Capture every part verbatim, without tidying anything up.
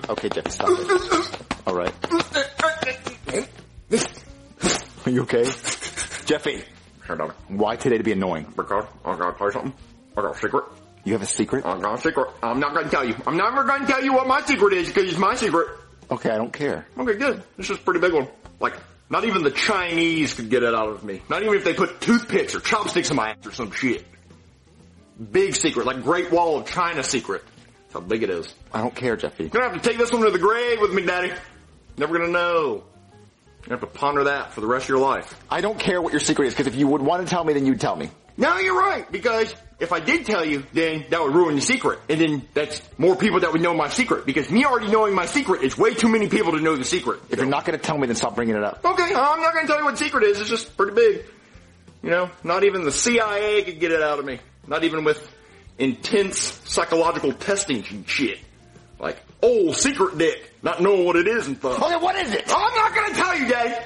Okay, Jeffy, stop it. All right. Are you okay? Jeffy. Sure, Doctor. Why today to be annoying? Because I gotta tell you something. I got a secret. You have a secret? I got a secret. I'm not gonna tell you. I'm never gonna tell you what my secret is because it's my secret. Okay, I don't care. Okay, good. This is a pretty big one. Like, not even the Chinese could get it out of me. Not even if they put toothpicks or chopsticks in my ass or some shit. Big secret, like Great Wall of China secret. That's how big it is. I don't care, Jeffy. You're gonna have to take this one to the grave with me, Daddy. Never gonna know. You have to ponder that for the rest of your life. I don't care what your secret is, because if you would want to tell me, then you'd tell me. No, you're right, because if I did tell you, then that would ruin the secret. And then that's more people that would know my secret, because me already knowing my secret is way too many people to know the secret. If you're not going to tell me, then stop bringing it up. Okay, I'm not going to tell you what the secret is. It's just pretty big. You know, not even the C I A could get it out of me. Not even with intense psychological testing and shit. Like, oh, secret dick. Not knowing what it is and stuff. Okay, what is it? I'm not going to tell you, Daddy.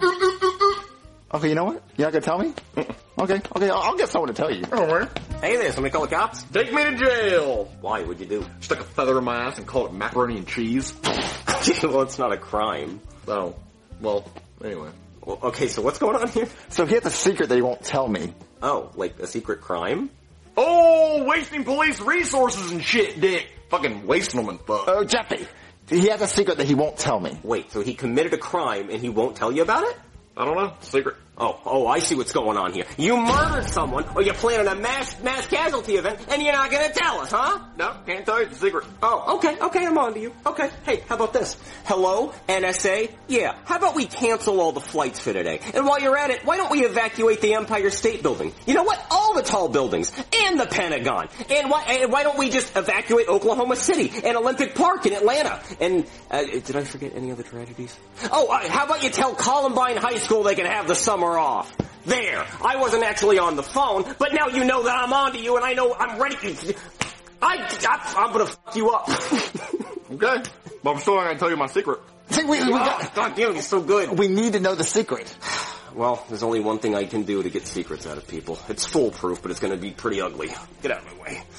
Okay, you know what? You're not going to tell me? Okay, okay, I'll, I'll get someone to tell you. All right. Hey there, somebody call the cops? Take me to jail. Why? What'd you do? Stuck a feather in my ass and called it macaroni and cheese. Well, it's not a crime. Oh, well, anyway. Well, okay, so what's going on here? So he has a secret that he won't tell me. Oh, like a secret crime? Oh, wasting police resources and shit, dick. Fucking wasting them and fuck. Oh, Jeffy, he has a secret that he won't tell me. Wait, so he committed a crime and he won't tell you about it? I don't know. Secret. Oh, oh, I see what's going on here. You murdered someone, or you're planning a mass mass casualty event, and you're not gonna tell us, huh? No, can't tell you. It's a secret. Oh, okay, okay, I'm on to you. Okay, hey, how about this? Hello, N S A? Yeah, how about we cancel all the flights for today? And while you're at it, why don't we evacuate the Empire State Building? You know what? All the tall buildings, and the Pentagon. And why, and why don't we just evacuate Oklahoma City, and Olympic Park in Atlanta? And, uh, did I forget any other tragedies? Oh, uh, how about you tell Columbine High School they can have the summer off? There. I wasn't actually on the phone, but now you know that I'm on to you, and I know I'm ready to... I, I, I'm gonna fuck you up. Okay. But I'm still not gonna tell you my secret. See, we, we Oh, got, God damn, you're so good. we need to know the secret. Well, there's only one thing I can do to get secrets out of people. It's foolproof, but it's gonna be pretty ugly. Get out of my way.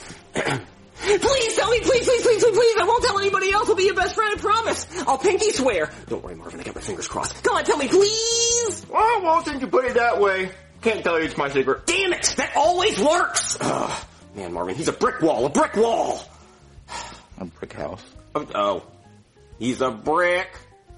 Please tell me, please, please, please, please, please. I won't tell anybody else. I'll be your best friend, I promise. I'll pinky swear. Don't worry, Marvin, I got my fingers crossed. Come on, tell me, please. Well, well, since you put it that way, can't tell you it's my secret. Damn it, that always works. Ugh. Man, Marvin, he's a brick wall, a brick wall. A brick house. Oh, oh. He's a brick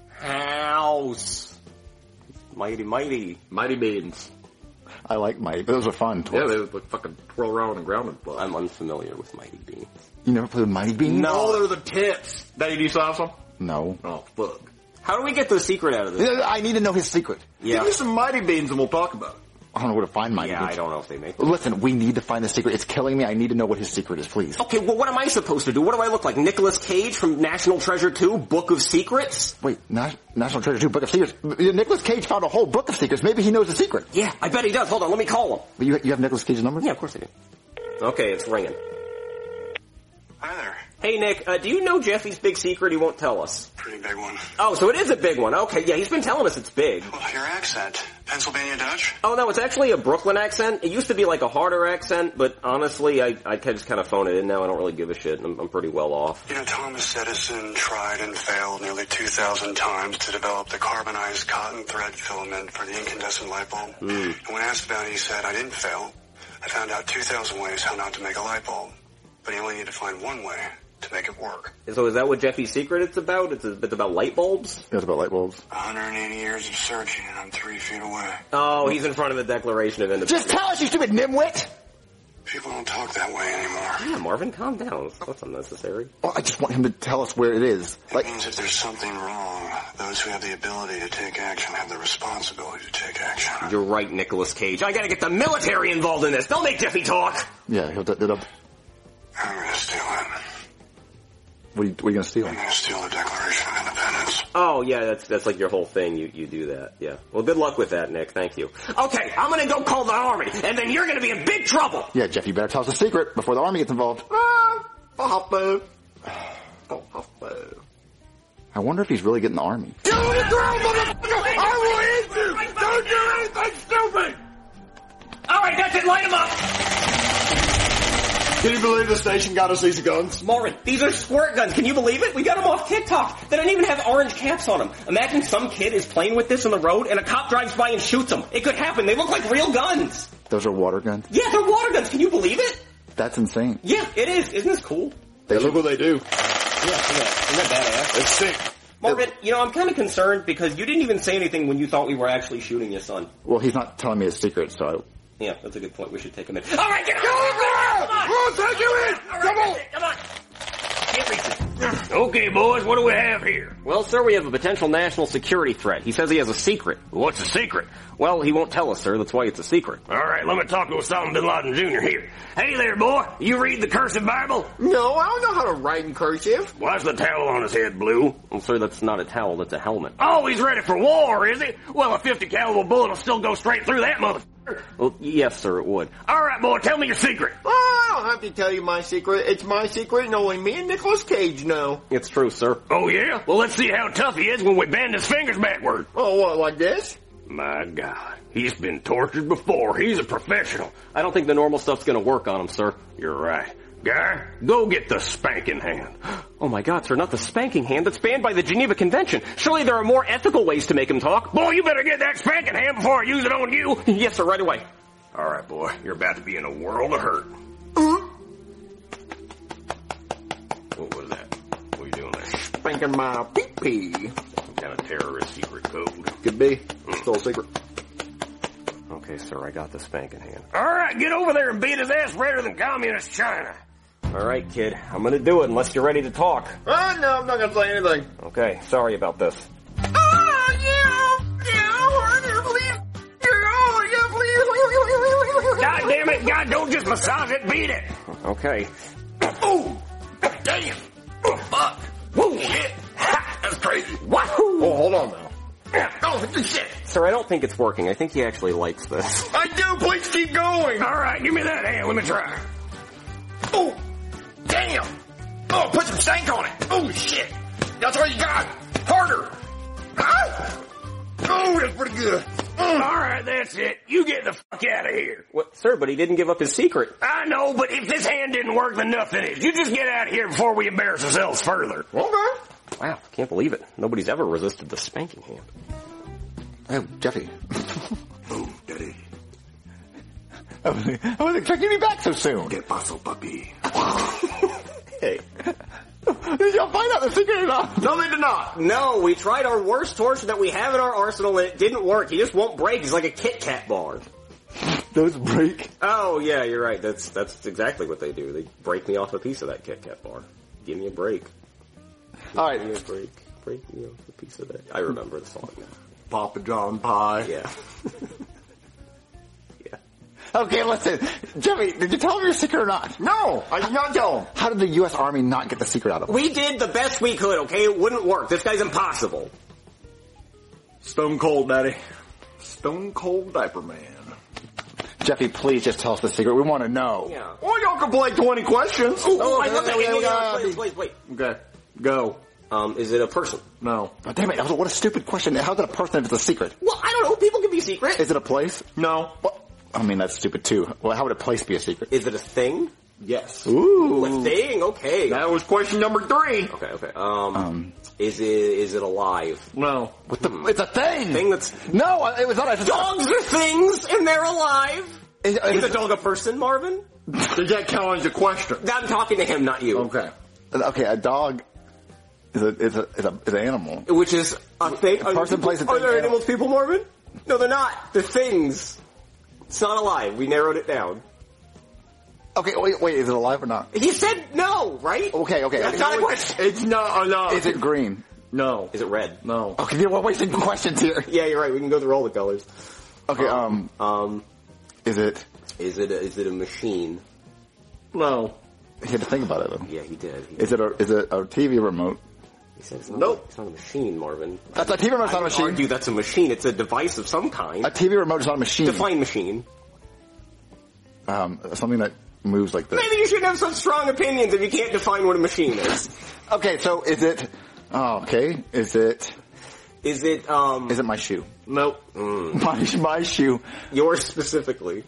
house. Mighty, mighty. Mighty Beans. I like Mighty. Those are fun. Yeah, they would like, fucking twirl around on the ground and fuck. I'm unfamiliar with Mighty Beans. You never played with Mighty Beans? No, they're the tits. Daddy, do you still have some? No. Oh, fuck. How do we get the secret out of this? I need to know his secret. Yeah. Give me some Mighty Beans and we'll talk about it. I don't know where to find Mighty Yeah, Beans. I don't know if they make them. Listen, we need to find the secret. It's killing me. I need to know what his secret is, please. Okay, well, what am I supposed to do? What do I look like? Nicolas Cage from National Treasure two, Book of Secrets? Wait, Na- National Treasure two, Book of Secrets. Nicolas Cage found a whole book of secrets. Maybe he knows the secret. Yeah, I bet he does. Hold on, let me call him. But you, you have Nicolas Cage's number? Yeah, of course I do. Okay, it's ringing. Hi there. Hey, Nick, uh, do you know Jeffy's big secret he won't tell us? Pretty big one. Oh, so it is a big one. Okay, yeah, he's been telling us it's big. Well, your accent. Pennsylvania Dutch? Oh, no, it's actually a Brooklyn accent. It used to be like a harder accent, but honestly, I, I just kind of phone it in now. I don't really give a shit. I'm, I'm pretty well off. You know, Thomas Edison tried and failed nearly two thousand times to develop the carbonized cotton thread filament for the incandescent light bulb. Mm. And when asked about it, he said, I didn't fail. I found out two thousand ways how not to make a light bulb. But you only need to find one way to make it work. So is that what Jeffy's secret it's about? It's, a, it's about light bulbs? It's about light bulbs. one hundred eighty years of searching and I'm three feet away. Oh, he's in front of the Declaration of Independence. Just tell us, you stupid nimwit! People don't talk that way anymore. Yeah, Marvin, calm down. That's unnecessary. Well, I just want him to tell us where it is. It Like, means if there's something wrong, those who have the ability to take action have the responsibility to take action. You're right, Nicolas Cage. I gotta get the military involved in this. Don't make Jeffy talk. yeah, he'll do it. I'm gonna steal it. What are you, what are you gonna steal? I'm gonna steal the Declaration of Independence. Oh, yeah, that's that's like your whole thing. You you do that, yeah. Well, good luck with that, Nick. Thank you. Okay, I'm gonna go call the army, and then you're gonna be in big trouble. Yeah, Jeff, you better tell us the secret before the army gets involved. Ah, Papa. Oh, Papa. I wonder if he's really getting the army. You little girl, motherfucker! I will eat you! Don't do anything stupid! All right, that's it. Light him up. Can you believe the station got us these guns? Marvin, these are squirt guns. Can you believe it? We got them off TikTok. They don't even have orange caps on them. Imagine some kid is playing with this on the road and a cop drives by and shoots them. It could happen. They look like real guns. Those are water guns? Yeah, they're water guns. Can you believe it? That's insane. Yeah, it is. Isn't this cool? They look what they do. Yeah, isn't that, isn't that badass? It's sick. Marvin, you know, I'm kind of concerned because you didn't even say anything when you thought we were actually shooting your son. Well, he's not telling me his secret, so I... Yeah, that's a good point. We should take him in. All right, get him! Come on! Oh, take you in! Come on! Come on! Get reaching. Okay, boys, what do we have here? Well, sir, we have a potential national security threat. He says he has a secret. What's the secret? Well, he won't tell us, sir. That's why it's a secret. All right, let me talk to Osama bin Laden Junior here. Hey there, boy. You read the cursive Bible? No, I don't know how to write in cursive. Why's the towel on his head blue? Well, sir, that's not a towel. That's a helmet. Oh, he's ready for war, is he? Well, a fifty caliber bullet will still go straight through that motherfucker. Well, yes, sir, it would. All right, boy, tell me your secret. Oh, I don't have to tell you my secret. It's my secret and only me and Nicolas Cage know. It's true, sir. Oh, yeah? Well, let's see how tough he is when we bend his fingers backward. Oh, what, like this? My God, he's been tortured before. He's a professional. I don't think the normal stuff's gonna work on him, sir. You're right. Guy, go get the spanking hand. Oh my God, sir, not the spanking hand. That's banned by the Geneva Convention. Surely there are more ethical ways to make him talk. Boy, you better get that spanking hand before I use it on you. Yes, sir, right away. All right, boy, you're about to be in a world of hurt. What was that? What are you doing there? Spanking my pee-pee. Some kind of terrorist secret code. Could be. Still a secret. Okay, sir, I got the spanking hand. All right, get over there and beat his ass redder than communist China. All right, kid, I'm gonna do it unless you're ready to talk. Oh, no, I'm not gonna say anything. Okay, sorry about this. Oh, yeah, yeah, please. Oh, yeah, please. God damn it, God, don't just massage it, beat it. Okay. Oh, damn. Oh, fuck. Whoa, shit. Ha, that's crazy. Wahoo! Oh, hold on now. Oh, shit. Sir, I don't think it's working. I think he actually likes this. I do, please keep going. All right, give me that hand. Let me try. Oh, damn. Oh, put some stank on it. Oh, shit. That's all you got. Harder. Ah. Oh, that's pretty good. All right, that's it. You get the fuck out of here. What, sir, but he didn't give up his secret. I know, but if this hand didn't work, then nothing is. You just get out of here before we embarrass ourselves further. Okay. Wow, can't believe it. Nobody's ever resisted the spanking hand. Oh, Jeffy. Oh, daddy. I wasn't, I wasn't expecting you back so soon. Que paso, papi? Hey. Did y'all find out the secret or not? No, they did not. No, we tried our worst torture that we have in our arsenal and it didn't work. He just won't break. He's like a Kit Kat bar. Those break. Oh, yeah, you're right. That's that's exactly what they do. They break me off a piece of that Kit Kat bar. Give me a break. All right. Give me a break. Break me off a piece of that. I remember the song now. Papa John Pie. Yeah. Yeah. Okay, listen. Jeffy, did you tell him your secret or not? No, I did not tell him. How did the U S Army not get the secret out of him? We did the best we could, okay? It wouldn't work. This guy's impossible. Stone Cold, daddy. Stone Cold Diaper Man. Jeffy, please just tell us the secret. We want to know. Yeah. Well, y'all can play twenty questions. Oh, wait, okay, wait, okay, wait, okay, wait, wait, wait, wait. Okay, go. Um, is it a person? No. Oh, damn it. What a stupid question. How's it a person if it's a secret? Well, I don't know. People can be secret. Is it a place? No. Well, I mean, that's stupid too. Well, how would a place be a secret? Is it a thing? Yes. Ooh. A thing? Okay. That was question number three. Okay, okay. Um, Um, is it, is it alive? No. what the? It's a thing. Thing that's... No, it was not. A, Dogs are things, and they're alive. Is, Is a dog a person, Marvin? Does that count as a question? I'm talking to him, not you. Okay. okay, a dog is a is a is a is an animal. Which is a thing. A person, place, a Are thing, there animal. animals, people, Marvin? No, they're not. They're things. It's not alive. We narrowed it down. Okay, wait, wait. Is it alive or not? He said no, right? Okay, okay. That's okay. not a question. It's not enough. Is it green? No. Is it red? No. Okay, we're wasting questions here. Yeah, you're right. We can go through all the colors. Okay, um, Um, is it? is it a, is it a machine? No. He had to think about it though. Yeah, he did. He, Is it a is it a T V remote? he said it's not. Nope. It's not a machine, Marvin. That's a T V remote's I not a would machine. argue that's a machine. It's a device of some kind. A T V remote is not a machine. Define machine. Um, something that moves like this. Maybe you shouldn't have such strong opinions if you can't define what a machine is. Okay, so is it? Oh, okay. Is it? Is it, um... Is it my shoe? Nope. My my shoe. yours specifically?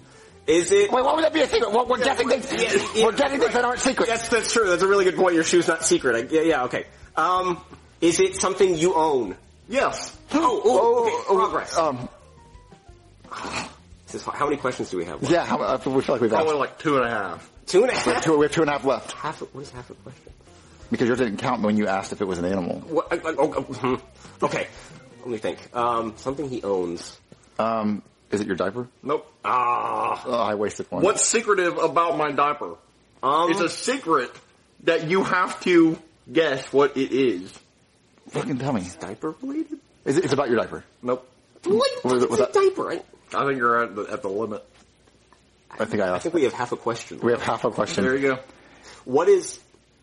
Is it... Wait, why would that be a secret? We're, we're guessing things. Yeah, yeah, we're guessing things that aren't secret. That's, that's true. That's a really good point. Your shoe's not secret. I, yeah, yeah, okay. Um, is it something you own? Yes. Oh, oh, okay. oh, Progress. Um, This is, how many questions do we have left? yeah, how, I feel we feel like we've Probably asked. like two and a half. Two and a We have, half? two, we have two and a half left. Half a, what is half a question? Because yours didn't count when you asked if it was an animal. What, I, I, oh, oh, hmm. Okay, let me think. Um, something he owns. Um, is it your diaper? Nope. Ah. Oh, I wasted one. What's secretive about my diaper? Um, It's a secret that you have to guess what it is. Fucking tell me. diaper related? Is it, it's about your diaper. Nope. What? Was it- was It's a that- diaper. I, I think you're at the, at the limit. I think I I asked. think we have half a question. We have half a question. There you go. What is...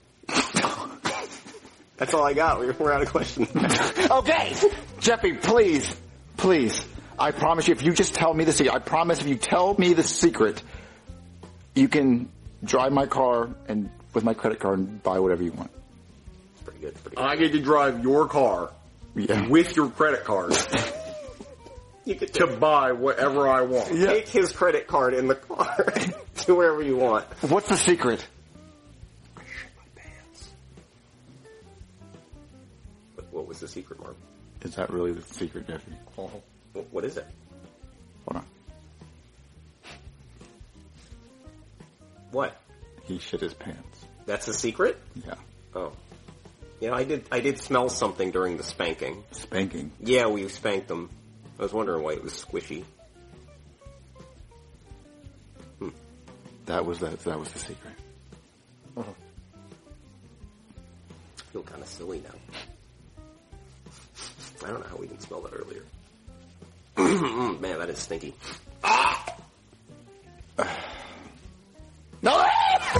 That's all I got. We're, we're out of questions. Okay, Jeffy, please, please. I promise you, if you just tell me the secret, I promise if you tell me the secret, you can drive my car and with my credit card and buy whatever you want. Pretty good. Pretty good. I get to drive your car Yeah. with your credit card You could to buy whatever I want. Yeah. take his credit card in the car to wherever you want. What's the secret? What, what was the secret, Mark? Is that really the secret, Jeffy? What, what is it? Hold on. What? He shit his pants. That's the secret? Yeah. Oh. You know, I did I did smell something during the spanking. Spanking. Yeah, we spanked them. I was wondering why it was squishy. That was that. That was the secret. I feel kind of silly now. I don't know how we didn't smell that earlier. Man, that is stinky. No!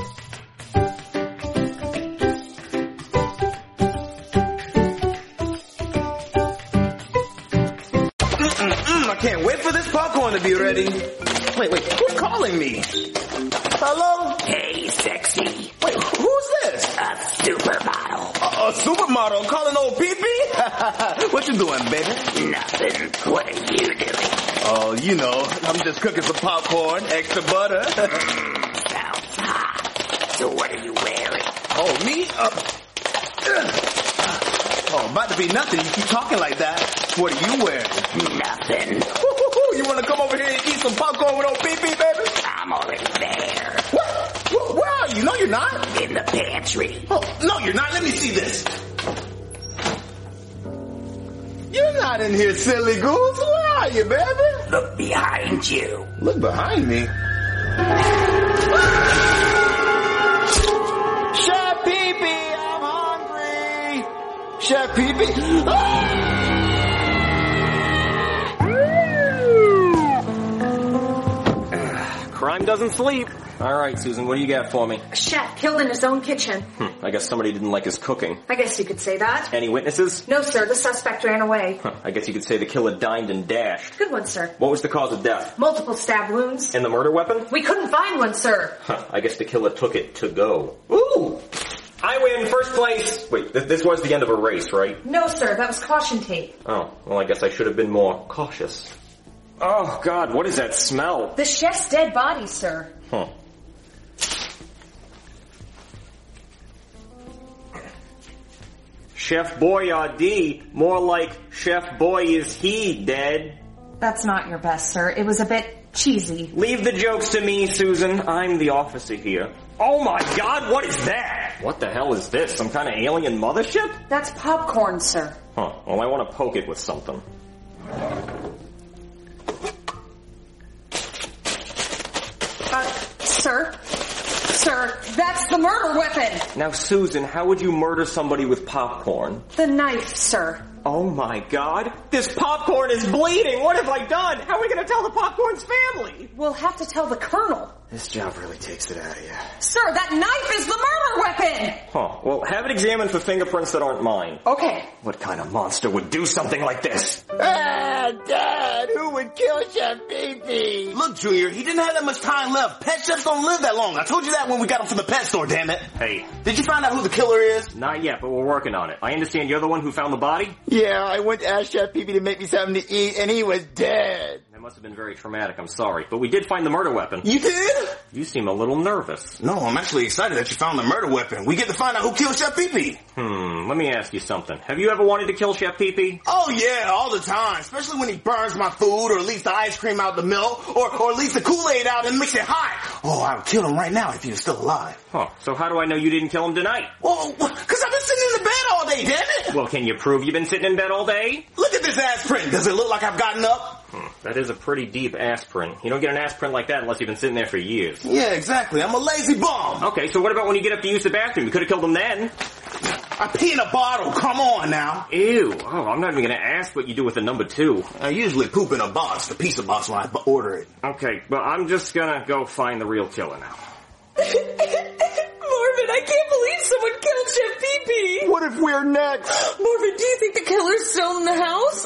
Mm, I can't wait for this popcorn to be ready. Wait, wait, who's calling me? Hello? Hey, sexy. Wait, who's this? A supermodel. A, a supermodel calling old pee-pee? What you doing, baby? Nothing. What are you doing? Oh, you know, I'm just cooking some popcorn, extra butter. Mm, sounds hot. So what are you wearing? Oh, me? Uh, ugh. Oh, about to be nothing. You keep talking like that. What are you wearing? Nothing. Woo-hoo-hoo. You want to come over here and eat some popcorn with old pee-pee, baby? I'm already there. What? Where, where are you? No, you're not. In the pantry. Oh, no, you're not. Let me see this. You're not in here, silly goose. Where are you, baby? Look behind you. Look behind me. Chef Pee-Pee, I'm hungry. Chef Pee-Pee. Crime doesn't sleep. All right, Susan, what do you got for me? A chef killed in his own kitchen. Hmm, I guess somebody didn't like his cooking. I guess you could say that. Any witnesses? No, sir. The suspect ran away. Huh, I guess you could say the killer dined and dashed. Good one, sir. What was the cause of death? Multiple stab wounds. And the murder weapon? We couldn't find one, sir. Huh, I guess the killer took it to go. Ooh! I win, first place! Wait, th- this was the end of a race, right? No, sir. That was caution tape. Oh, well, I guess I should have been more cautious. Oh, God, what is that smell? The chef's dead body, sir. Huh. Chef Boyardee, more like Chef Boy is he dead. That's not your best, sir. It was a bit cheesy. Leave the jokes to me, Susan. I'm the officer here. Oh my God, what is that? What the hell is this? Some kind of alien mothership? That's popcorn, sir. Huh, well I want to poke it with something. Uh, sir? Sir, that's the murder weapon! Now Susan, how would you murder somebody with popcorn? The knife, sir. Oh my God, this popcorn is bleeding! What have I done? How are we gonna tell the popcorn's family? We'll have to tell the colonel. This job really takes it out of you. Sir, that knife is the murder weapon! Huh, well have it examined for fingerprints that aren't mine. Okay. What kind of monster would do something like this? Ah, I'm dead. Who would kill Chef Pee-Pee? Look, Junior, he didn't have that much time left. Pet chefs don't live that long. I told you that when we got him from the pet store, damn it. Hey. Did you find out who the killer is? Not yet, but we're working on it. I understand you're the one who found the body? Yeah, I went to ask Chef Pee-Pee to make me something to eat, and he was dead. That must have been very traumatic. I'm sorry. But we did find the murder weapon. You did? You seem a little nervous. No, I'm actually excited that you found the murder weapon. We get to find out who killed Chef Pee-Pee. Hmm, let me ask you something. Have you ever wanted to kill Chef Pee-Pee? Oh yeah, all the time. Especially when he burns my food or leaks the ice cream out the milk or, or leaks the Kool-Aid out and makes it hot. Oh, I would kill him right now if he was still alive. Huh, so how do I know you didn't kill him tonight? Well, cause I've been sitting in the bed all day, damn it. Well, can you prove you've been sitting in bed all day? Look at this ass print. Does it look like I've gotten up? Hmm, that is a pretty deep ass print. You don't get an ass print like that unless you've been sitting there for years. Yeah, exactly. I'm a lazy bum. Okay, so what about when you get up to use the bathroom? You could have killed him then. I pee in a bottle. Come on now. Ew. Oh, I'm not even going to ask what you do with the number two. I usually poop in a box, the pizza box, when I order it. Okay, but I'm just going to go find the real killer now. Marvin, I can't believe someone killed Chef Pee-Pee. What if we're next? Marvin, do you think the killer's still in the house?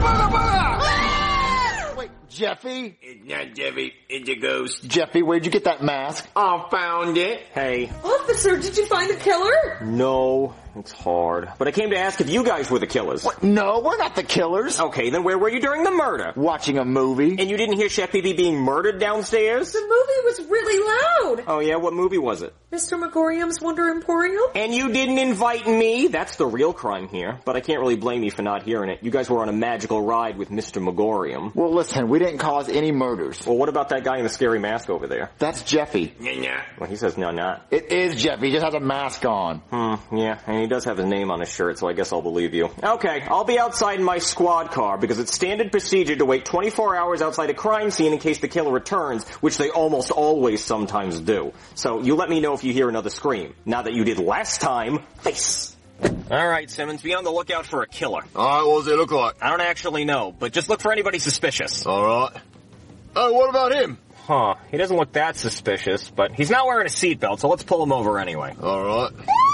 Wait, Jeffy? It's not Jeffy, it's a ghost. Jeffy, where'd you get that mask? I found it. Hey. Officer, did you find the killer? No, it's hard. But I came to ask if you guys were the killers. What? No, we're not the killers. Okay, then where were you during the murder? Watching a movie. And you didn't hear Chef Pee-Pee being murdered downstairs? The movie was really loud. Oh yeah, what movie was it? Mister Megorium's Wonder Emporium? And you didn't invite me? That's the real crime here. But I can't really blame you for not hearing it. You guys were on a magical ride with Mister Megorium. Well, listen, we didn't cause any murders. Well, what about that guy in the scary mask over there? That's Jeffy. Yeah, Well, he says no, not. It is Jeffy. He just has a mask on. Hmm, yeah, and he does have his name on his shirt, so I guess I'll believe you. Okay, I'll be outside in my squad car because it's standard procedure to wait twenty-four hours outside a crime scene in case the killer returns, which they almost always sometimes do. So you let me know if you hear another scream. Now that you did last time, face. Alright, Simmons, be on the lookout for a killer. Alright, what does it look like? I don't actually know, but just look for anybody suspicious. Alright. Oh, what about him? Huh, he doesn't look that suspicious, but he's not wearing a seatbelt, so let's pull him over anyway. Alright.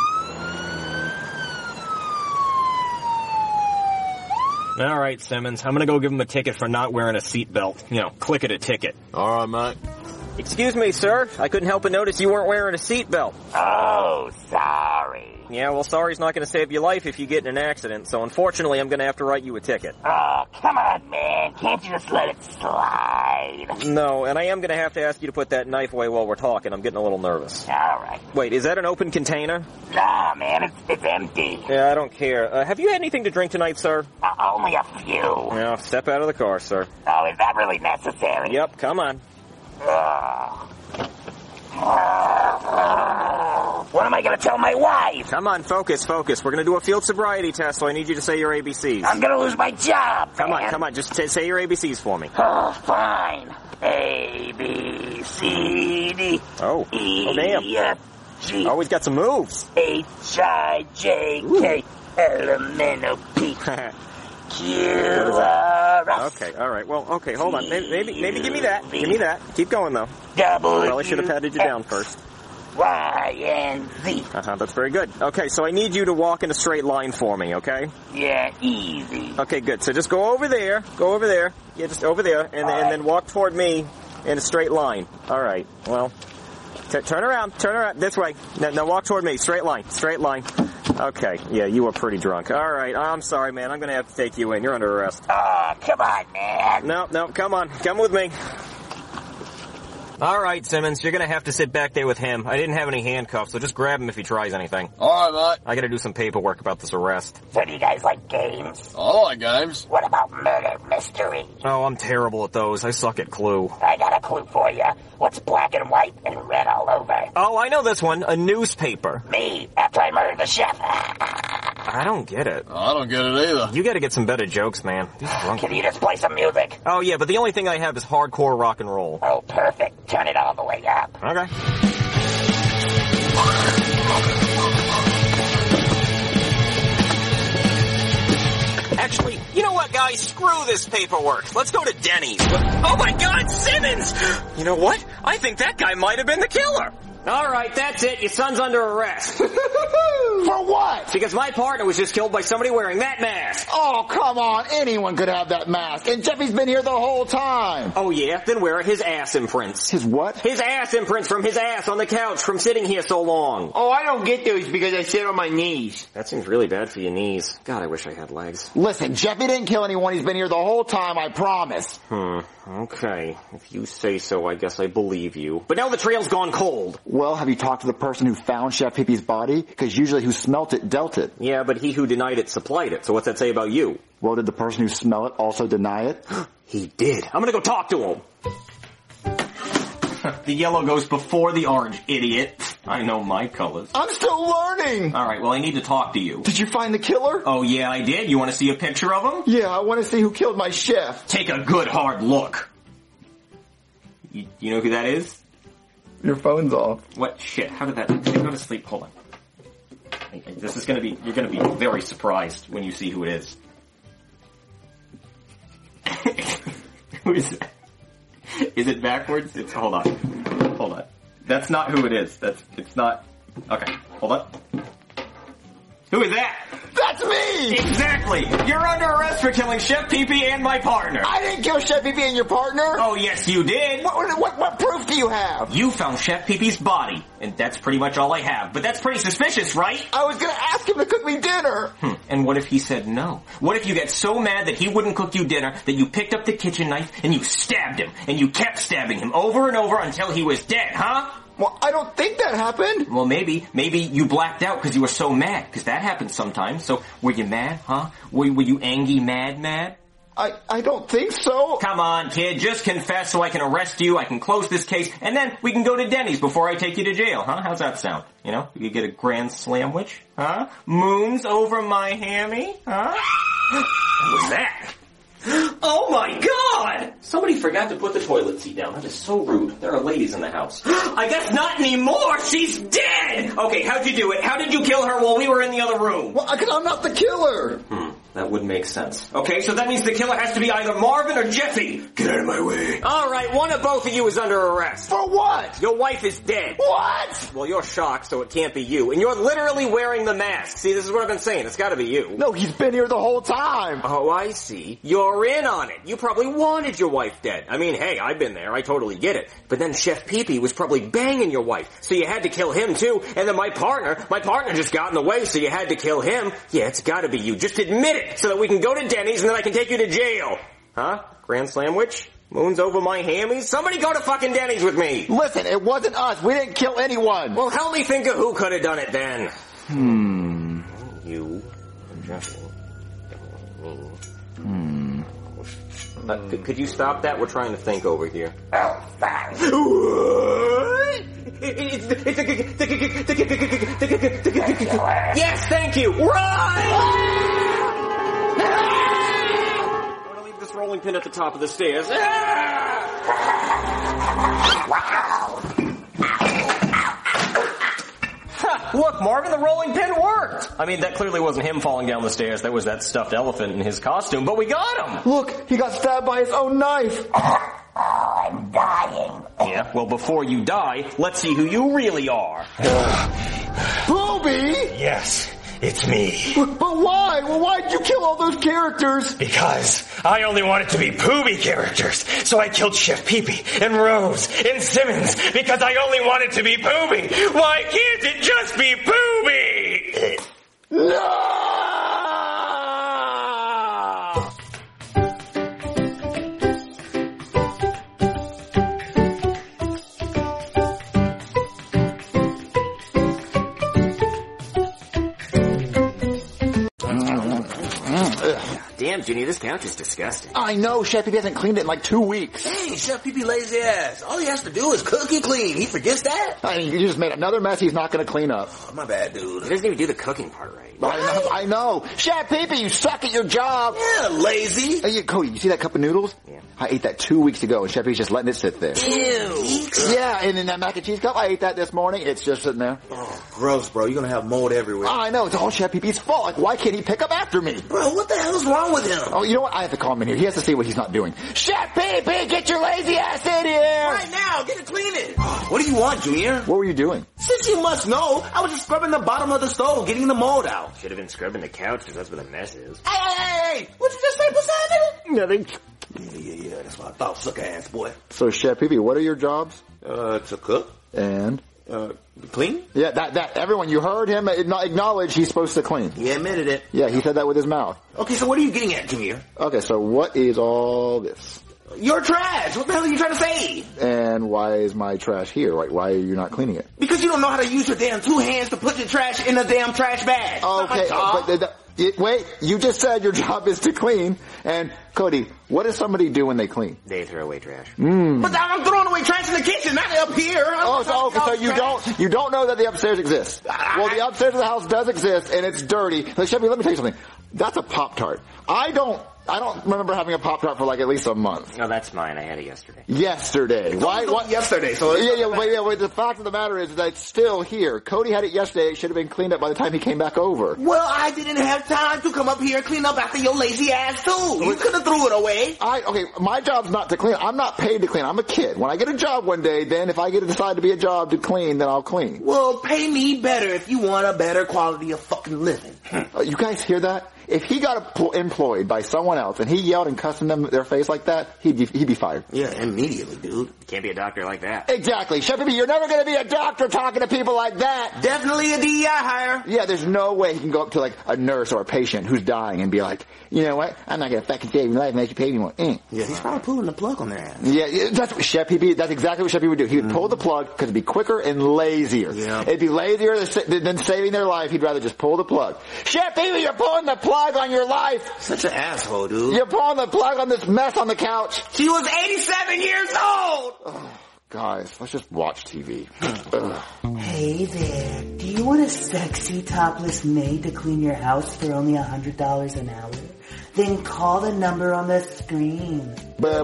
Alright, Simmons, I'm gonna go give him a ticket for not wearing a seatbelt. You know, click it a ticket. Alright, mate. Excuse me, sir. I couldn't help but notice you weren't wearing a seatbelt. Oh, sorry. Yeah, well, sorry's not going to save your life if you get in an accident, so unfortunately I'm going to have to write you a ticket. Oh, come on, man. Can't you just let it slide? No, and I am going to have to ask you to put that knife away while we're talking. I'm getting a little nervous. All right. Wait, is that an open container? Nah, man, it's, it's empty. Yeah, I don't care. Uh, have you had anything to drink tonight, sir? Uh, only a few. Yeah, step out of the car, sir. Oh, is that really necessary? Yep, come on. Ugh. What am I going to tell my wife? Come on, focus, focus. We're going to do a field sobriety test, so I need you to say your A B Cs. I'm going to lose my job. Come man. on, come on. Just t- say your A B Cs for me. Oh, fine. A, B, C, D. Oh. E, Oh, damn. F, G, Oh, he's got some moves. H, I, J, K, L, M, N, O, P, Q, R, S. Okay, all right. Well, okay, hold on. Maybe, maybe, maybe give me that. Give me that. Keep going, though. W, Probably should have patted you down first. Y, and Z. Uh-huh, that's very good. Okay, so I need you to walk in a straight line for me, okay? Yeah, easy. Okay, good. So just go over there. Go over there. Yeah, just over there. And, and then walk toward me in a straight line. All right. Well, t- turn around. Turn around. This way. Now, now walk toward me. Straight line. Straight line. Okay. Yeah, you were pretty drunk. All right. I'm sorry, man. I'm going to have to take you in. You're under arrest. Oh, come on, man. No, no. Come on. Come with me. All right, Simmons, you're going to have to sit back there with him. I didn't have any handcuffs, so just grab him if he tries anything. Alright, mate. I got to do some paperwork about this arrest. So do you guys like games? I like games. What about murder mystery? Oh, I'm terrible at those. I suck at Clue. I got a clue for you. What's black and white and red all over? Oh, I know this one. A newspaper. Me, after I murdered the chef. I don't get it. I don't get it either. You got to get some better jokes, man. These drunk- Can you just play some music? Oh, yeah, but the only thing I have is hardcore rock and roll. Oh, perfect. Turn it all the way up. Okay. Actually, you know what, guys? Screw this paperwork. Let's go to Denny's. Oh, my God, Simmons! You know what? I think that guy might have been the killer. All right, that's it. Your son's under arrest. For what? Because my partner was just killed by somebody wearing that mask. Oh, come on. Anyone could have that mask. And Jeffy's been here the whole time. Oh, yeah? Then where are his ass imprints? His what? His ass imprints from his ass on the couch from sitting here so long. Oh, I don't get those because I sit on my knees. That seems really bad for your knees. God, I wish I had legs. Listen, Jeffy didn't kill anyone. He's been here the whole time, I promise. Hmm. Okay. If you say so, I guess I believe you. But now the trail's gone cold. Well, have you talked to the person who found Chef Pee-Pee's body? Because usually who smelt it dealt it. Yeah, but he who denied it supplied it. So what's that say about you? Well, did the person who smelled it also deny it? He did. I'm gonna go talk to him. The yellow goes before the orange, idiot. I know my colors. I'm still learning! Alright, well I need to talk to you. Did you find the killer? Oh yeah, I did. You want to see a picture of him? Yeah, I want to see who killed my chef. Take a good hard look. You, you know who that is? Your phone's off. What? Shit, how did that... Go to sleep, hold on. This is gonna be... You're gonna be very surprised when you see who it is. Who is that? Is it backwards? It's... Hold on. Hold on. That's not who it is. That's... It's not... Okay, hold on. Who is that? That's me! Exactly! You're under arrest for killing Chef Pee-Pee and my partner. I didn't kill Chef Pee-Pee and your partner! Oh, yes, you did! What, what, what, what proof do you have? You found Chef Pee-Pee's body, and that's pretty much all I have. But that's pretty suspicious, right? I was gonna ask him to cook me dinner! Hmm. And what if he said no? What if you get so mad that he wouldn't cook you dinner that you picked up the kitchen knife and you stabbed him, and you kept stabbing him over and over until he was dead, huh? Well, I don't think that happened. Well, maybe, maybe you blacked out because you were so mad, because that happens sometimes. So, were you mad, huh? Were, were you angry, mad, mad? I, I don't think so. Come on, kid, just confess so I can arrest you, I can close this case, and then we can go to Denny's before I take you to jail, huh? How's that sound? You know, you could get a grand slamwich, huh? Moons over my hammy, huh? What was that? Oh my god! Somebody forgot to put the toilet seat down. That is so rude. There are ladies in the house. I guess not anymore! She's dead! Okay, how'd you do it? How did you kill her while we were in the other room? Well, because I'm not the killer! Hmm, that would make sense. Okay, so that means the killer has to be either Marvin or Jeffy. Get out of my way. Alright, one of both of you is under arrest. For what? Your wife is dead. What? Well, you're shocked, so it can't be you. And you're literally wearing the mask. See, this is what I've been saying. It's gotta be you. No, he's been here the whole time. Oh, I see. You're in on it. You probably wanted your wife dead. I mean, hey, I've been there. I totally get it. But then Chef Pee-Pee was probably banging your wife, so you had to kill him too. And then my partner, my partner just got in the way, so you had to kill him. Yeah, it's gotta be you. Just admit it, so that we can go to Denny's and then I can take you to jail. Huh? Grand sandwich? Moons over my hammies? Somebody go to fucking Denny's with me. Listen, it wasn't us. We didn't kill anyone. Well, help me think of who could have done it then. Hmm. You. Jeffy. Me. Hmm. Uh, could, could you stop that? We're trying to think over here. Oh, fine. Yes, thank you. Run! I'm gonna leave this rolling pin at the top of the stairs. Look, Marvin, the rolling pin worked! I mean, that clearly wasn't him falling down the stairs. That was that stuffed elephant in his costume, but we got him! Look, he got stabbed by his own knife. Oh, I'm dying. Yeah, well, before you die, let's see who you really are. Booby? Yes, it's me. But, but why? Well, why'd you kill all those characters? Because I only wanted to be Pooby characters, so I killed Chef Pee-Pee and Rose and Simmons because I only wanted to be Pooby. Why can't it just be Pooby? No! Damn, Ginny, this couch is disgusting. I know, Chef Pee-Pee hasn't cleaned it in like two weeks. Hey, Chef Pee-Pee lazy ass. All he has to do is cook and clean. He forgets that? I mean, you just made another mess he's not going to clean up. Oh, my bad, dude. He doesn't even do the cooking part right. I know, I know. Chef Pee-Pee, you suck at your job. Yeah, lazy. Hey, Cody, you see that cup of noodles? Yeah. I ate that two weeks ago, and Chef Pee-Pee's just letting it sit there. Ew. Yeah, and in that mac and cheese cup, I ate that this morning. It's just sitting there. Oh, gross, bro. You're gonna have mold everywhere. I know, it's all Chef Pee-Pee's fault. Like, why can't he pick up after me? Bro, what the hell's wrong with him. Oh, you know what? I have to call him in here. He has to see what he's not doing. Chef Pee-Pee, get your lazy ass in here! Right now, get it cleaning. What do you want, Junior? What were you doing? Since you must know, I was just scrubbing the bottom of the stove, getting the mold out. Should have been scrubbing the couch, because that's where the mess is. Hey, hey, hey, hey! What'd you just say, beside nigga? Nothing. Yeah, yeah, yeah, that's what I thought, sucker ass boy. So, Chef Pee-Pee, what are your jobs? Uh, to cook. And? Uh, clean? Yeah, that, that, everyone, you heard him acknowledge he's supposed to clean. He admitted it. Yeah, he said that with his mouth. Okay, so what are you getting at, Junior? Okay, so what is all this? You're trash. What the hell are you trying to say? And why is my trash here? Like, why are you not cleaning it? Because you don't know how to use your damn two hands to put your trash in a damn trash bag. Okay, but the, the, it, wait, you just said your job is to clean, and Cody, what does somebody do when they clean? They throw away trash. Mm. But I'm throwing away trash in the kitchen, not up here. Oh, so, okay, so you don't, you don't know that the upstairs exists. Well, the upstairs of the house does exist, and it's dirty. Like, Chevy, let me tell you something. That's a Pop-Tart. I don't, I don't remember having a Pop-Tart for like at least a month. No, that's mine. I had it yesterday. Yesterday. Why? What? Yesterday. So yeah, yeah, but, yeah, but the fact of the matter is that it's still here. Cody had it yesterday. It should have been cleaned up by the time he came back over. Well, I didn't have time to come up here and clean up after your lazy ass too. You could have threw it away. I, okay, my job's not to clean. I'm not paid to clean. I'm a kid. When I get a job one day, then if I get to decide to be a job to clean, then I'll clean. Well, pay me better if you want a better quality of fucking living. Uh, you guys hear that? If he got employed by someone else and he yelled and cussed in them their face like that, he'd be, he'd be fired. Yeah, immediately, dude. You can't be a doctor like that. Exactly. Chef Pee-Pee, you're never going to be a doctor talking to people like that. Definitely a D E I hire. Yeah, there's no way he can go up to like a nurse or a patient who's dying and be like, you know what? I'm not going to fucking save your life unless you pay me more. Mm. Yeah, he's probably pulling the plug on their ass. Yeah, yeah, that's what Chef Pee-Pee, that's exactly what Chef Pee-Pee would do. He would mm. pull the plug because it'd be quicker and lazier. Yeah. It'd be lazier than saving their life. He'd rather just pull the plug. Chef Pee-Pee, you're pulling the plug on your life. Such an asshole, dude. You're pulling the plug on this mess on the couch. She was eighty-seven years old! Oh, guys, let's just watch T V. Hey there. Do you want a sexy topless maid to clean your house for only one hundred dollars an hour? Then call the number on the screen.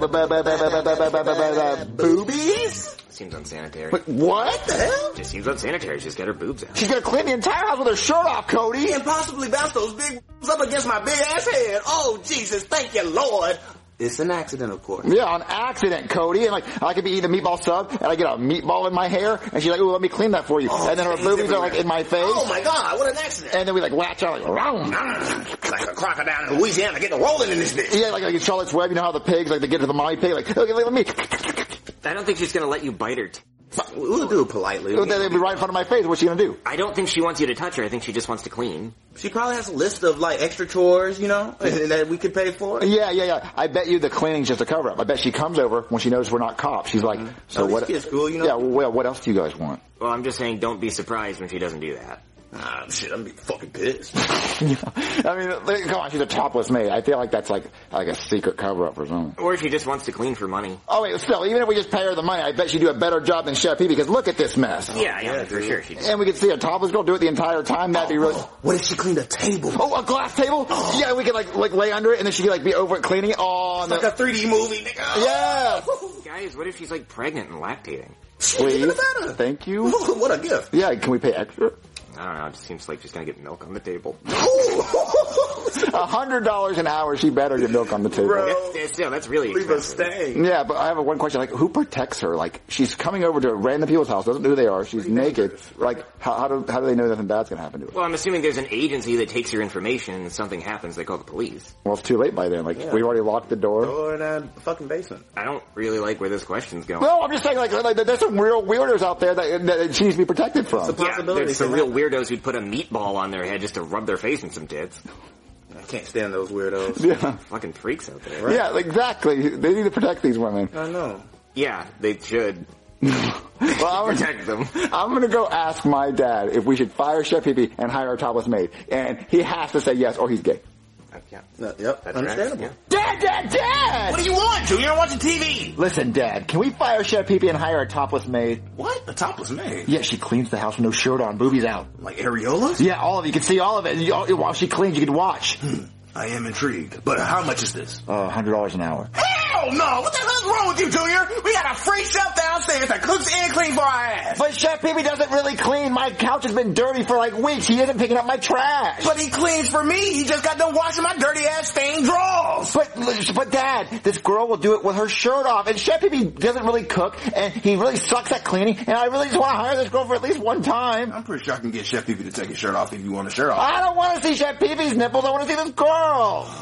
Boobies? Seems unsanitary. But what the hell? Just seems unsanitary. Just get her boobs out. She's gonna clean the entire house with her shirt off, Cody. And possibly bounce those big up against my big ass head. Oh, Jesus, thank you, Lord. It's an accident, of course. Yeah, on accident, Cody. And like, I could be eating a meatball sub, and I get a meatball in my hair, and she's like, ooh, let me clean that for you. Oh, and then her boobies are like in my face. Oh my God, what an accident. And then we like latch out like, round. Like a crocodile in Louisiana getting rolling in this bitch. Yeah, like, like in Charlotte's Web, you know how the pigs, like they get to the mommy pig, like, okay, let me. I don't think she's gonna let you bite her. T- We'll do it politely. They'd be right in front of my face. What's she gonna do? I don't think she wants you to touch her. I think she just wants to clean. She probably has a list of like extra chores, you know, that we could pay for. Yeah, yeah, yeah. I bet you the cleaning's just a cover up. I bet she comes over when she knows we're not cops. She's like, mm-hmm. so oh, what? Kids cool, you know? Yeah, well, what else do you guys want? Well, I'm just saying, don't be surprised when she doesn't do that. Ah, shit, I'm gonna be fucking pissed. Yeah. I mean, come on, she's a topless maid. I feel like that's like like a secret cover-up or something. Or she just wants to clean for money. Oh, wait, still, even if we just pay her the money, I bet she'd do a better job than Chef Pee, because look at this mess. Oh, yeah, yeah, yeah, for sure. She and we could see a topless girl do it the entire time. That'd oh, be really... Oh, what if she cleaned a table? Oh, a glass table? Oh. Yeah, we could like like lay under it, and then she could like be over it cleaning it. Oh, it's like the... a three D movie, nigga. Yeah. Guys, what if she's like pregnant and lactating? Please. Thank you. What a gift. Yeah, can we pay extra? I don't know, it just seems like she's gonna get milk on the table. A hundred dollars an hour, she better get milk on the table. Bro, that's, that's, yeah, that's really leave expensive. Leave her stay. Yeah, but I have a one question, like, who protects her? Like, she's coming over to random people's house, doesn't know who they are, she's naked. Like, how, how do how do they know nothing bad's gonna happen to her? Well, I'm assuming there's an agency that takes your information, and if something happens, they call the police. Well, it's too late by then. Like, yeah. We've already locked the door. Door in that fucking basement. I don't really like where this question's going. No, I'm just saying, like, like there's some real weirdos out there that, that she needs to be protected from. It's a possibility. Yeah, there's some real weirdos who'd put a meatball on their head just to rub their face in some tits. I can't stand those weirdos. Yeah. Fucking freaks out there. Right? Yeah, exactly. They need to protect these women. I know. Yeah, they should. Well, I'm protect them. I'm gonna go ask my dad if we should fire Chef Pee Pee and hire a topless maid. And he has to say yes or he's gay. Yeah. No, yep. That's understandable. Right. Yeah. Dad, Dad, Dad! What do you want, Junior? I'm watching T V. Listen, Dad, can we fire Chef Pee Pee and hire a topless maid? What? A topless maid? Yeah, she cleans the house with no shirt on, boobies out. Like areolas? Yeah, all of it. You can see all of it. You, while she cleans, you can watch. Hmm. I am intrigued. But how much is this? Uh, one hundred dollars an hour. Hell Hell no! What the hell's wrong with you, Junior? We got a free chef downstairs that cooks and cleans for our ass. But Chef Pee Pee doesn't really clean. My couch has been dirty for like weeks. He isn't picking up my trash. But he cleans for me. He just got done washing my dirty ass stained drawers. But, but Dad, this girl will do it with her shirt off. And Chef Pee Pee doesn't really cook. And he really sucks at cleaning. And I really just want to hire this girl for at least one time. I'm pretty sure I can get Chef Pee Pee to take his shirt off if you want a shirt off. I don't want to see Chef Pee Pee's nipples. I want to see this girl.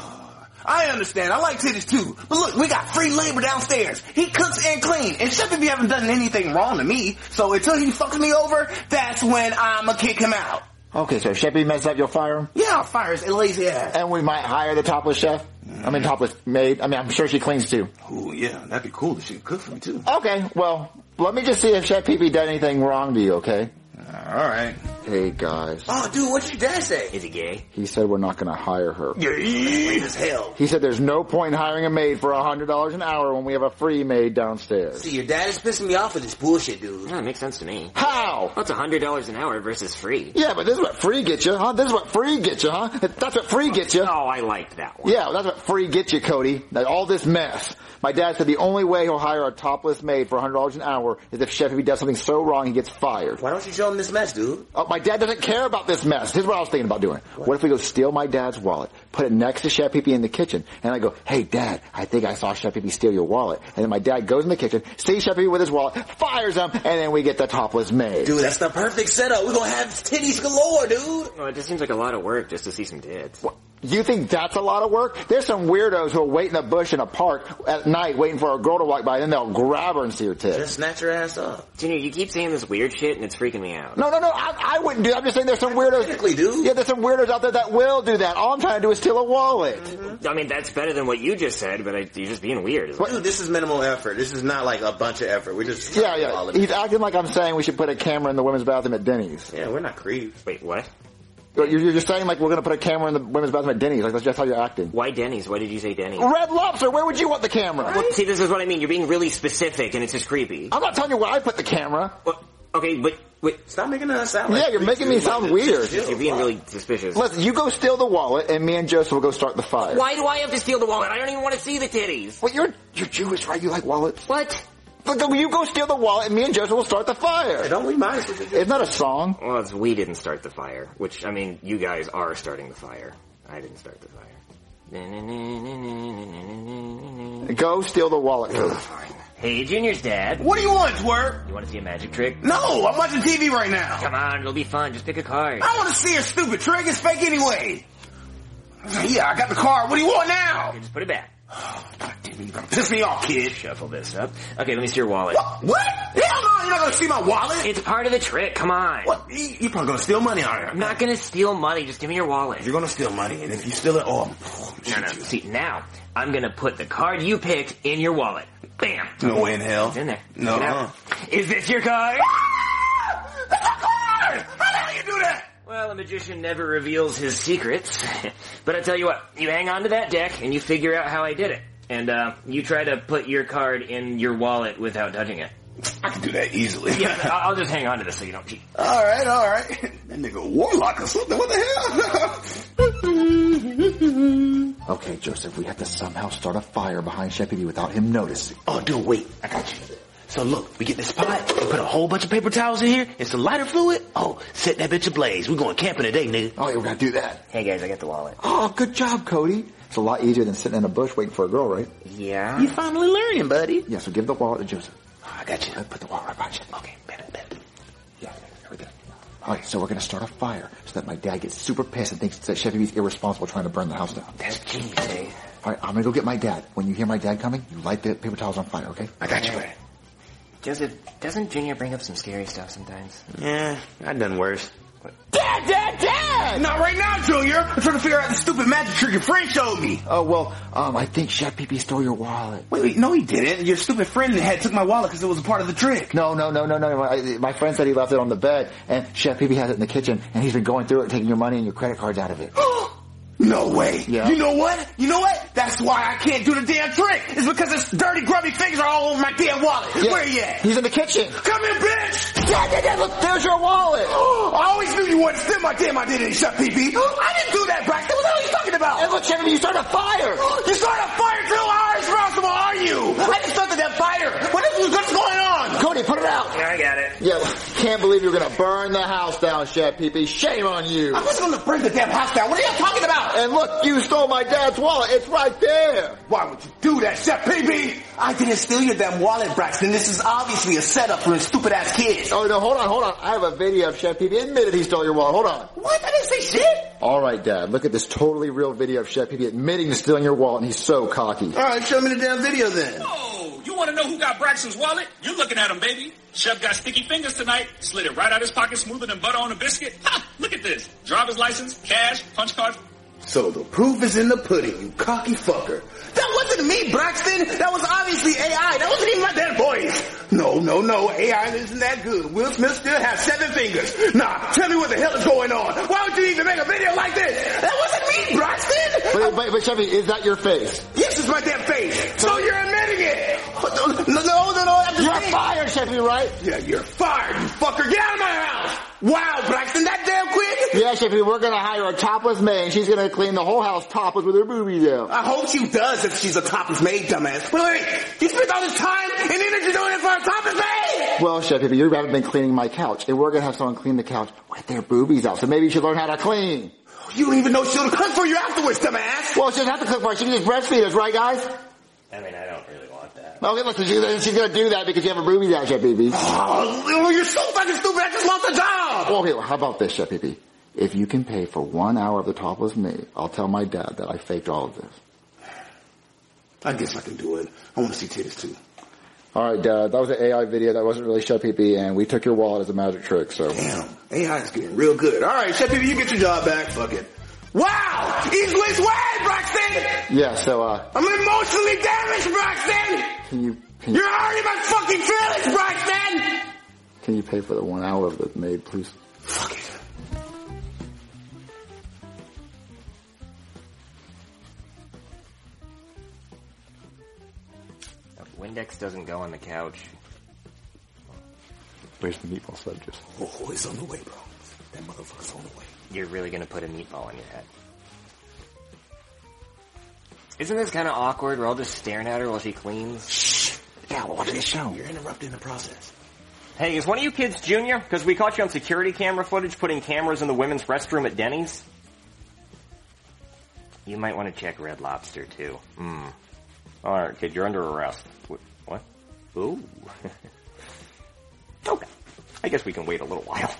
I understand. I like titties too. But look, we got free labor downstairs. He cooks and cleans. And Chef Pee Pee haven't done anything wrong to me. So until he fucks me over, that's when I'ma kick him out. Okay, so if Chef Pee Pee messes up, you'll fire him? Yeah, I'll fire his lazy ass. And we might hire the topless chef? Mm. I mean, topless maid. I mean, I'm sure she cleans too. Ooh, yeah. That'd be cool if she could cook for me too. Okay, well, let me just see if Chef Pee Pee did anything wrong to you, okay? All right. Hey, guys. Oh, dude, what'd your dad say? Is he gay? He said we're not going to hire her. Yeah, lame as hell. He said there's no point in hiring a maid for one hundred dollars an hour when we have a free maid downstairs. See, your dad is pissing me off with this bullshit, dude. Yeah, it makes sense to me. How? What's one hundred dollars an hour versus free? Yeah, but this is what free gets you, huh? This is what free gets you, huh? That's what free gets you. Oh, I liked that one. Yeah, well, that's what free gets you, Cody. That all this mess. My dad said the only way he'll hire a topless maid for one hundred dollars an hour is if Chef Pee Pee does something so wrong he gets fired. Why don't you show him this mess, dude? Oh, my dad doesn't care about this mess. Here's what I was thinking about doing. What, what if we go steal my dad's wallet, put it next to Chef Pee Pee in the kitchen, and I go, hey, Dad, I think I saw Chef Pee Pee steal your wallet. And then my dad goes in the kitchen, sees Chef Pee Pee with his wallet, fires him, and then we get the topless maid. Dude, that's the perfect setup. We're gonna have titties galore, dude. Well, it just seems like a lot of work just to see some tits. What? You think that's a lot of work? There's some weirdos who will wait in a bush in a park at night waiting for a girl to walk by, and then they'll grab her and see her tits. Just snatch her ass up. Junior, you keep saying this weird shit and it's freaking me out. No, no, no, I, I wouldn't do that. I'm just saying there's some weirdos. Technically, dude. Yeah, there's some weirdos out there that will do that. All I'm trying to do is steal a wallet. Mm-hmm. I mean, that's better than what you just said, but I, you're just being weird. Well. Dude, this is minimal effort. This is not like a bunch of effort. We're just... Yeah, yeah. He's acting like I'm saying we should put a camera in the women's bathroom at Denny's. Yeah, we're not creeps. Wait, what? You're just saying like we're going to put a camera in the women's bathroom at Denny's. Like that's just how you're acting. Why Denny's? Why did you say Denny's? Red Lobster. Where would you want the camera? Well, see, this is what I mean. You're being really specific, and it's just creepy. I'm not telling you where I put the camera. Well, okay, but wait. Stop making us sound like yeah, you're making me sound weird. You're being really suspicious. Listen, you go steal the wallet, and me and Joseph will go start the fire. Why do I have to steal the wallet? I don't even want to see the titties. Well, you're you're Jewish, right? You like wallets? What? But you go steal the wallet, and me and Joseph will start the fire. Don't we mind? Isn't that a song? Well, it's we didn't start the fire. Which, I mean, you guys are starting the fire. I didn't start the fire. Go steal the wallet, Cody. Fine. Hey, Junior's dad. What do you want, twerp? You want to see a magic trick? No, I'm watching T V right now. Come on, it'll be fun. Just pick a card. I want to see a stupid trick. It's fake anyway. Yeah, I got the card. What do you want now? Okay, just put it back. Oh, God damn it, you're gonna piss me off, kid. Shuffle this up. Okay, let me see your wallet. What? What? Hell no, you're not gonna see my wallet. It's part of the trick. Come on. What? You're probably gonna steal money on it. I'm not gonna steal money. Just give me your wallet. You're gonna steal money, and if you steal it, oh, no, no. See, now I'm gonna put the card you picked in your wallet. Bam. No way in hell. It's in there. No. Uh-uh. Is this your card? Ah! That's a card! How the hell you do that? Well, a magician never reveals his secrets. But I tell you what, you hang on to that deck and you figure out how I did it. And, uh, you try to put your card in your wallet without touching it. I can do that easily. Yeah, I'll just hang on to this so you don't cheat. Alright, alright. That nigga warlock or something. What the hell? Okay, Joseph, we have to somehow start a fire behind Chef Pee Pee without him noticing. Oh, dude, wait. I got you. So look, we get this pot, we put a whole bunch of paper towels in here, and some lighter fluid. Oh, set that bitch ablaze. We're going camping today, nigga. Oh, yeah, we're gonna do that. Hey guys, I got the wallet. Oh, good job, Cody. It's a lot easier than sitting in a bush waiting for a girl, right? Yeah. You finally learning, buddy. Yeah, so give the wallet to Joseph. Oh, I got you. Put the wallet right behind you. Okay, better, better. Yeah, there we go. Alright, so we're gonna start a fire so that my dad gets super pissed and thinks that Chef Pee Pee's irresponsible trying to burn the house down. That's genius, eh? Alright, I'm gonna go get my dad. When you hear my dad coming, you light the paper towels on fire, okay? I got you, buddy. Joseph, doesn't Junior bring up some scary stuff sometimes? Yeah, I've done worse. Dad, Dad, Dad! Not right now, Junior! I'm trying to figure out the stupid magic trick your friend showed me. Oh, well, um, I think Chef Pee Pee stole your wallet. Wait, wait, no he didn't. Your stupid friend had took my wallet because it was a part of the trick. No, no, no, no, no. My, my friend said he left it on the bed, and Chef Pee Pee has it in the kitchen, and he's been going through it, taking your money and your credit cards out of it. No way. Yeah. You know what? You know what? That's why I can't do the damn trick. It's because his dirty, grubby fingers are all over my damn wallet. Yeah. Where you at? He's in the kitchen. Come here, bitch! Dad, Dad, Dad, look, there's your wallet. I always knew you wouldn't steal my damn identity, Chef Pee Pee. I didn't do that, Braxton. What the hell are you talking about? And look, Chef Pee Pee, you started a fire. You started a fire too? How irresponsible are are you? I just started that fire. What is, what's going on? Cody, put it out. I got it. Yeah, can't believe you're gonna burn the house down, Chef Pee-Pee. Shame on you. I wasn't gonna burn the damn house down. What are you talking about? And look, you stole my dad's wallet. It's right there. Why would you do that, Chef Pee-Pee? I didn't steal your damn wallet, Braxton. This is obviously a setup for his stupid ass kids. Oh, no, hold on, hold on. I have a video of Chef Pee-Pee admitted he stole your wallet. Hold on. What? I didn't say shit. All right, Dad. Look at this totally real video of Chef Pee-Pee admitting to stealing your wallet, and he's so cocky. All right, show me the damn video then. Oh, you want to know who got Braxton's wallet? You're looking at him, baby. Chef got sticky fingers tonight. Slid it right out his pocket smoother than butter on a biscuit. Ha! Look at this. Driver's license, cash, punch card. So the proof is in the pudding, you cocky fucker. That wasn't me, Braxton. That was obviously A I. That wasn't even my damn voice. No, no, no. A I isn't that good. Will Smith still has seven fingers. Nah, tell me what the hell is going on. Why would you even make a video like this? That wasn't me, Braxton. But, but, but Chevy, is that your face? Yes, it's my damn face. So you're admitting it. No, no, no, no. You're saying. Fired, Chevy, right? Yeah, you're fired, you fucker. Get out of my house. Wow, Braxton, that damn quick? Yeah, Chevy, we're gonna hire a topless maid, and she's gonna clean the whole house topless with her boobies out. I hope she does if she's a topless maid, dumbass. Wait, wait, wait. You spent all this time and energy doing it for a topless maid? Well, Chevy, you haven't been cleaning my couch, and we're gonna have someone clean the couch with their boobies out, so maybe you should learn how to clean. You don't even know she'll cook for you afterwards, dumbass. Well, she doesn't have to cook for us. She can just breastfeed us, right, guys? I mean, I don't really want that. Okay, listen, she's, she's gonna do that because you have her boobies out, Chef Pee-Pee. Oh, you're so fucking stupid. I just lost a job. Okay, well, how about this, Chef Pee-Pee? If you can pay for one hour of the topless maid, I'll tell my dad that I faked all of this. I guess I can do it. I want to see titties too. All right, Dad. That was an A I video. That wasn't really Chef Pee-Pee, and we took your wallet as a magic trick. So damn, A I is getting real good. All right, Chef Pee-Pee, you get your job back. Fuck it. Wow, East West way, Braxton. Yeah. So uh, I'm emotionally damaged, Braxton. Can you? Can you You're hurting my fucking feelings, Braxton. Can you pay for the one hour of the maid, please? Fuck it. Windex doesn't go on the couch. Where's the meatball sledges? Oh, it's on the way, bro. That motherfucker's on the way. You're really gonna put a meatball on your head? Isn't this kind of awkward? We're all just staring at her while she cleans. Shh. Yeah, well, watch this show. You're interrupting the process. Hey, is one of you kids Junior? Because we caught you on security camera footage putting cameras in the women's restroom at Denny's. You might want to check Red Lobster, too. Hmm. Alright, kid, you're under arrest. What? Ooh. Okay. I guess we can wait a little while.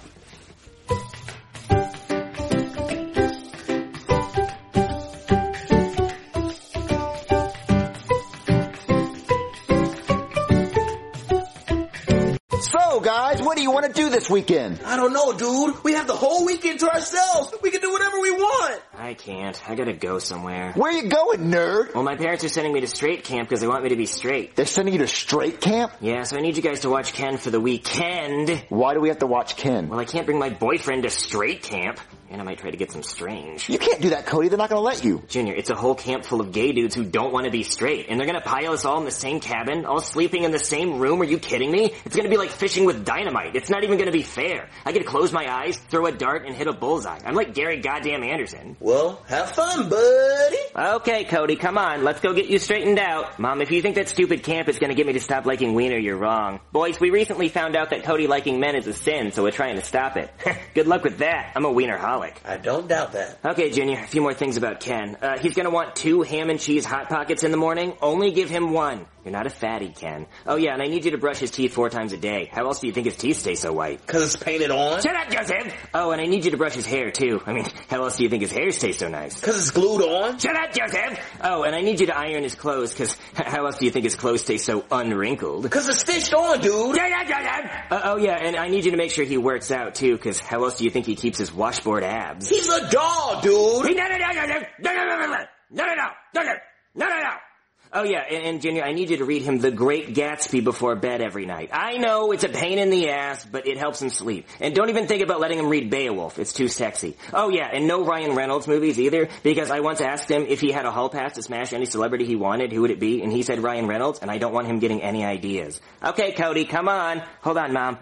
So, guys, what do you want to do this weekend? I don't know, dude. We have the whole weekend to ourselves. We can do whatever we want. I can't. I gotta go somewhere. Where you going, nerd? Well, my parents are sending me to straight camp because they want me to be straight. They're sending you to straight camp? Yeah, so I need you guys to watch Ken for the weekend. Why do we have to watch Ken? Well, I can't bring my boyfriend to straight camp. And I might try to get some strange. You can't do that, Cody. They're not gonna let you. Junior, it's a whole camp full of gay dudes who don't want to be straight. And they're gonna pile us all in the same cabin, all sleeping in the same room. Are you kidding me? It's gonna be like fishing with dynamite. It's not even gonna be fair. I get to close my eyes, throw a dart, and hit a bullseye. I'm like Gary goddamn Anderson. Well, have fun, buddy. Okay, Cody, come on. Let's go get you straightened out. Mom, if you think that stupid camp is gonna get me to stop liking Wiener, you're wrong. Boys, we recently found out that Cody liking men is a sin, so we're trying to stop it. Good luck with that. I'm a Wienerholic. I don't doubt that. Okay, Junior, a few more things about Ken. Uh, he's gonna want two ham and cheese Hot Pockets in the morning. Only give him one. You're not a fatty, Ken. Oh yeah, and I need you to brush his teeth four times a day. How else do you think his teeth stay so white? Cause it's painted on? Shut up, Joseph! Oh, and I need you to brush his hair, too. I mean, how else do you think his hair stays so nice? Cause it's glued on? Shut up, Joseph! Oh, and I need you to iron his clothes, cause how else do you think his clothes stay so unwrinkled? Cause it's stitched on, dude! Shut up, Joseph! Uh, oh yeah, and I need you to make sure he works out, too, cause how else do you think he keeps his washboard abs? He's a doll, dude! Hey, no, no, no, no, no, no, no, no, no, no, no, no, no, no, no, no. Oh yeah, and, and Junior, I need you to read him The Great Gatsby before bed every night. I know it's a pain in the ass, but it helps him sleep. And don't even think about letting him read Beowulf. It's too sexy. Oh yeah, and no Ryan Reynolds movies either, because I once asked him if he had a hall pass to smash any celebrity he wanted, who would it be? And he said Ryan Reynolds, and I don't want him getting any ideas. Okay, Cody, come on. Hold on, Mom.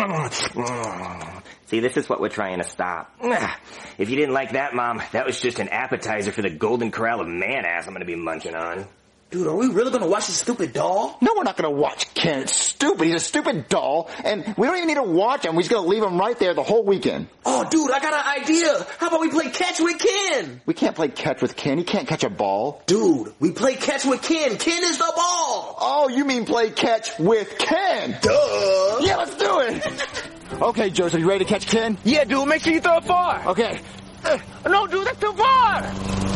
See, this is what we're trying to stop. If you didn't like that, Mom, that was just an appetizer for the golden corral of man ass I'm gonna be munching on. Dude, are we really gonna watch this stupid doll? No, we're not gonna watch Ken. It's stupid. He's a stupid doll, and we don't even need to watch him. We're just gonna leave him right there the whole weekend. Oh, dude, I got an idea. How about we play catch with Ken? We can't play catch with Ken. He can't catch a ball. Dude, we play catch with Ken. Ken is the ball. Oh, you mean play catch with Ken? Duh. Yeah, let's do it. Okay, Joseph, you ready to catch Ken? Yeah, dude, make sure you throw it far. Okay. Uh, no, dude, that's too far.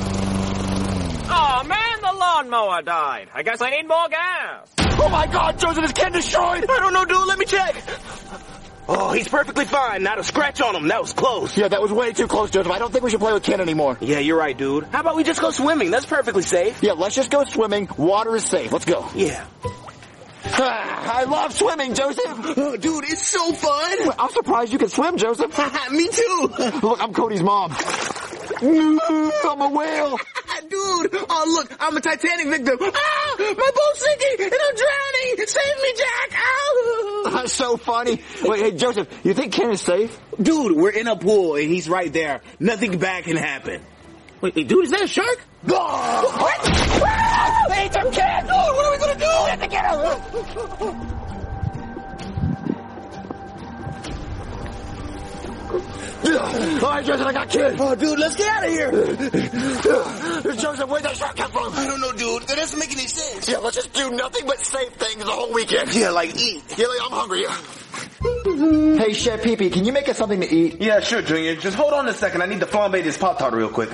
Oh man, the lawnmower died. I guess I need more gas. Oh my God, Joseph, is Ken destroyed? I don't know, dude. Let me check. Oh, he's perfectly fine. Not a scratch on him. That was close. Yeah, that was way too close, Joseph. I don't think we should play with Ken anymore. Yeah, you're right, dude. How about we just go swimming? That's perfectly safe. Yeah, let's just go swimming. Water is safe. Let's go. Yeah. I love swimming, Joseph. Oh, dude, it's so fun. I'm surprised you can swim, Joseph. Me too. Look, I'm Cody's mom. I'm a whale. Dude, oh look, I'm a Titanic victim. Ah, my boat's sinking and I'm drowning. Save me, Jack. Ow. That's so funny. Wait, hey, Joseph, you think Ken is safe? Dude, we're in a pool and he's right there. Nothing bad can happen. Wait, wait dude, is that a shark? Oh, what? Ah, they ate some Ken. Oh, what are we gonna do? We have to get him. All right, Joseph, I got Ken. Oh, dude, let's get out of here. Joseph, where'd that shark come from? I don't know, dude. That doesn't make any sense. Yeah, let's just do nothing but safe things the whole weekend. Yeah, like eat. Yeah, like, I'm hungry. Hey, Chef Pee-Pee, can you make us something to eat? Yeah, sure, Junior. Just hold on a second. I need to flambe this Pop-Tart real quick.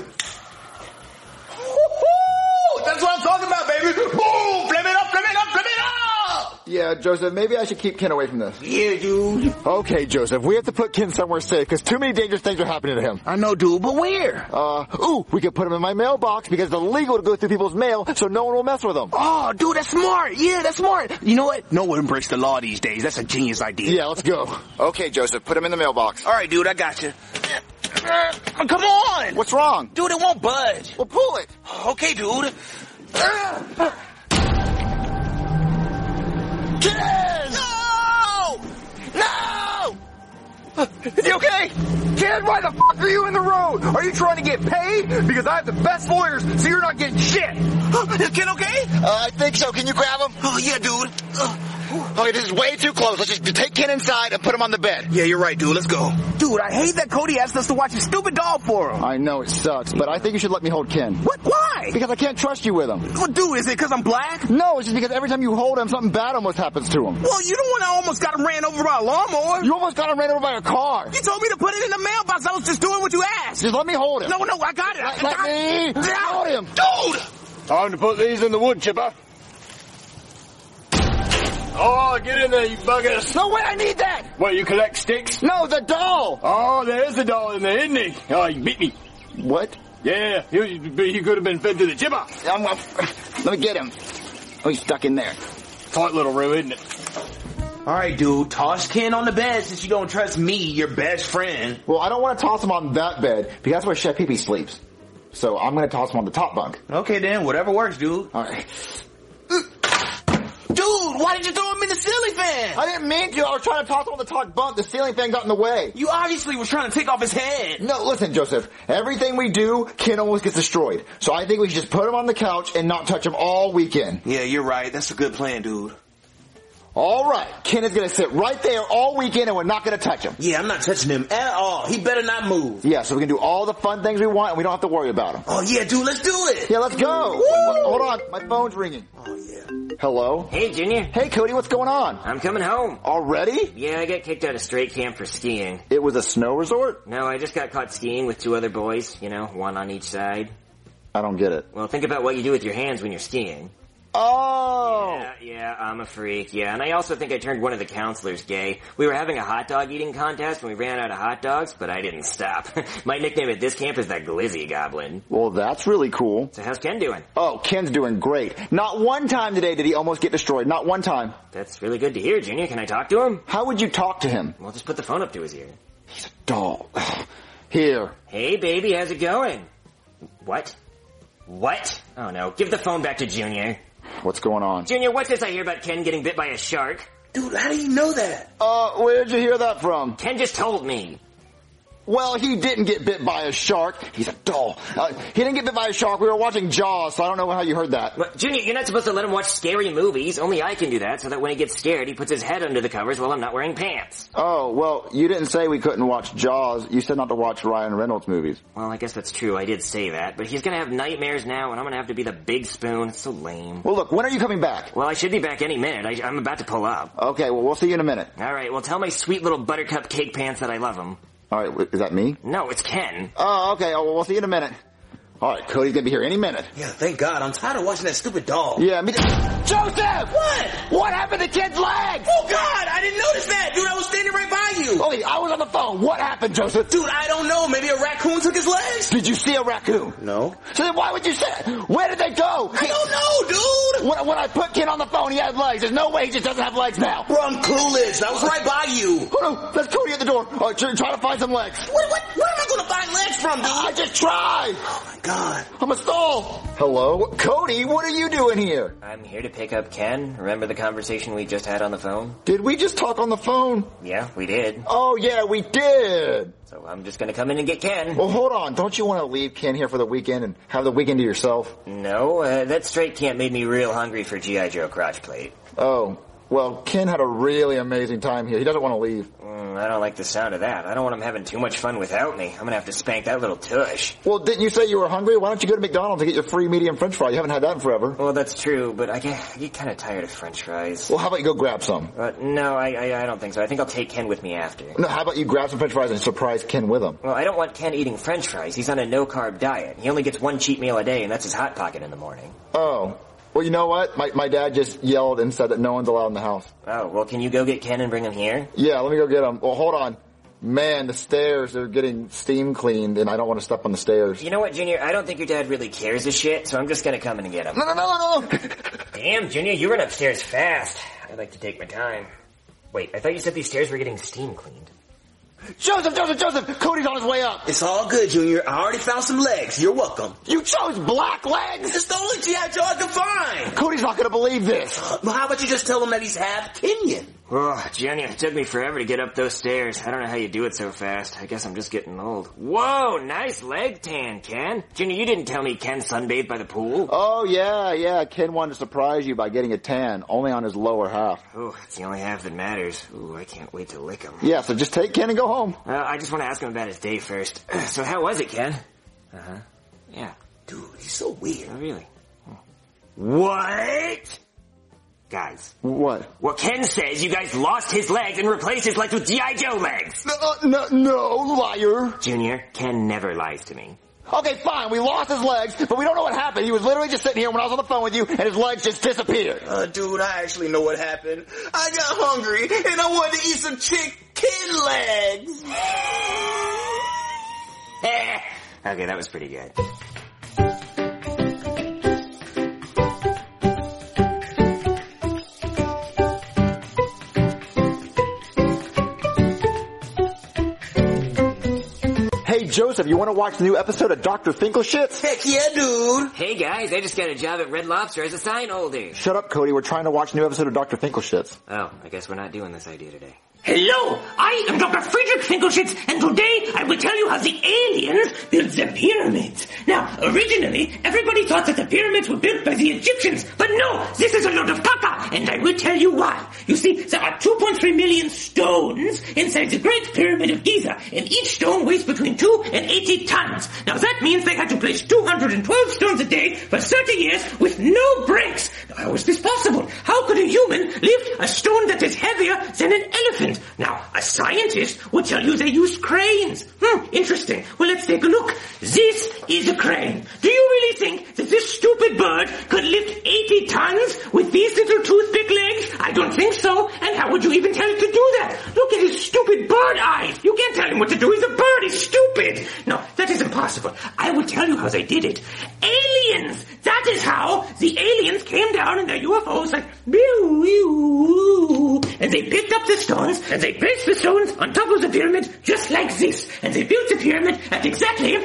That's what I'm talking about, baby. Boom! Flame it up, flame it up, flame it up! Yeah, Joseph, maybe I should keep Ken away from this. Yeah, dude. Okay, Joseph, we have to put Ken somewhere safe because too many dangerous things are happening to him. I know, dude, but where? Uh, ooh, we could put him in my mailbox because it's illegal to go through people's mail so no one will mess with him. Oh, dude, that's smart. Yeah, that's smart. You know what? No one breaks the law these days. That's a genius idea. Yeah, let's go. Okay, Joseph, put him in the mailbox. All right, dude, I got you. Uh, come on! What's wrong? Dude, it won't budge. Well, pull it. Okay, dude. Uh, Ken! No! No! Is he okay? Ken, why the fuck are you in the road? Are you trying to get paid? Because I have the best lawyers, so you're not getting shit. Is Ken okay? Uh, I think so. Can you grab him? Oh, yeah, dude. Uh, Okay, this is way too close. Let's just take Ken inside and put him on the bed. Yeah, you're right, dude. Let's go. Dude, I hate that Cody asked us to watch his stupid doll for him. I know it sucks, but I think you should let me hold Ken. What? Why? Because I can't trust you with him. Well, dude, is it because I'm black? No, it's just because every time you hold him, something bad almost happens to him. Well, you the one that almost got him ran over by a lawnmower. You almost got him ran over by a car. You told me to put it in the mailbox. I was just doing what you asked. Just let me hold him. No, no, I got it. Let, I let got me it. hold him. Dude! Time to put these in the wood chipper. Oh, get in there, you buggers. No, wait, I need that. What, you collect sticks? No, the doll. Oh, there is a doll in there, isn't he? Oh, he beat me. What? Yeah, he, he could have been fed to the chipper. I'm, I'm, let me get him. Oh, he's stuck in there. Tight little room, isn't it? All right, dude, toss Ken on the bed since you don't trust me, your best friend. Well, I don't want to toss him on that bed because that's where Chef Pee-Pee sleeps. So I'm going to toss him on the top bunk. Okay, then, whatever works, dude. All right. Dude, why did you throw him in the ceiling fan? I didn't mean to. I was trying to toss him on the top bunk. The ceiling fan got in the way. You obviously were trying to take off his head. No, listen, Joseph. Everything we do, Ken almost gets destroyed. So I think we should just put him on the couch and not touch him all weekend. Yeah, you're right. That's a good plan, dude. All right. Ken is going to sit right there all weekend and we're not going to touch him. Yeah, I'm not touching him at all. He better not move. Yeah, so we can do all the fun things we want and we don't have to worry about him. Oh, yeah, dude, let's do it. Yeah, let's go. Woo! Hold on. My phone's ringing. Oh, yeah. Hello? Hey, Junior. Hey, Cody, what's going on? I'm coming home. Already? Yeah, I got kicked out of straight camp for skiing. It was a snow resort? No, I just got caught skiing with two other boys, you know, one on each side. I don't get it. Well, think about what you do with your hands when you're skiing. Oh! Yeah, yeah, I'm a freak, yeah. And I also think I turned one of the counselors gay. We were having a hot dog eating contest and we ran out of hot dogs, but I didn't stop. My nickname at this camp is the Glizzy Goblin. Well, that's really cool. So how's Ken doing? Oh, Ken's doing great. Not one time today did he almost get destroyed. Not one time. That's really good to hear, Junior. Can I talk to him? How would you talk to him? Well, just put the phone up to his ear. He's a doll. Here. Hey, baby, how's it going? What? What? Oh, no. Give the phone back to Junior. What's going on? Junior, what's this I hear about Ken getting bit by a shark? Dude, how do you know that? Uh, where did you hear that from? Ken just told me. Well, he didn't get bit by a shark. He's a doll. Uh, he didn't get bit by a shark. We were watching Jaws, so I don't know how you heard that. But, Junior, you're not supposed to let him watch scary movies. Only I can do that, so that when he gets scared, he puts his head under the covers while I'm not wearing pants. Oh, well, you didn't say we couldn't watch Jaws. You said not to watch Ryan Reynolds movies. Well, I guess that's true. I did say that. But he's gonna have nightmares now, and I'm gonna have to be the big spoon. It's so lame. Well, look, when are you coming back? Well, I should be back any minute. I, I'm about to pull up. Okay, well, we'll see you in a minute. All right, well, tell my sweet little buttercup cake pants that I love them. All right, is that me? No, it's Ken. Oh, okay. Oh, well, we'll see you in a minute. All right, Cody's gonna be here any minute. Yeah, thank God. I'm tired of watching that stupid doll. Yeah, me too. Joseph! What? What happened to Ken's leg? Oh, God! I didn't notice that! Dude, I was standing right by you! Oh, I was on the phone. What happened, Joseph? Dude, I don't know. Maybe a raccoon took his legs? Did you see a raccoon? No. So then why would you say it? Where did they go? I don't know, dude! When, when I put Ken on the phone, he had legs. There's no way he just doesn't have legs now. Bro, I'm clueless. I was right by you. Oh, no. That's Cody at the door. Oh, try, try to find some legs. What, what, where am I going to find legs from, dude? I just tried. Oh, my God. I'm a stall. Hello? Cody, what are you doing here? I'm here to pick up Ken. Remember the conversation we just had on the phone? Did we just talk on the phone? Yeah, we did. Oh, yeah, we did. So I'm just gonna come in and get Ken. Well, hold on. Don't you want to leave Ken here for the weekend and have the weekend to yourself? No, uh, that straight camp made me real hungry for G I. Joe crotch plate. Oh. Well, Ken had a really amazing time here. He doesn't want to leave. Mm, I don't like the sound of that. I don't want him having too much fun without me. I'm gonna have to spank that little tush. Well, didn't you say you were hungry? Why don't you go to McDonald's and get your free medium french fry? You haven't had that in forever. Well, that's true, but I get, I get kind of tired of french fries. Well, how about you go grab some? Uh, no, I, I I don't think so. I think I'll take Ken with me after. No, how about you grab some french fries and surprise Ken with them? Well, I don't want Ken eating french fries. He's on a no-carb diet. He only gets one cheat meal a day, and that's his Hot Pocket in the morning. Oh. Well, you know what? My my dad just yelled and said that no one's allowed in the house. Oh, well, can you go get Ken and bring him here? Yeah, let me go get him. Well, hold on. Man, the stairs, they're getting steam cleaned, and I don't want to step on the stairs. You know what, Junior? I don't think your dad really cares a shit, so I'm just gonna come in and get him. No, no, no, no, no. Damn, Junior, you run upstairs fast. I like to take my time. Wait, I thought you said these stairs were getting steam cleaned. Joseph, Joseph, Joseph! Cody's on his way up. It's all good, Junior. I already found some legs. You're welcome. You chose black legs? It's the only G I. Joe I can find. Cody's not going to believe this. Well, how about you just tell him that he's half Kenyan? Oh, Junior, it took me forever to get up those stairs. I don't know how you do it so fast. I guess I'm just getting old. Whoa, nice leg tan, Ken. Junior, you didn't tell me Ken sunbathed by the pool. Oh, yeah, yeah. Ken wanted to surprise you by getting a tan, only on his lower half. Oh, it's the only half that matters. Ooh, I can't wait to lick him. Yeah, so just take Ken and go home. Uh, I just want to ask him about his day first. So how was it, Ken? Uh-huh. Yeah. Dude, he's so weird. Oh, really? Oh. What? Guys. What? Well, Ken says you guys lost his legs and replaced his legs with G I. Joe legs. No, uh, no, no, liar. Junior, Ken never lies to me. Okay, fine, we lost his legs, but we don't know what happened. He was literally just sitting here when I was on the phone with you, and his legs just disappeared. Uh, dude, I actually know what happened. I got hungry, and I wanted to eat some chicken legs. Okay, that was pretty good. Hey, Joseph, you want to watch the new episode of Doctor Finkelshits? Heck yeah, dude. Hey, guys, I just got a job at Red Lobster as a sign holder. Shut up, Cody. We're trying to watch the new episode of Doctor Finkelshits. Oh, I guess we're not doing this idea today. Hello, I am Doctor Friedrich Finkelshitz, and today I will tell you how the aliens built the pyramids. Now, originally, everybody thought that the pyramids were built by the Egyptians, but no, this is a load of caca, and I will tell you why. You see, there are two point three million stones inside the Great Pyramid of Giza, and each stone weighs between two and eighty tons. Now, that means they had to place two hundred twelve stones a day for thirty years with no breaks. Now, how is this possible? How could a human lift a stone that is heavier than an elephant? Now, a scientist would tell you they used cranes. Hmm, interesting. Well, let's take a look. This is a crane. Do you really think that this stupid bird could lift eighty tons with these little toothpick legs? I don't think so. And how would you even tell it to do that? Look at his stupid bird eyes. You can't tell him what to do. He's a bird. He's stupid. No, that is impossible. I will tell you how they did it. Aliens! That is how the aliens came down in their U F Os like, and they picked up the stones, and they placed the stones on top of the pyramid just like this. And they built the pyramid at exactly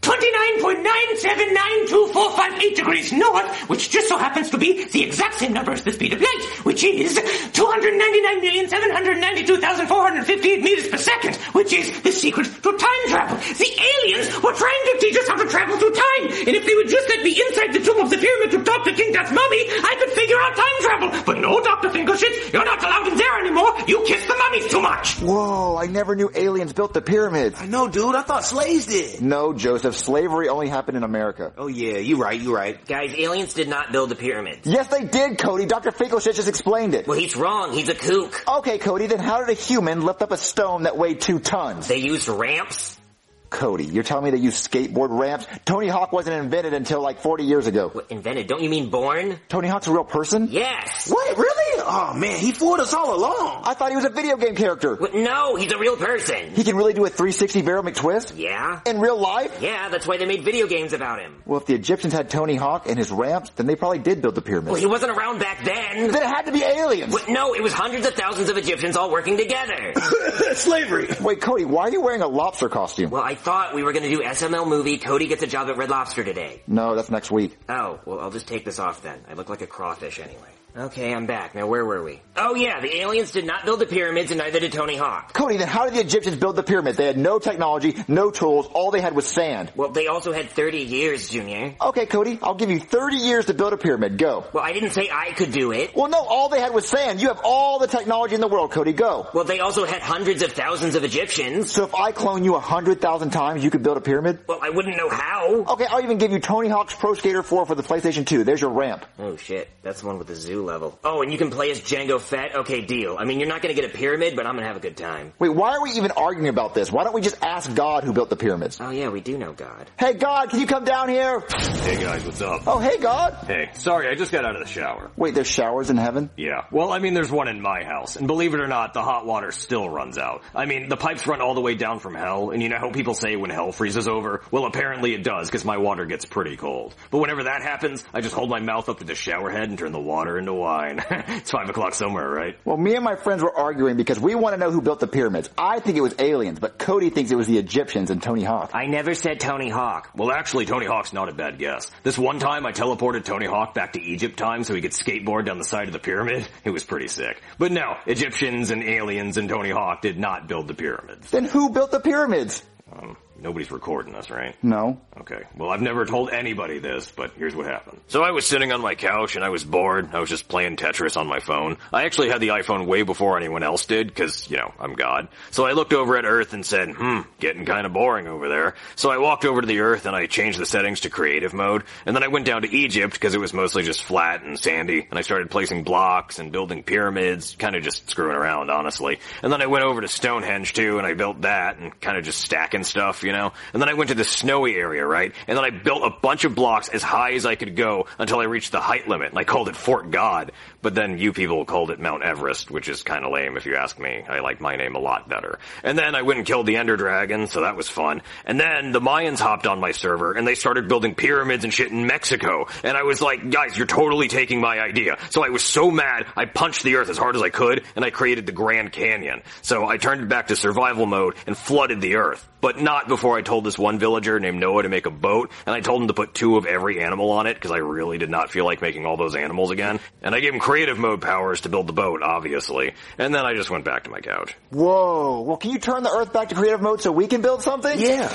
twenty-nine point nine seven nine two four five eight degrees north, which just so happens to be the exact same number as the speed of light, which is two hundred ninety-nine million seven hundred ninety-two thousand four hundred fifty-eight meters per second, which is the secret to time travel. The aliens were trying to teach us how to travel through time, and if they would just let me inside the tomb of the pyramid to talk to King Tut's mummy, I could figure out time travel. But no, Doctor Finkelshits, you're not allowed in there anymore. You kiss the mummies too much. Whoa, I never knew aliens built the pyramids. I know, dude. I thought slaves did. No, Joseph. Slavery only happened in America. Oh, yeah. You're right. You're right. Guys, aliens did not build the pyramids. Yes, they did, Cody. Doctor Finkelshit just explained it. Well, he's wrong. He's a kook. Okay, Cody, then how did a human lift up a stone that weighed two tons? They used ramps. Cody, you're telling me they used skateboard ramps? Tony Hawk wasn't invented until like forty years ago. What, invented? Don't you mean born? Tony Hawk's a real person? Yes. What? Really? Oh, man, he fooled us all along. I thought he was a video game character. What? No, he's a real person. He can really do a three sixty barrel McTwist? Yeah. In real life? Yeah, that's why they made video games about him. Well, if the Egyptians had Tony Hawk and his ramps, then they probably did build the pyramids. Well, he wasn't around back then. Then it had to be aliens. What? No, it was hundreds of thousands of Egyptians all working together. Slavery. Wait, Cody, why are you wearing a lobster costume? Well, I thought we were going to do S M L movie, Cody Gets a Job at Red Lobster today. No, that's next week. Oh, well, I'll just take this off then. I look like a crawfish anyway. Okay, I'm back. Now, where were we? Oh, yeah, the aliens did not build the pyramids, and neither did Tony Hawk. Cody, then how did the Egyptians build the pyramids? They had no technology, no tools, all they had was sand. Well, they also had thirty years, Junior. Okay, Cody, I'll give you thirty years to build a pyramid. Go. Well, I didn't say I could do it. Well, no, all they had was sand. You have all the technology in the world, Cody. Go. Well, they also had hundreds of thousands of Egyptians. So if I clone you a hundred thousand times, you could build a pyramid? Well, I wouldn't know how. Okay, I'll even give you Tony Hawk's Pro Skater four for the PlayStation two. There's your ramp. Oh, shit. That's the one with the zoo level. Oh, and you can play as Django Fett? Okay, deal. I mean, you're not gonna get a pyramid, but I'm gonna have a good time. Wait, why are we even arguing about this? Why don't we just ask God who built the pyramids? Oh yeah, we do know God. Hey God, can you come down here? Hey guys, what's up? Oh, hey God. Hey, sorry, I just got out of the shower. Wait, there's showers in heaven? Yeah. Well, I mean, there's one in my house, and believe it or not, the hot water still runs out. I mean, the pipes run all the way down from hell, and you know how people say when hell freezes over? Well, apparently it does, because my water gets pretty cold. But whenever that happens, I just hold my mouth up to the shower head and turn the water into wine. It's five o'clock somewhere, right? Well, me and my friends were arguing because we want to know who built the pyramids. I think it was aliens, but Cody thinks it was the Egyptians and Tony Hawk. I never said Tony Hawk. Well, actually, Tony Hawk's not a bad guess. This one time I teleported Tony Hawk back to Egypt time so he could skateboard down the side of the pyramid. It was pretty sick. But no, Egyptians and aliens and Tony Hawk did not build the pyramids. Then who built the pyramids? Um, nobody's recording us, right? No. Okay. Well, I've never told anybody this, but here's what happened. So I was sitting on my couch and I was bored. I was just playing Tetris on my phone. I actually had the iPhone way before anyone else did because, you know, I'm God. So I looked over at Earth and said, hmm, getting kind of boring over there. So I walked over to the Earth and I changed the settings to creative mode. And then I went down to Egypt because it was mostly just flat and sandy. And I started placing blocks and building pyramids, kind of just screwing around, honestly. And then I went over to Stonehenge too and I built that and kind of just stacking stuff, you know. And then I went to the snowy area, right? And then I built a bunch of blocks as high as I could go until I reached the height limit, and I called it Fort God. But then you people called it Mount Everest, which is kind of lame if you ask me. I like my name a lot better. And then I went and killed the Ender Dragon, so that was fun. And then the Mayans hopped on my server, and they started building pyramids and shit in Mexico. And I was like, guys, you're totally taking my idea. So I was so mad, I punched the earth as hard as I could, and I created the Grand Canyon. So I turned it back to survival mode and flooded the earth. But not before I told this one villager named Noah to make a boat, and I told him to put two of every animal on it, because I really did not feel like making all those animals again. And I gave him creative mode powers to build the boat, obviously. And then I just went back to my couch. Whoa. Well, can you turn the earth back to creative mode so we can build something? Yeah.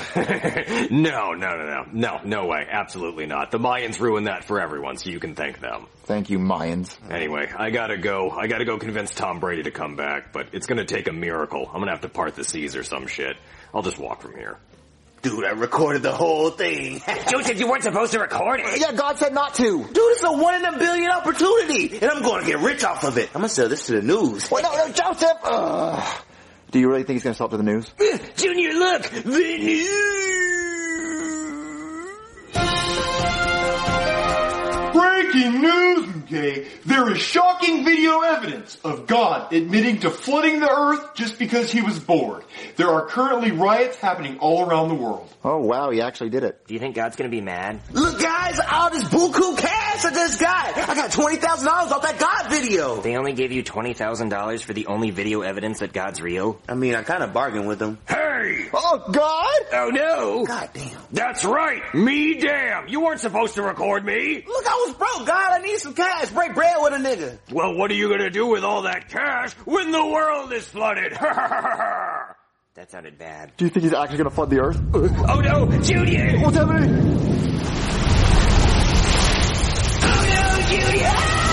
no, no, no, no. No, no way. Absolutely not. The Mayans ruined that for everyone, so you can thank them. Thank you, Mayans. Anyway, I gotta go. I gotta go convince Tom Brady to come back, but it's gonna take a miracle. I'm gonna have to part the seas or some shit. I'll just walk from here. Dude, I recorded the whole thing. Joseph, you weren't supposed to record it. Yeah, God said not to. Dude, it's a one in a billion opportunity, and I'm going to get rich off of it. I'm going to sell this to the news. Wait, no, no, Joseph! Ugh. Do you really think he's going to sell it to the news? Junior, look! The news! Breaking news, okay? There is shocking video evidence of God admitting to flooding the earth just because he was bored. There are currently riots happening all around the world. Oh, wow, he actually did it. Do you think God's gonna be mad? Look, guys, all this buku cash I just got. I got twenty thousand dollars off that God video. They only gave you twenty thousand dollars for the only video evidence that God's real? I mean, I kind of bargained with them. Hey, me. Oh, God! Oh, no. God damn. That's right. Me damn. You weren't supposed to record me. Look, I was broke, God. I need some cash. Break bread with a nigga. Well, what are you gonna do with all that cash when the world is flooded? That sounded bad. Do you think he's actually gonna flood the earth? Oh, no. Junior! What's happening? Oh, no, Junior!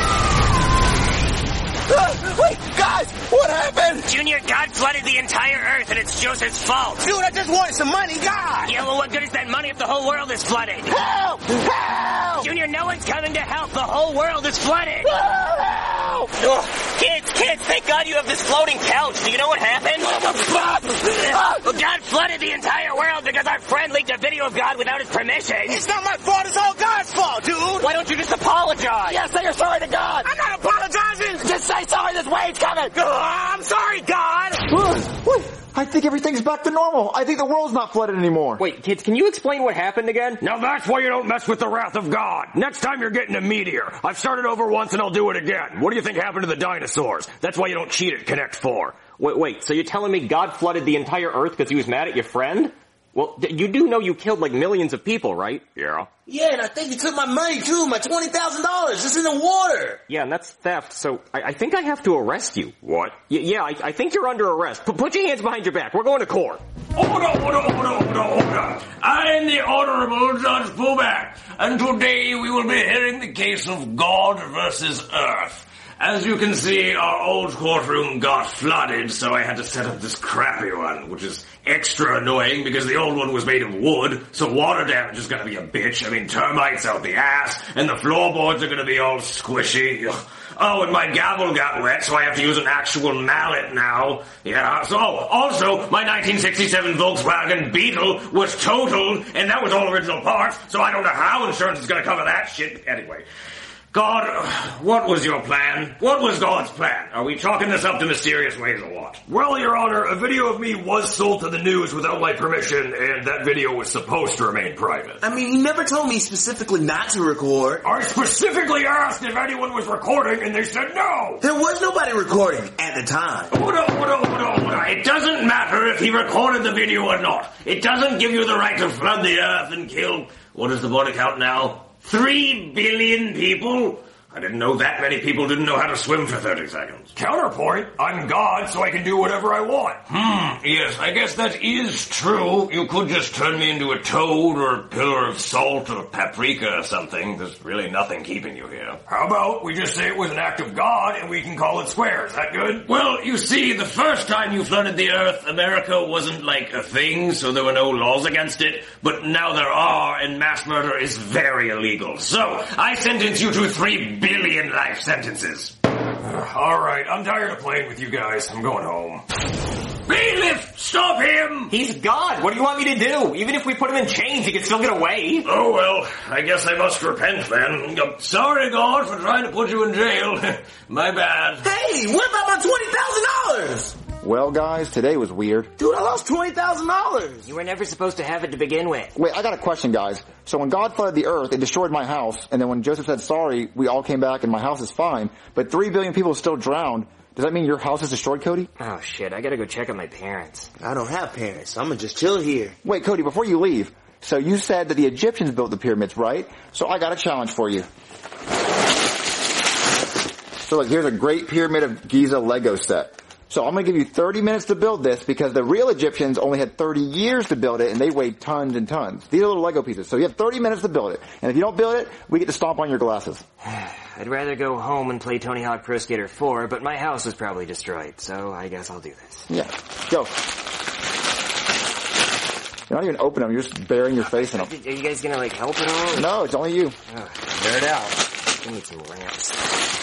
Uh, wait, guys, what happened? Junior, God flooded the entire earth and it's Joseph's fault. Dude, I just wanted some money, God. Yeah, well, what good is that money if the whole world is flooded? Help! Help! Junior, no one's coming to help. The whole world is flooded. Help! Oh, kids, kids, thank God you have this floating couch. Do you know what happened? Well, God flooded the entire world because our friend leaked a video of God without his permission. It's not my fault. It's all God's fault, dude. Why don't you just apologize? Yeah, say you're sorry to God. I'm not apologizing. Just say sorry. This wave's coming. Oh, I'm sorry, God. Wait, I think everything's back to normal. I think the world's not flooded anymore. Wait, kids, can you explain what happened again? Now that's why you don't mess with the wrath of God. Next time you're getting a meteor. I've started over once and I'll do it again. What do you think happened to the dinosaurs? That's why you don't cheat at Connect four. Wait, wait, so you're telling me God flooded the entire earth because he was mad at your friend? Well, you do know you killed like millions of people, right? Yeah. Yeah, and I think he took my money too, my twenty thousand dollars. It's in the water. Yeah, and that's theft, so I, I think I have to arrest you. What? Y- yeah, I, I think you're under arrest. P- put your hands behind your back. We're going to court. Order, order, order, order, order. I am the Honorable Judge Puback, and today we will be hearing the case of God versus Earth. As you can see, our old courtroom got flooded, so I had to set up this crappy one, which is extra annoying because the old one was made of wood, so water damage is gonna be a bitch. I mean, termites out the ass, and the floorboards are gonna be all squishy. Ugh. Oh, and my gavel got wet, so I have to use an actual mallet now. Yeah, so, oh, also, my nineteen sixty-seven Volkswagen Beetle was totaled, and that was all original parts, so I don't know how insurance is gonna cover that shit. Anyway. God, what was your plan? What was God's plan? Are we chalking this up to mysterious ways or what? Well, Your Honor, a video of me was sold to the news without my permission, and that video was supposed to remain private. I mean, he never told me specifically not to record. I specifically asked if anyone was recording, and they said no! There was nobody recording at the time. Hold on, hold on, hold on, hold on. It doesn't matter if he recorded the video or not. It doesn't give you the right to flood the earth and kill, what is the body count now? Three billion people? I didn't know that many people didn't know how to swim for thirty seconds. Counterpoint, I'm God, so I can do whatever I want. Hmm, yes, I guess that is true. You could just turn me into a toad or a pillar of salt or paprika or something. There's really nothing keeping you here. How about we just say it was an act of God and we can call it square? Is that good? Well, you see, the first time you flooded the earth, America wasn't like a thing, so there were no laws against it. But now there are, and mass murder is very illegal. So, I sentence you to three billion life sentences. Alright, I'm tired of playing with you guys. I'm going home. Bailiff, stop him! He's God. What do you want me to do? Even if we put him in chains, he can still get away. Oh, well, I guess I must repent then. Sorry, God, for trying to put you in jail. My bad. Hey, what about my twenty thousand dollars? Well, guys, today was weird. Dude, I lost twenty thousand dollars. You were never supposed to have it to begin with. Wait, I got a question, guys. So when God flooded the earth, it destroyed my house, and then when Joseph said sorry, we all came back and my house is fine, but three billion people still drowned. Does that mean your house is destroyed, Cody? Oh, shit, I gotta go check on my parents. I don't have parents. I'm gonna just chill here. Wait, Cody, before you leave, so you said that the Egyptians built the pyramids, right? So I got a challenge for you. So look, here's a Great Pyramid of Giza Lego set. So I'm going to give you thirty minutes to build this because the real Egyptians only had thirty years to build it and they weighed tons and tons. These are little Lego pieces. So you have thirty minutes to build it. And if you don't build it, we get to stomp on your glasses. I'd rather go home and play Tony Hawk Pro Skater four, but my house is probably destroyed, so I guess I'll do this. Yeah, go. You're not even opening them, you're just burying your face in them. Are you guys gonna, like, help at all? No, it's only you. Oh, wear it out. I need some lamps.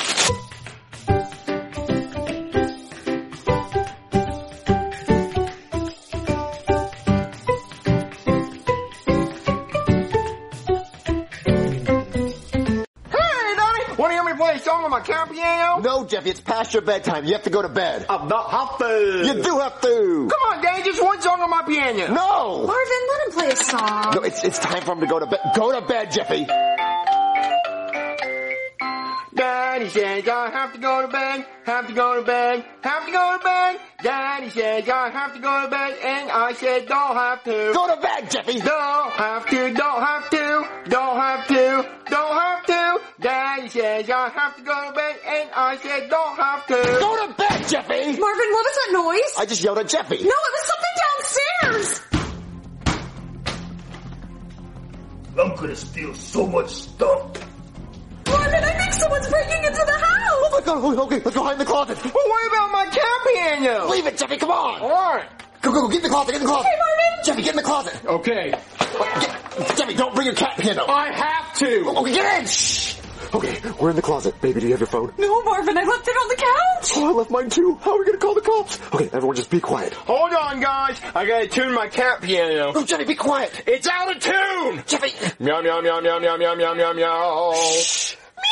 On my car piano? No, Jeffy, it's past your bedtime. You have to go to bed. I don't have to. You do have to. Come on, Daddy, just one song on my piano. No. Marvin, let him play a song. No, it's it's time for him to go to bed. Go to bed, Jeffy. Daddy. Daddy says I have to go to bed, have to go to bed, have to go to bed. Daddy says I have to go to bed, and I said don't have to. Go to bed, Jeffy! Don't have to, don't have to, don't have to, don't have to. Daddy says I have to go to bed, and I said don't have to. Go to bed, Jeffy! Marvin, what was that noise? I just yelled at Jeffy. No, it was something downstairs! I'm gonna steal so much stuff. Marvin, I think someone's breaking into the house! Oh my god, okay, let's go hide in the closet. Well, what about my cat piano? Leave it, Jeffy, come on! Alright. Go, go, go, get in the closet, get in the closet! Hey, Marvin! Jeffy, get in the closet! Okay. Get, Jeffy, don't bring your cat piano! I have to! Okay, get in! Shh! Okay, we're in the closet. Baby, do you have your phone? No, Marvin, I left it on the couch! Oh, I left mine too. How are we gonna call the cops? Okay, everyone just be quiet. Hold on, guys. I gotta tune my cat piano. Oh, Jeffy, be quiet! It's out of tune! Jeffy! Meow, meow, meow, meow, meow, meow, meow, meow, meow. Shh!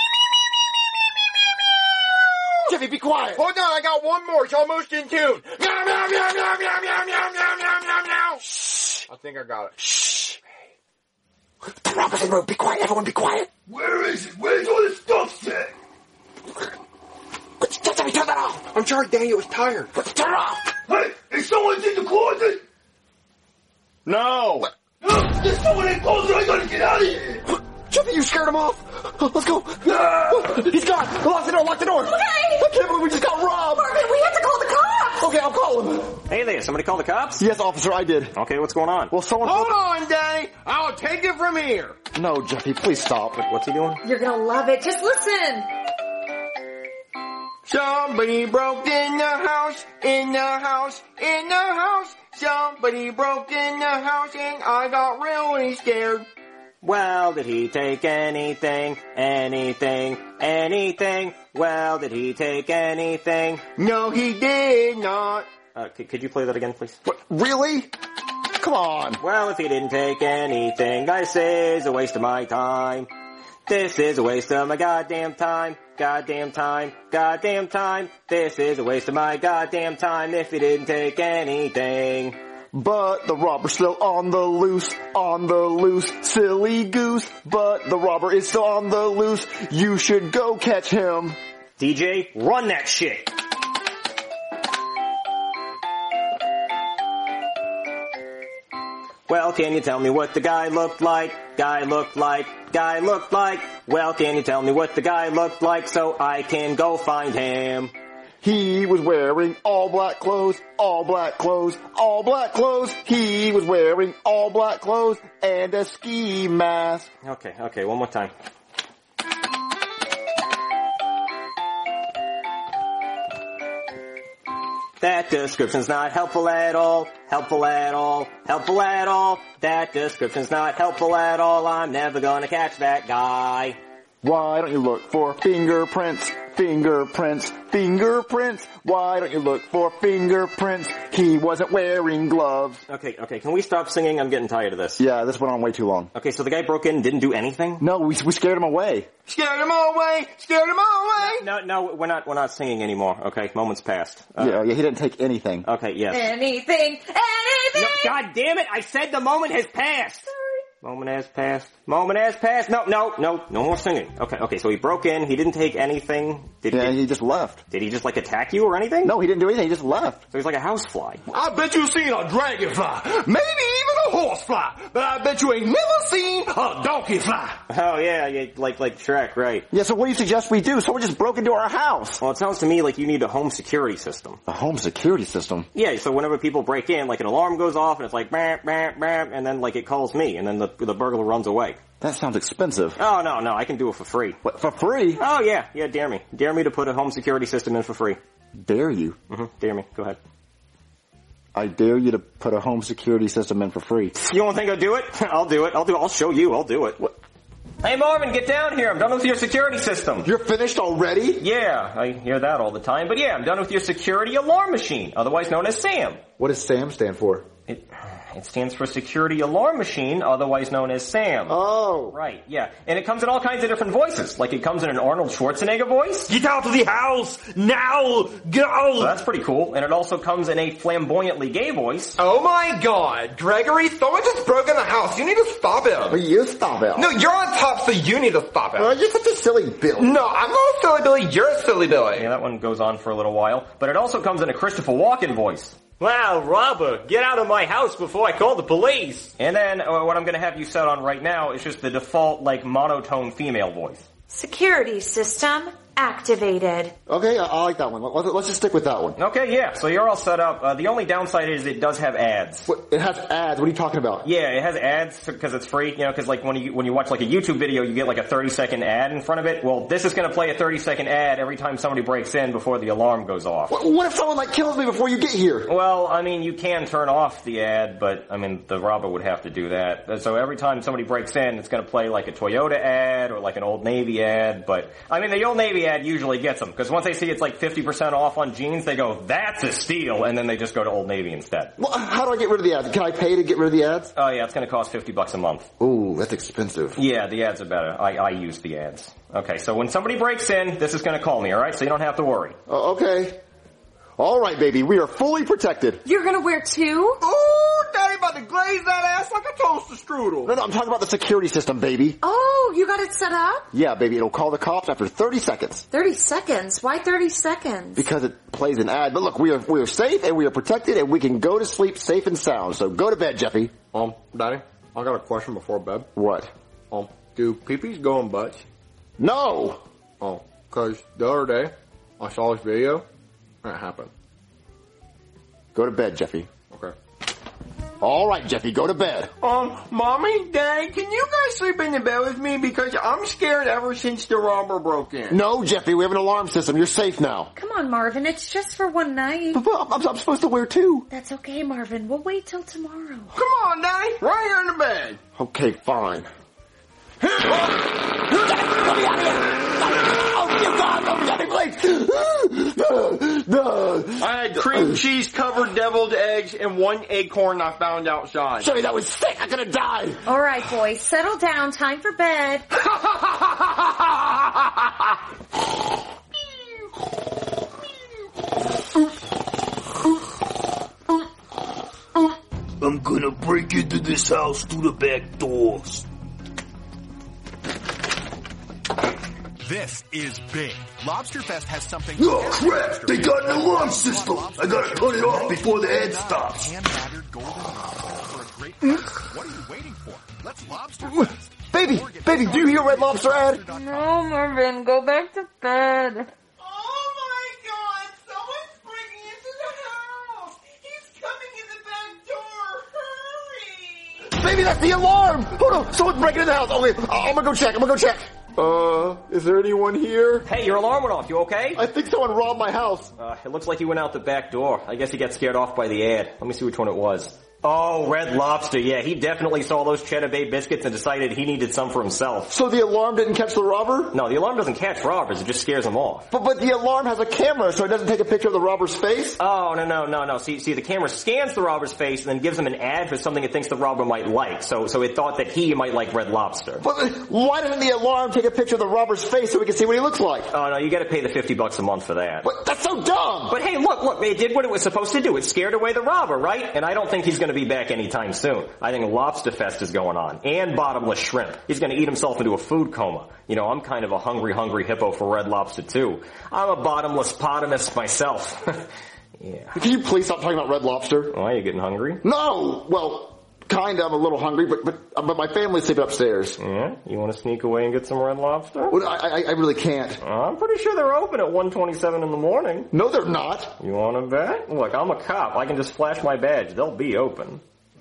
Jeffy, be quiet! Hold on, I got one more. It's almost in tune. Meow, meow, meow, meow, meow, meow, meow, meow, meow, meow, meow. Shh! I think I got it. Shh! The robber's in the room. Be quiet, everyone, be quiet! Where is it? Where's all this stuff set? Jeffy, turn that off! I'm sorry, Daniel was tired. Turn it off! Hey, is someone in the closet? No. No, there's someone in the closet. I gotta get out of here. Jeffy, you scared him off! Let's go! Ah! He's gone! Lock the door, lock the door! Okay! I can't believe we just got robbed! Marvin, we have to call the cops! Okay, I'll call him. Hey there, somebody call the cops? Yes, officer, I did. Okay, what's going on? Well, someone... Hold on, Danny. I'll take it from here. No, Jeffy, please stop. What's he doing? You're gonna love it. Just listen. Somebody broke in the house, in the house, in the house. Somebody broke in the house and I got really scared. Well, did he take anything, anything, anything? Well, did he take anything? No, he did not. Uh, c- could you play that again, please? What, really? Come on. Well, if he didn't take anything, this is a waste of my time. This is a waste of my goddamn time. Goddamn time. Goddamn time. This is a waste of my goddamn time if he didn't take anything. But the robber's still on the loose, on the loose, silly goose. But the robber is still on the loose. You should go catch him. D J, run that shit. Well, can you tell me what the guy looked like? Guy looked like, guy looked like. Well, can you tell me what the guy looked like so I can go find him? He was wearing all black clothes, all black clothes, all black clothes. He was wearing all black clothes and a ski mask. Okay, okay, one more time. That description's not helpful at all, helpful at all, helpful at all. That description's not helpful at all. I'm never gonna catch that guy. Why don't you look for fingerprints, fingerprints, fingerprints? Why don't you look for fingerprints? He wasn't wearing gloves. Okay, okay, can we stop singing? I'm getting tired of this. Yeah, this went on way too long. Okay, so the guy broke in and didn't do anything? No, we we scared him away. Scared him all away, scared him all away. No, no, we're not, we're not singing anymore, okay? Moments passed. Uh, yeah, yeah, he didn't take anything. Okay, yes. Anything, anything! No, God damn it, I said the moment has passed! Sorry. Moment has passed. Moment has passed. No, no, no, no more singing. Okay, okay, so he broke in, he didn't take anything. Did, yeah, did, he just left. Did he just like attack you or anything? No, he didn't do anything, he just left. So he's like a housefly. I bet you've seen a dragonfly, maybe even a horsefly, but I bet you ain't never seen a donkey fly. Oh yeah, yeah, like, like Shrek, right. Yeah, so what do you suggest we do? Someone just broke into our house. Well, it sounds to me like you need a home security system. A home security system? Yeah, so whenever people break in, like an alarm goes off and it's like, bam, bam, bam, and then like it calls me, and then the, the burglar runs away. That sounds expensive. Oh, no, no, I can do it for free. What, for free? Oh, yeah, yeah, dare me. Dare me to put a home security system in for free. Dare you? Mm-hmm, dare me. Go ahead. I dare you to put a home security system in for free. You don't think I'll do it? I'll do it. I'll do it. I'll show you. I'll do it. What? Hey, Marvin, get down here. I'm done with your security system. You're finished already? Yeah, I hear that all the time. But yeah, I'm done with your security alarm machine, otherwise known as SAM. What does SAM stand for? It, it stands for Security Alarm Machine, otherwise known as SAM. Oh. Right, yeah. And it comes in all kinds of different voices. Like it comes in an Arnold Schwarzenegger voice. Get out of the house! Now! Go! So that's pretty cool. And it also comes in a flamboyantly gay voice. Oh my god, Gregory, someone just broke in the house. You need to stop him. Well, you stop it. No, you're on top, so you need to stop him. Oh, you're such a silly Billy. No, I'm not a silly Billy, you're a silly Billy. Yeah, that one goes on for a little while. But it also comes in a Christopher Walken voice. Wow, robber, get out of my house before I call the police. And then uh, what I'm going to have you set on right now is just the default, like, monotone female voice. Security system activated. Okay, I, I like that one. Let, let's just stick with that one. Okay, yeah, so you're all set up. Uh, the only downside is it does have ads. What, it has ads? What are you talking about? Yeah, it has ads because it's free, you know, because like when you when you watch like a YouTube video, you get like a thirty second ad in front of it. Well, this is going to play a thirty second ad every time somebody breaks in before the alarm goes off. What, what if someone like kills me before you get here? Well, I mean, you can turn off the ad, but I mean, the robber would have to do that. So every time somebody breaks in, it's going to play like a Toyota ad or like an Old Navy ad. But I mean, the Old Navy ad usually gets them because once they see it's like fifty percent off on jeans, they go, "That's a steal," and then they just go to Old Navy instead. Well, how do I get rid of the ads? Can I pay to get rid of the ads? Oh yeah, it's going to cost fifty bucks a month. Ooh, that's expensive. Yeah, the ads are better. I, I use the ads. Okay, so when somebody breaks in, this is going to call me, alright? So you don't have to worry. Uh, okay. Alright, baby, we are fully protected. You're gonna wear two? Ooh, Daddy about to glaze that ass like a toaster strudel. No, no, I'm talking about the security system, baby. Oh, you got it set up? Yeah, baby, it'll call the cops after thirty seconds. thirty seconds? Why thirty seconds? Because it plays an ad. But look, we are we are safe and we are protected and we can go to sleep safe and sound. So go to bed, Jeffy. Um, Daddy, I got a question before bed. What? Um, do peepees go in butts? No! Oh, cause the other day, I saw this video, and it happened. Go to bed, Jeffy. Okay. Alright, Jeffy, go to bed. Um, Mommy, Daddy, can you guys sleep in the bed with me? Because I'm scared ever since the robber broke in. No, Jeffy, we have an alarm system. You're safe now. Come on, Marvin, it's just for one night. But, but I'm, I'm supposed to wear two. That's okay, Marvin. We'll wait till tomorrow. Come on, Daddy. Right here in the bed. Okay, fine. I had cream cheese covered deviled eggs and one acorn I found outside. Jeffy, that was sick. I could have died. All right, boys, settle down. Time for bed. I'm gonna break into this house through the back doors. This is big. Lobster Fest has something... Oh crap! They got an alarm system! I gotta turn it off before the ad stops. What are you waiting for? Let's Lobster Fest. Baby! Baby, do you hear Red Lobster ad? No, Marvin, go back to bed. Oh my god! Someone's breaking into the house! He's coming in the back door! Hurry! Baby, that's the alarm! Hold on, someone's breaking in the house. Okay, I'm gonna go check. I'm gonna go check. Uh, is there anyone here? Hey, your alarm went off. You okay? I think someone robbed my house. Uh, it looks like he went out the back door. I guess he got scared off by the ad. Let me see which one it was. Oh, Red Lobster. Yeah, he definitely saw those Cheddar Bay biscuits and decided he needed some for himself. So the alarm didn't catch the robber? No, the alarm doesn't catch robbers. It just scares them off. But but the alarm has a camera, so it doesn't take a picture of the robber's face? Oh, no, no, no, no. See, see, the camera scans the robber's face and then gives him an ad for something it thinks the robber might like. So, so it thought that he might like Red Lobster. But why doesn't the alarm take a picture of the robber's face so we can see what he looks like? Oh, no, you gotta pay the fifty bucks a month for that. But that's so dumb! But hey, look, look, it did what it was supposed to do. It scared away the robber, right? And I don't think he's gonna be back anytime soon. I think Lobster Fest is going on. And bottomless shrimp. He's gonna eat himself into a food coma. You know, I'm kind of a hungry, hungry hippo for Red Lobster too. I'm a bottomless potamus myself. Yeah. Can you please stop talking about Red Lobster? Why, are you getting hungry? No! Well, kinda, I'm a little hungry, but but but my family's sleeping upstairs. Yeah? You wanna sneak away and get some Red Lobster? Well, I, I, I really can't. Uh, I'm pretty sure they're open at one twenty-seven in the morning. No, they're not. You wanna bet? Look, I'm a cop. I can just flash my badge. They'll be open.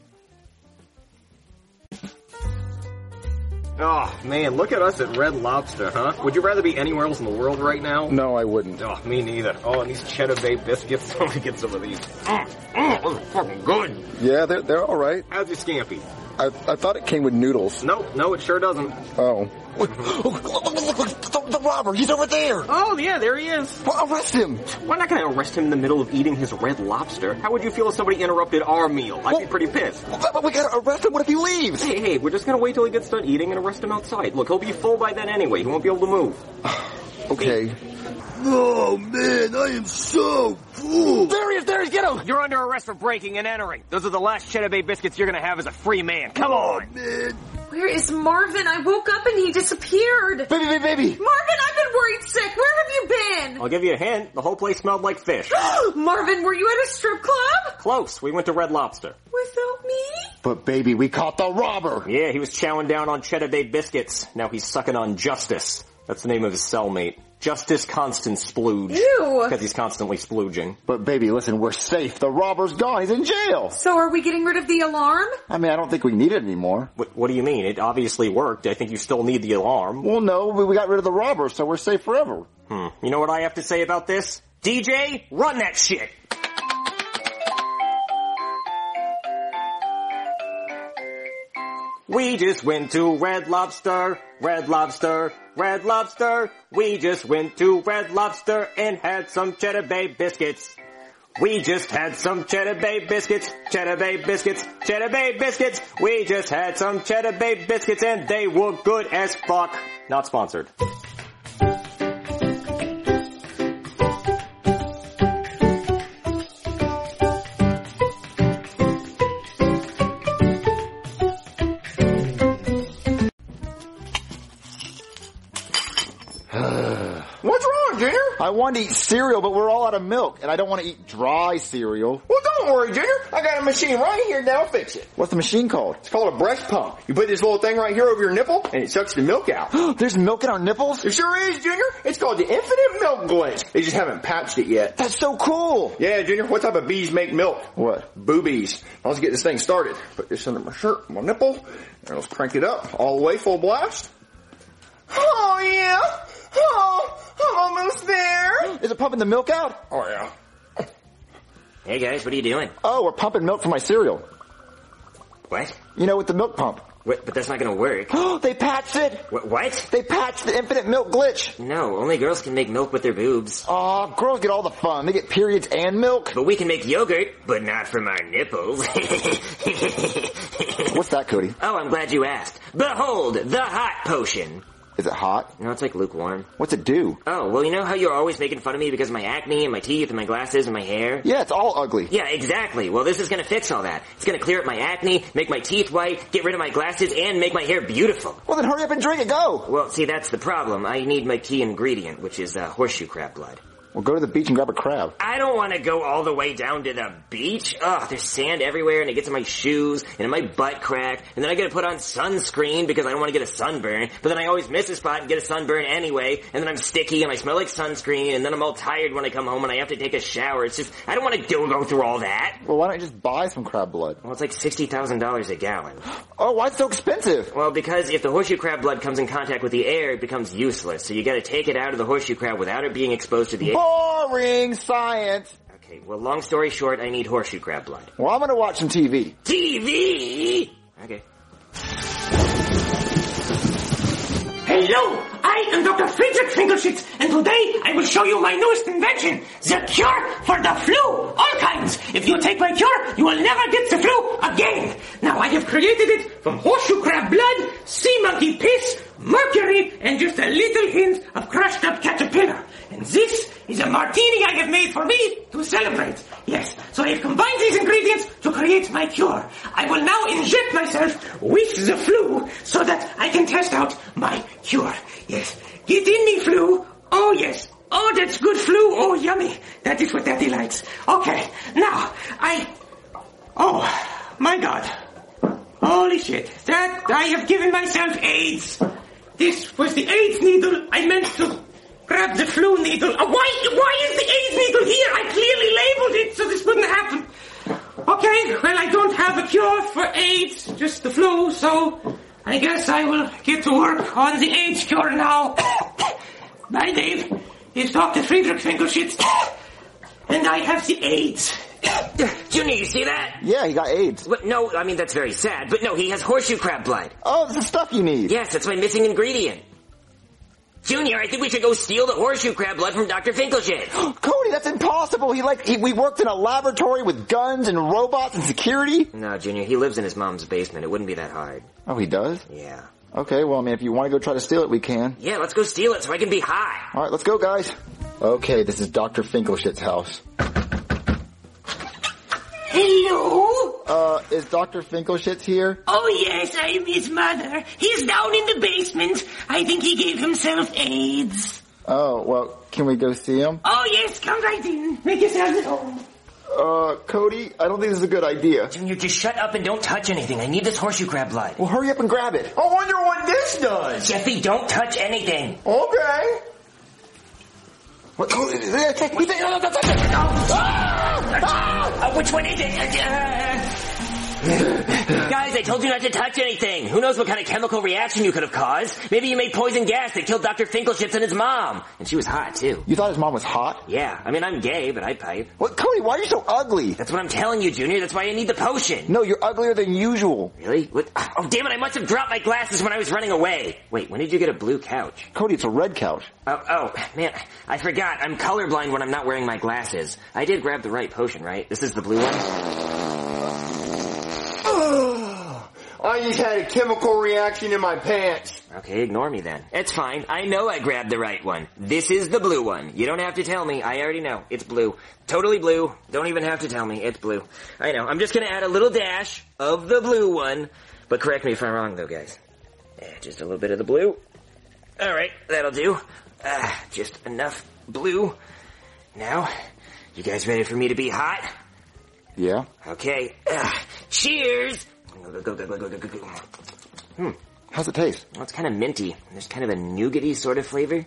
Oh, man, look at us at Red Lobster, huh? Would you rather be anywhere else in the world right now? No, I wouldn't. Oh, me neither. Oh, and these Cheddar Bay biscuits. Let me get some of these. Mm, mm, those are fucking good. Yeah, they're, they're alright. How's your scampi? I, I thought it came with noodles. Nope, no, it sure doesn't. Oh. Look, look, look, look, look, the, the robber, he's over there. Oh, yeah, there he is. Well, arrest him. We're not going to arrest him in the middle of eating his red lobster. How would you feel if somebody interrupted our meal? I'd well, be pretty pissed. But we got to arrest him. What if he leaves? Hey, hey, we're just going to wait till he gets done eating and arrest him outside. Look, he'll be full by then anyway. He won't be able to move. Okay. Hey. Oh, man, I am so full. There he is, there he is, get him! You're under arrest for breaking and entering. Those are the last Cheddar Bay biscuits you're going to have as a free man. Come oh, on! Man. Where is Marvin? I woke up and he disappeared. Baby, baby, baby. Marvin, I've been worried sick. Where have you been? I'll give you a hint. The whole place smelled like fish. Marvin, were you at a strip club? Close. We went to Red Lobster. Without me? But baby, we caught the robber. Yeah, he was chowing down on Cheddar Bay biscuits. Now he's sucking on Justice. That's the name of his cellmate. Justice Constant Splooge. Ew. Because he's constantly splooging. But baby, listen, we're safe. The robber's gone. He's in jail. So are we getting rid of the alarm? I mean, I don't think we need it anymore. What, what do you mean? It obviously worked. I think you still need the alarm. Well, no, we got rid of the robber, so we're safe forever. Hmm. You know what I have to say about this? D J, run that shit! We just went to Red Lobster, Red Lobster, Red Lobster. We just went to Red Lobster and had some Cheddar Bay biscuits. We just had some Cheddar Bay biscuits, Cheddar Bay biscuits, Cheddar Bay biscuits. We just had some Cheddar Bay biscuits and they were good as fuck. Not sponsored. What's wrong, Junior? I want to eat cereal, but we're all out of milk, and I don't want to eat dry cereal. Well, don't worry, Junior. I got a machine right here that'll fix it. What's the machine called? It's called a breast pump. You put this little thing right here over your nipple, and it sucks the milk out. There's milk in our nipples? There sure is, Junior. It's called the Infinite Milk Glitch. They just haven't patched it yet. That's so cool. Yeah, Junior, what type of bees make milk? What? Boobies. Let's get this thing started. Put this under my shirt, my nipple, and let's crank it up all the way, full blast. Oh, yeah. Oh, I'm almost there. Is it pumping the milk out? Oh, yeah. Hey, guys, what are you doing? Oh, we're pumping milk for my cereal. What? You know, with the milk pump. What, but that's not gonna work. Oh, they patched it. What? What? They patched the infinite milk glitch. No, only girls can make milk with their boobs. Aw, oh, girls get all the fun. They get periods and milk. But we can make yogurt, but not from our nipples. What's that, Cody? Oh, I'm glad you asked. Behold, the hot potion. Is it hot? No, it's like lukewarm. What's it do? Oh, well, you know how you're always making fun of me because of my acne and my teeth and my glasses and my hair? Yeah, it's all ugly. Yeah, exactly. Well, this is gonna fix all that. It's gonna clear up my acne, make my teeth white, get rid of my glasses, and make my hair beautiful. Well, then hurry up and drink it. Go! Well, see, that's the problem. I need my key ingredient, which is uh, horseshoe crab blood. Well, go to the beach and grab a crab. I don't want to go all the way down to the beach. Ugh, there's sand everywhere, and it gets in my shoes, and in my butt crack, and then I gotta put on sunscreen because I don't want to get a sunburn, but then I always miss a spot and get a sunburn anyway, and then I'm sticky, and I smell like sunscreen, and then I'm all tired when I come home, and I have to take a shower. It's just, I don't want to go, go through all that. Well, why don't you just buy some crab blood? Well, it's like sixty thousand dollars a gallon. Oh, why is it so expensive? Well, because if the horseshoe crab blood comes in contact with the air, it becomes useless, so you gotta take it out of the horseshoe crab without it being exposed to the air. Boring science. Okay, well, long story short, I need horseshoe crab blood. Well, I'm gonna watch some T V. T V? Okay. Hello, I am Doctor Friedrich Finkelschitz, and today I will show you my newest invention, the cure for the flu, all kinds. If you take my cure, you will never get the flu again. Now, I have created it from horseshoe crab blood, sea monkey piss, mercury, and just a little hint of crushed up caterpillar. And this is a martini I have made for me to celebrate. Yes, so I have combined these ingredients to create my cure. I will now inject myself with the flu so that I can test out my cure. Yes, get in me, flu. Oh, yes. Oh, that's good flu. Oh, yummy. That is what Daddy likes. Okay, now, I... Oh, my God. Holy shit. That, I have given myself AIDS. This was the AIDS needle I meant to grab the flu needle. Oh, why, why is the AIDS needle here? I clearly labeled it so this wouldn't happen. Okay, well, I don't have a cure for AIDS, just the flu, so I guess I will get to work on the AIDS cure now. My name is Doctor Friedrich Finkelschitz, and I have the AIDS. Junior, you see that? Yeah, he got AIDS. What? No, I mean, that's very sad, but no, he has horseshoe crab blood. Oh, it's the stuff you need. Yes, that's my missing ingredient. Junior, I think we should go steal the horseshoe crab blood from Doctor Finkelshit. Cody, that's impossible. He like, he, we worked in a laboratory with guns and robots and security. No, Junior, he lives in his mom's basement. It wouldn't be that hard. Oh, he does? Yeah. Okay, well, I mean, if you want to go try to steal it, we can. Yeah, let's go steal it so I can be high. Alright, let's go, guys. Okay, this is Doctor Finkelshit's house. Hello? Uh, is Doctor Finkelshit here? Oh yes, I am his mother. He's down in the basement. I think he gave himself AIDS. Oh, well, can we go see him? Oh yes, come right in. Make yourselves at home. Uh, Cody, I don't think this is a good idea. Junior, just shut up and don't touch anything. I need this horseshoe crab blood. Well, hurry up and grab it. I wonder what this does. Jeffy, don't touch anything. Okay. What? Uh, which one is it? Uh, Guys, I told you not to touch anything. Who knows what kind of chemical reaction you could have caused? Maybe you made poison gas that killed Doctor Finkelshitz and his mom. And she was hot, too. You thought his mom was hot? Yeah. I mean, I'm gay, but I pipe. What, Cody, why are you so ugly? That's what I'm telling you, Junior. That's why I need the potion. No, you're uglier than usual. Really? What? Oh, damn it. I must have dropped my glasses when I was running away. Wait, when did you get a blue couch? Cody, it's a red couch. Oh, oh, man. I forgot. I'm colorblind when I'm not wearing my glasses. I did grab the right potion, right? This is the blue one? I just had a chemical reaction in my pants. Okay, ignore me then. It's fine. I know I grabbed the right one. This is the blue one. You don't have to tell me. I already know. It's blue. Totally blue. Don't even have to tell me. It's blue. I know. I'm just gonna add a little dash of the blue one. But correct me if I'm wrong though, guys. Yeah, just a little bit of the blue. Alright, that'll do. Uh, just enough blue. Now, you guys ready for me to be hot? Yeah. Okay. Uh, cheers! Hmm. How's it taste? Well, it's kind of minty. There's kind of a nougaty sort of flavor.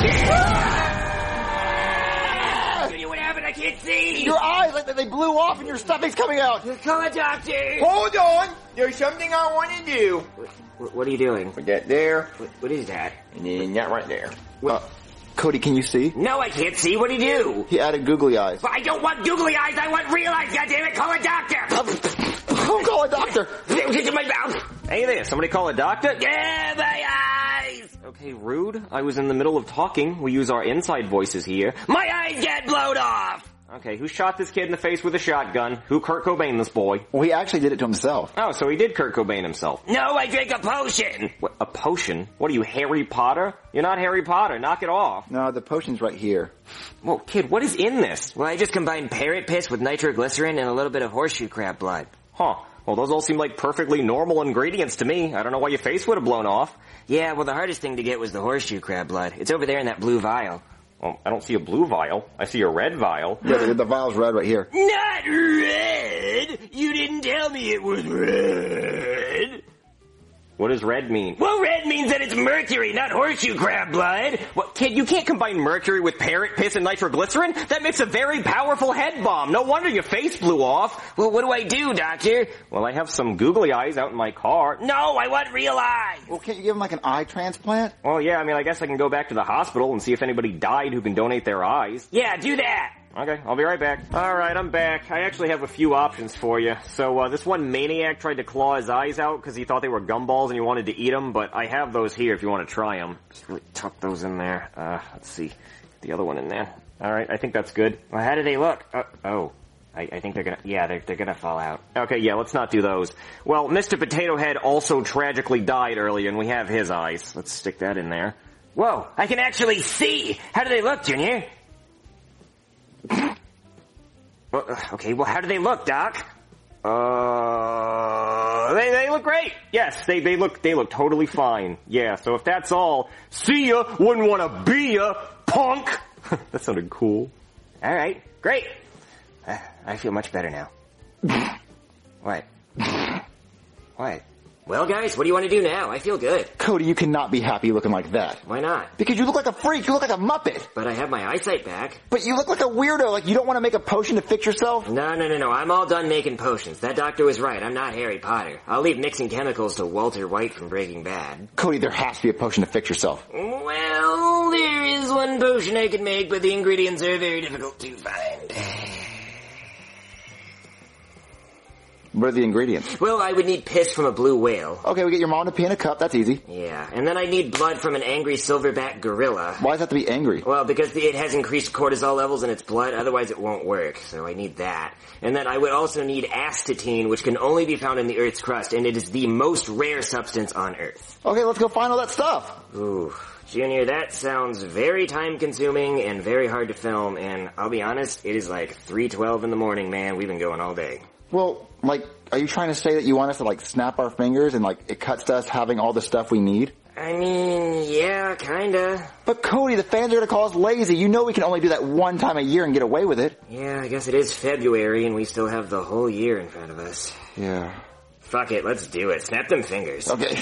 What happened? I can't see! Your eyes, like they blew off and your stomach's coming out. Call a doctor! Hold on! There's something I want to do. What, what are you doing? Put that there. What, what is that? And then that right there. Uh, Cody, can you see? No, I can't see. What do you do? He added googly eyes. But I don't want googly eyes. I want real eyes. Goddammit, call a doctor! Don't call a doctor. Into my mouth. Hey there, somebody call a doctor? Yeah, my eyes. Okay, rude. I was in the middle of talking. We use our inside voices here. My eyes get blown off. Okay, who shot this kid in the face with a shotgun? Who Kurt Cobain this boy? Well, he actually did it to himself. Oh, so he did Kurt Cobain himself. No, I drank a potion. What, a potion? What are you, Harry Potter? You're not Harry Potter. Knock it off. No, the potion's right here. Whoa, kid, what is in this? Well, I just combined parrot piss with nitroglycerin and a little bit of horseshoe crab blood. Huh. Well, those all seem like perfectly normal ingredients to me. I don't know why your face would have blown off. Yeah, well, the hardest thing to get was the horseshoe crab blood. It's over there in that blue vial. Oh, I don't see a blue vial. I see a red vial. Yeah, the, the vial's red right here. Not red! You didn't tell me it was red! What does red mean? Well, red means that it's mercury, not horseshoe crab blood. What, kid, you can't combine mercury with parrot piss and nitroglycerin? That makes a very powerful head bomb. No wonder your face blew off. Well, what do I do, doctor? Well, I have some googly eyes out in my car. No, I want real eyes. Well, can't you give him like an eye transplant? Well, yeah, I mean, I guess I can go back to the hospital and see if anybody died who can donate their eyes. Yeah, do that. Okay, I'll be right back. Alright, I'm back. I actually have a few options for you. So, uh, this one maniac tried to claw his eyes out because he thought they were gumballs and he wanted to eat them, but I have those here if you want to try them. Just really tuck those in there. Uh, let's see. Get the other one in there. Alright, I think that's good. Well, how do they look? Uh, oh. I, I think they're gonna, yeah, they're, they're gonna fall out. Okay, yeah, let's not do those. Well, Mister Potato Head also tragically died earlier and we have his eyes. Let's stick that in there. Whoa, I can actually see! How do they look, Junior? Well, okay, well, how do they look, Doc? Uh, they, they look great. Yes, they, they look, they look totally fine. Yeah, so if that's all, see ya, wouldn't wanna be ya, punk! That sounded cool. Alright, great. Uh, I feel much better now. What? What? Well, guys, what do you want to do now? I feel good. Cody, you cannot be happy looking like that. Why not? Because you look like a freak. You look like a Muppet. But I have my eyesight back. But you look like a weirdo. Like you don't want to make a potion to fix yourself? No, no, no, no. I'm all done making potions. That doctor was right. I'm not Harry Potter. I'll leave mixing chemicals to Walter White from Breaking Bad. Cody, there has to be a potion to fix yourself. Well, there is one potion I could make, but the ingredients are very difficult to find. What are the ingredients? Well, I would need piss from a blue whale. Okay, we get your mom to pee in a cup. That's easy. Yeah, and then I need blood from an angry silverback gorilla. Why does it have to be angry? Well, because it has increased cortisol levels in its blood, otherwise it won't work. So I need that. And then I would also need astatine, which can only be found in the Earth's crust, and it is the most rare substance on Earth. Okay, let's go find all that stuff. Ooh, Junior, that sounds very time-consuming and very hard to film, and I'll be honest, it is like three twelve in the morning, man. We've been going all day. Well, like, are you trying to say that you want us to, like, snap our fingers and, like, it cuts to us having all the stuff we need? I mean, yeah, kinda. But Cody, the fans are gonna call us lazy. You know we can only do that one time a year and get away with it. Yeah, I guess it is February and we still have the whole year in front of us. Yeah. Fuck it, let's do it. Snap them fingers. Okay.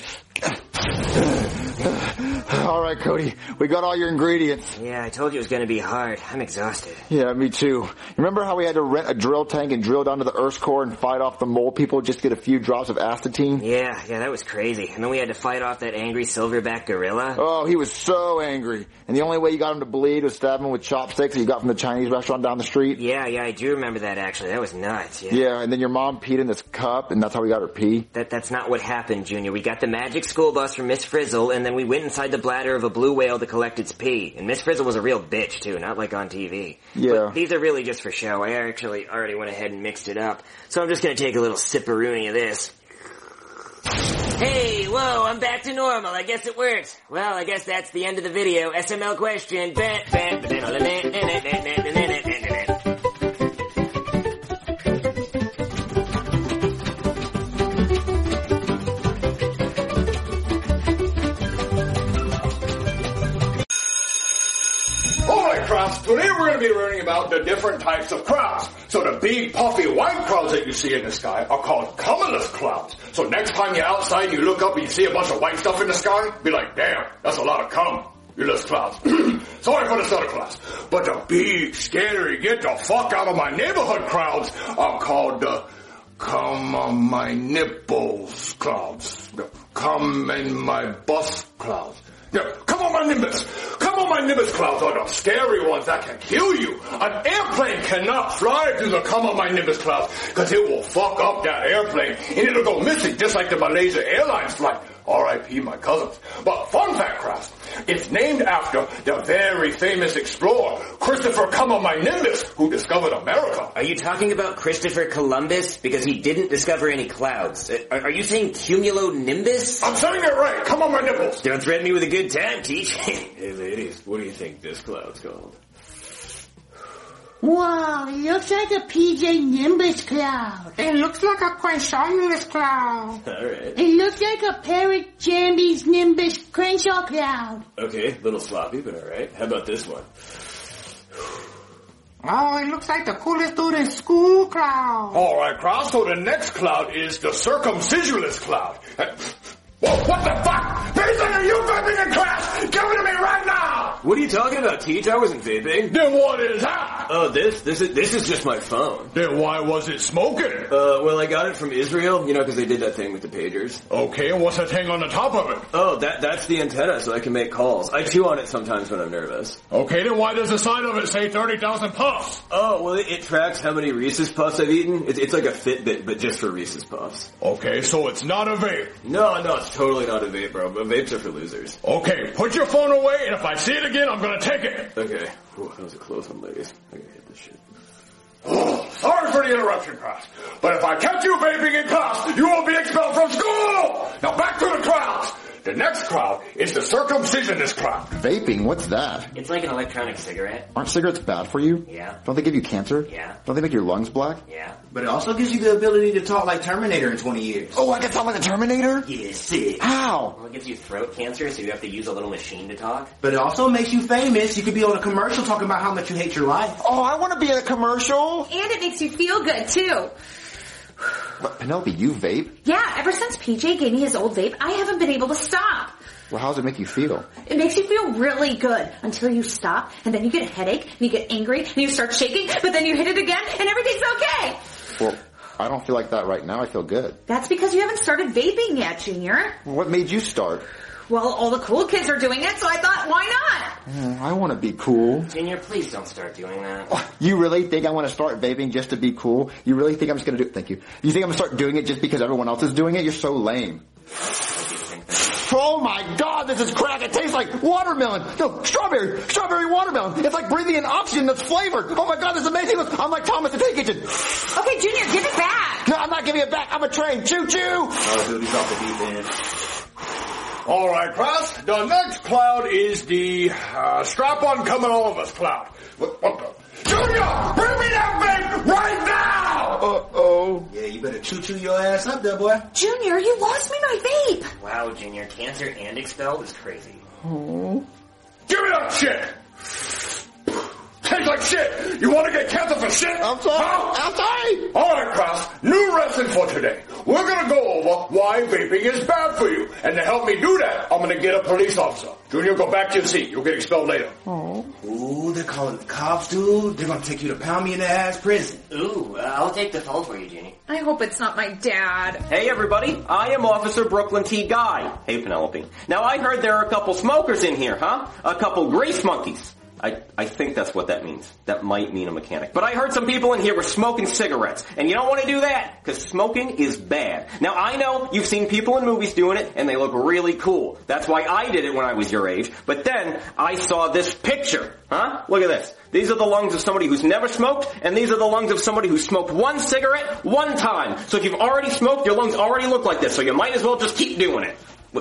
All right, Cody. We got all your ingredients. Yeah, I told you it was going to be hard. I'm exhausted. Yeah, me too. Remember how we had to rent a drill tank and drill down to the Earth's core and fight off the mole people just to get a few drops of astatine? Yeah, yeah, that was crazy. And then we had to fight off that angry silverback gorilla. Oh, he was so angry. And the only way you got him to bleed was stab him with chopsticks that you got from the Chinese restaurant down the street. Yeah, yeah, I do remember that actually. That was nuts. Yeah, yeah, and then your mom peed in this cup, and that's how we got her pee. That That's not what happened, Junior. We got the magic school bus from Miss Frizzle, and then we went inside the bladder of a blue whale to collect its pee. And Miss Frizzle was a real bitch, too, not like on T V. Yeah. But these are really just for show. I actually already went ahead and mixed it up. So I'm just gonna take a little sipperoonie of this. Hey, whoa, I'm back to normal. I guess it worked. Well, I guess that's the end of the video. S M L question. Today we're going to be learning about the different types of clouds. So the big puffy white clouds that you see in the sky are called cumulus clouds. So next time you're outside and you look up and you see a bunch of white stuff in the sky, be like, damn, that's a lot of cumulus clouds. Sorry for the stutter class. But the big, scary, get the fuck out of my neighborhood clouds are called the come on my nipples clouds. The come in my bus clouds. Yeah, come on my nimbus. Come on my nimbus clouds are the scary ones that can kill you. An airplane cannot fly through the come on my nimbus clouds because it will fuck up that airplane and it'll go missing just like the Malaysia Airlines flight. R I P my cousins. But fun fact, Kraft, it's named after the very famous explorer, Christopher Come-on-my-Nimbus, who discovered America. Are you talking about Christopher Columbus? Because he didn't discover any clouds. Are, are you saying cumulonimbus? I'm saying it right. Come on my nipples. Don't threaten me with a good time, Teach. Hey ladies, what do you think this cloud's called? Wow, it looks like a P J Nimbus cloud. It looks like a Quaishonulus cloud. Alright. It looks like a Parrot Jambies Nimbus Crenshaw cloud. Okay, a little sloppy, but alright. How about this one? Oh, it looks like the coolest dude in school cloud. Alright, Kraft, so the next cloud is the circumcisionless cloud. Whoa, what the fuck? Basically, are you vaping in class? Give it to me right now! What are you talking about, Teach? I wasn't vaping. Then what is that? Oh, this? This is this is just my phone. Then why was it smoking? Uh, well, I got it from Israel, you know, because they did that thing with the pagers. Okay, and what's that thing on the top of it? Oh, that that's the antenna, so I can make calls. I chew on it sometimes when I'm nervous. Okay, then why does the sign of it say thirty thousand puffs? Oh, well, it, it tracks how many Reese's Puffs I've eaten. It's, it's like a Fitbit, but just for Reese's Puffs. Okay, so it's not a vape. No, no, it's totally not a vape, bro. But vapes are for losers. Okay, put your phone away, and if I see it again, I'm gonna take it. Okay. Ooh, that was a close one, ladies. I gotta hit this shit. Oh, sorry for the interruption, class. But if I catch you vaping in class, you will be expelled from school! Now back to the crowds! The next crowd is the circumcisionist crowd. Vaping? What's that? It's like an electronic cigarette. Aren't cigarettes bad for you? Yeah. Don't they give you cancer? Yeah. Don't they make your lungs black? Yeah. But it also gives you the ability to talk like Terminator in twenty years. Oh, I can talk like the Terminator? Yeah, sick. How? Well, it gives you throat cancer, so you have to use a little machine to talk. But it also makes you famous. You could be on a commercial talking about how much you hate your life. Oh, I want to be in a commercial. And it makes you feel good, too. But Penelope, you vape? Yeah, ever since P J gave me his old vape, I haven't been able to stop. Well, how does it make you feel? It makes you feel really good until you stop, and then you get a headache, and you get angry, and you start shaking, but then you hit it again, and everything's okay. Well, I don't feel like that right now. I feel good. That's because you haven't started vaping yet, Junior. Well, what made you start? Well, all the cool kids are doing it, so I thought, why not? Oh, I want to be cool. Junior, please don't start doing that. Oh, you really think I want to start vaping just to be cool? You really think I'm just going to do... Thank you. You think I'm going to start doing it just because everyone else is doing it? You're so lame. Oh my god, this is crack. It tastes like watermelon. No, strawberry. Strawberry watermelon. It's like breathing in oxygen that's flavored. Oh my god, this is amazing. Look, I'm like Thomas the Tank Kitchen. Okay, Junior, give it back. No, I'm not giving it back. I'm a train. Choo choo. Oh, dude, he's off the deep end. All right, class. The next cloud is the uh, strap-on coming all of us cloud. What, what the? Junior, bring me that vape right now! Uh-oh. Yeah, you better choo-choo your ass up there, boy. Junior, you lost me my vape. Wow, Junior, cancer and expelled is crazy. Oh. Give me that shit! Tastes like shit! You want to get cancer for shit? I'm sorry. Huh? I'm sorry. Alright, class. New lesson for today. We're gonna go over why vaping is bad for you. And to help me do that, I'm gonna get a police officer. Junior, go back to your seat. You'll get expelled later. Oh. Ooh, they're calling the cops, dude. They're gonna take you to pound me in the ass prison. Ooh, uh, I'll take the phone for you, Jeannie. I hope it's not my dad. Hey everybody, I am Officer Brooklyn T. Guy. Hey Penelope. Now I heard there are a couple smokers in here, huh? A couple grease monkeys. I, I think that's what that means. That might mean a mechanic. But I heard some people in here were smoking cigarettes. And you don't want to do that, because smoking is bad. Now I know you've seen people in movies doing it, and they look really cool. That's why I did it when I was your age. But then, I saw this picture. Huh? Look at this. These are the lungs of somebody who's never smoked, and these are the lungs of somebody who smoked one cigarette, one time. So if you've already smoked, your lungs already look like this, so you might as well just keep doing it.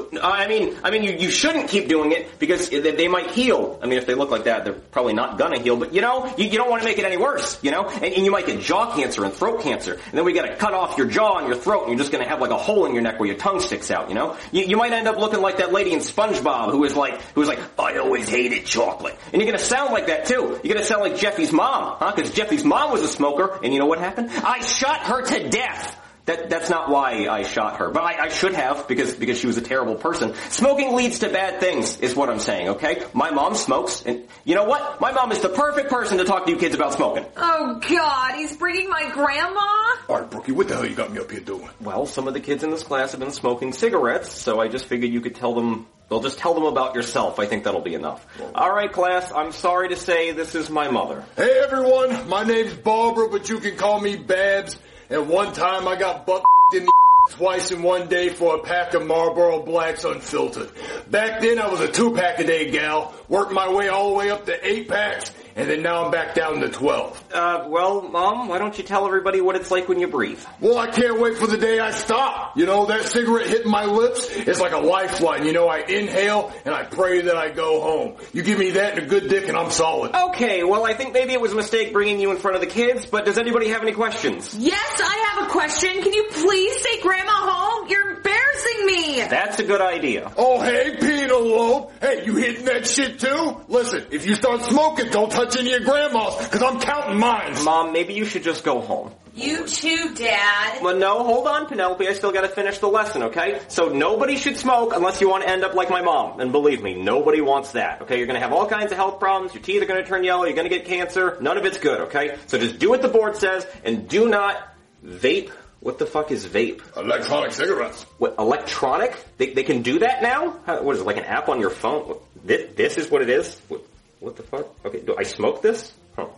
I mean, I mean, you, you shouldn't keep doing it because they, they might heal. I mean, if they look like that, they're probably not gonna heal. But you know, you, you don't want to make it any worse. You know, and, and you might get jaw cancer and throat cancer, and then we got to cut off your jaw and your throat, and you're just gonna have like a hole in your neck where your tongue sticks out. You know, you, you might end up looking like that lady in SpongeBob who was like, who was like, I always hated chocolate, and you're gonna sound like that too. You're gonna sound like Jeffy's mom, huh? Because Jeffy's mom was a smoker, and you know what happened? I shot her to death. That, that's not why I shot her, but I, I should have, because, because she was a terrible person. Smoking leads to bad things, is what I'm saying, okay? My mom smokes, and you know what? My mom is the perfect person to talk to you kids about smoking. Oh God, he's bringing my grandma? Alright, Brookie, what the hell you got me up here doing? Well, some of the kids in this class have been smoking cigarettes, so I just figured you could tell them, well, just tell them about yourself. I think that'll be enough. Alright, class, I'm sorry to say this is my mother. Hey everyone, my name's Barbara, but you can call me Babs. And one time I got butt in the twice in one day for a pack of Marlboro Blacks unfiltered. Back then I was a two-pack a day gal, worked my way all the way up to eight packs, and then now I'm back down to twelve. Uh, well, Mom, why don't you tell everybody what it's like when you breathe? Well, I can't wait for the day I stop. You know, that cigarette hitting my lips is like a lifeline. You know, I inhale and I pray that I go home. You give me that and a good dick and I'm solid. Okay, well, I think maybe it was a mistake bringing you in front of the kids, but does anybody have any questions? Yes, I have a question. Can you please take Grandma home? You're embarrassing me. That's a good idea. Oh, hey, Penelope. Hey, you hitting that shit too? Listen, if you start smoking, don't touch any of your grandmas, because I'm counting mine. Mom, maybe you should just go home. You too, Dad. Well, no, hold on, Penelope. I still gotta finish the lesson, okay? So nobody should smoke unless you want to end up like my mom. And believe me, nobody wants that, okay? You're gonna have all kinds of health problems. Your teeth are gonna turn yellow. You're gonna get cancer. None of it's good, okay? So just do what the board says and do not vape. What the fuck is vape? Electronic cigarettes. What, electronic? They, they can do that now? How, what is it, like an app on your phone? This, this is what it is? What, what the fuck? Okay, do I smoke this? Huh.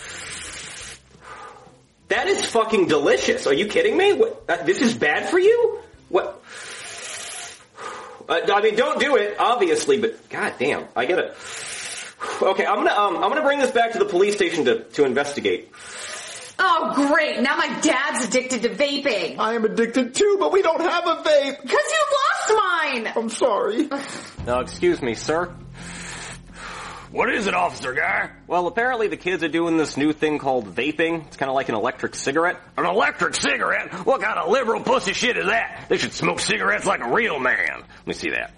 That is fucking delicious. Are you kidding me? What, uh, this is bad for you? What? Uh, I mean, don't do it, obviously, but goddamn, I gotta. Okay, I'm gonna um, I'm gonna bring this back to the police station to to investigate. Oh, great. Now my dad's addicted to vaping. I am addicted too, but we don't have a vape. Because you lost mine. I'm sorry. No, excuse me, sir. What is it, Officer Guy? Well, apparently the kids are doing this new thing called vaping. It's kind of like an electric cigarette. An electric cigarette? What kind of liberal pussy shit is that? They should smoke cigarettes like a real man. Let me see that.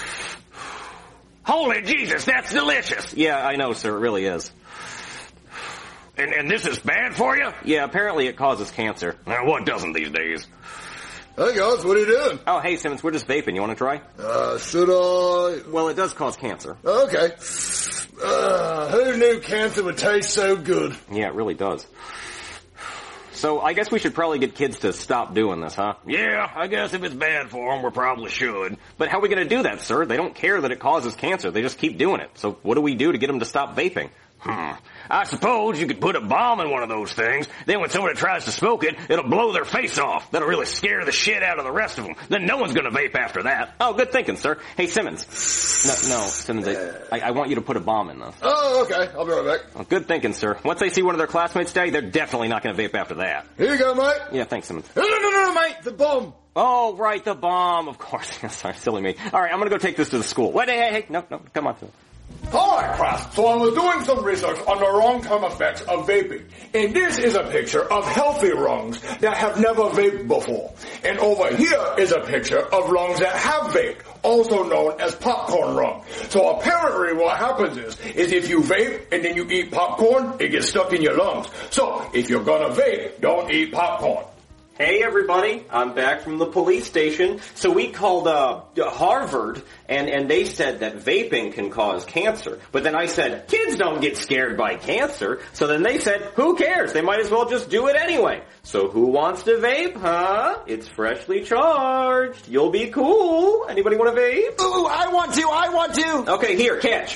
Holy Jesus, that's delicious. Yeah, I know, sir. It really is. And, and this is bad for you? Yeah, apparently it causes cancer. Now, what doesn't these days? Hey guys, what are you doing? Oh, hey Simmons, we're just vaping. You want to try? Uh, should I? Well, it does cause cancer. Okay. Uh, who knew cancer would taste so good? Yeah, it really does. So I guess we should probably get kids to stop doing this, huh? Yeah, I guess if it's bad for them, we probably should. But how are we going to do that, sir? They don't care that it causes cancer. They just keep doing it. So what do we do to get them to stop vaping? Hmm. I suppose you could put a bomb in one of those things. Then when somebody tries to smoke it, it'll blow their face off. That'll really scare the shit out of the rest of them. Then no one's gonna vape after that. Oh, good thinking, sir. Hey, Simmons. No, no, Simmons, I, I want you to put a bomb in this. Oh, okay. I'll be right back. Oh, good thinking, sir. Once they see one of their classmates die, they're definitely not gonna vape after that. Here you go, mate. Yeah, thanks, Simmons. No, no, no, no, mate. The bomb. Oh, right, the bomb. Of course. Sorry, silly me. All right, I'm gonna go take this to the school. Wait, hey, hey, hey. No, no, come on. Alright, class, so I was doing some research on the long-term effects of vaping, and this is a picture of healthy lungs that have never vaped before. And over here is a picture of lungs that have vaped, also known as popcorn lung. So apparently what happens is, is if you vape and then you eat popcorn, it gets stuck in your lungs. So if you're gonna vape, don't eat popcorn. Hey everybody, I'm back from the police station. So we called uh Harvard, and, and they said that vaping can cause cancer. But then I said, kids don't get scared by cancer. So then they said, who cares? They might as well just do it anyway. So who wants to vape, huh? It's freshly charged. You'll be cool. Anybody want to vape? Ooh, I want to, I want to! Okay, here, catch.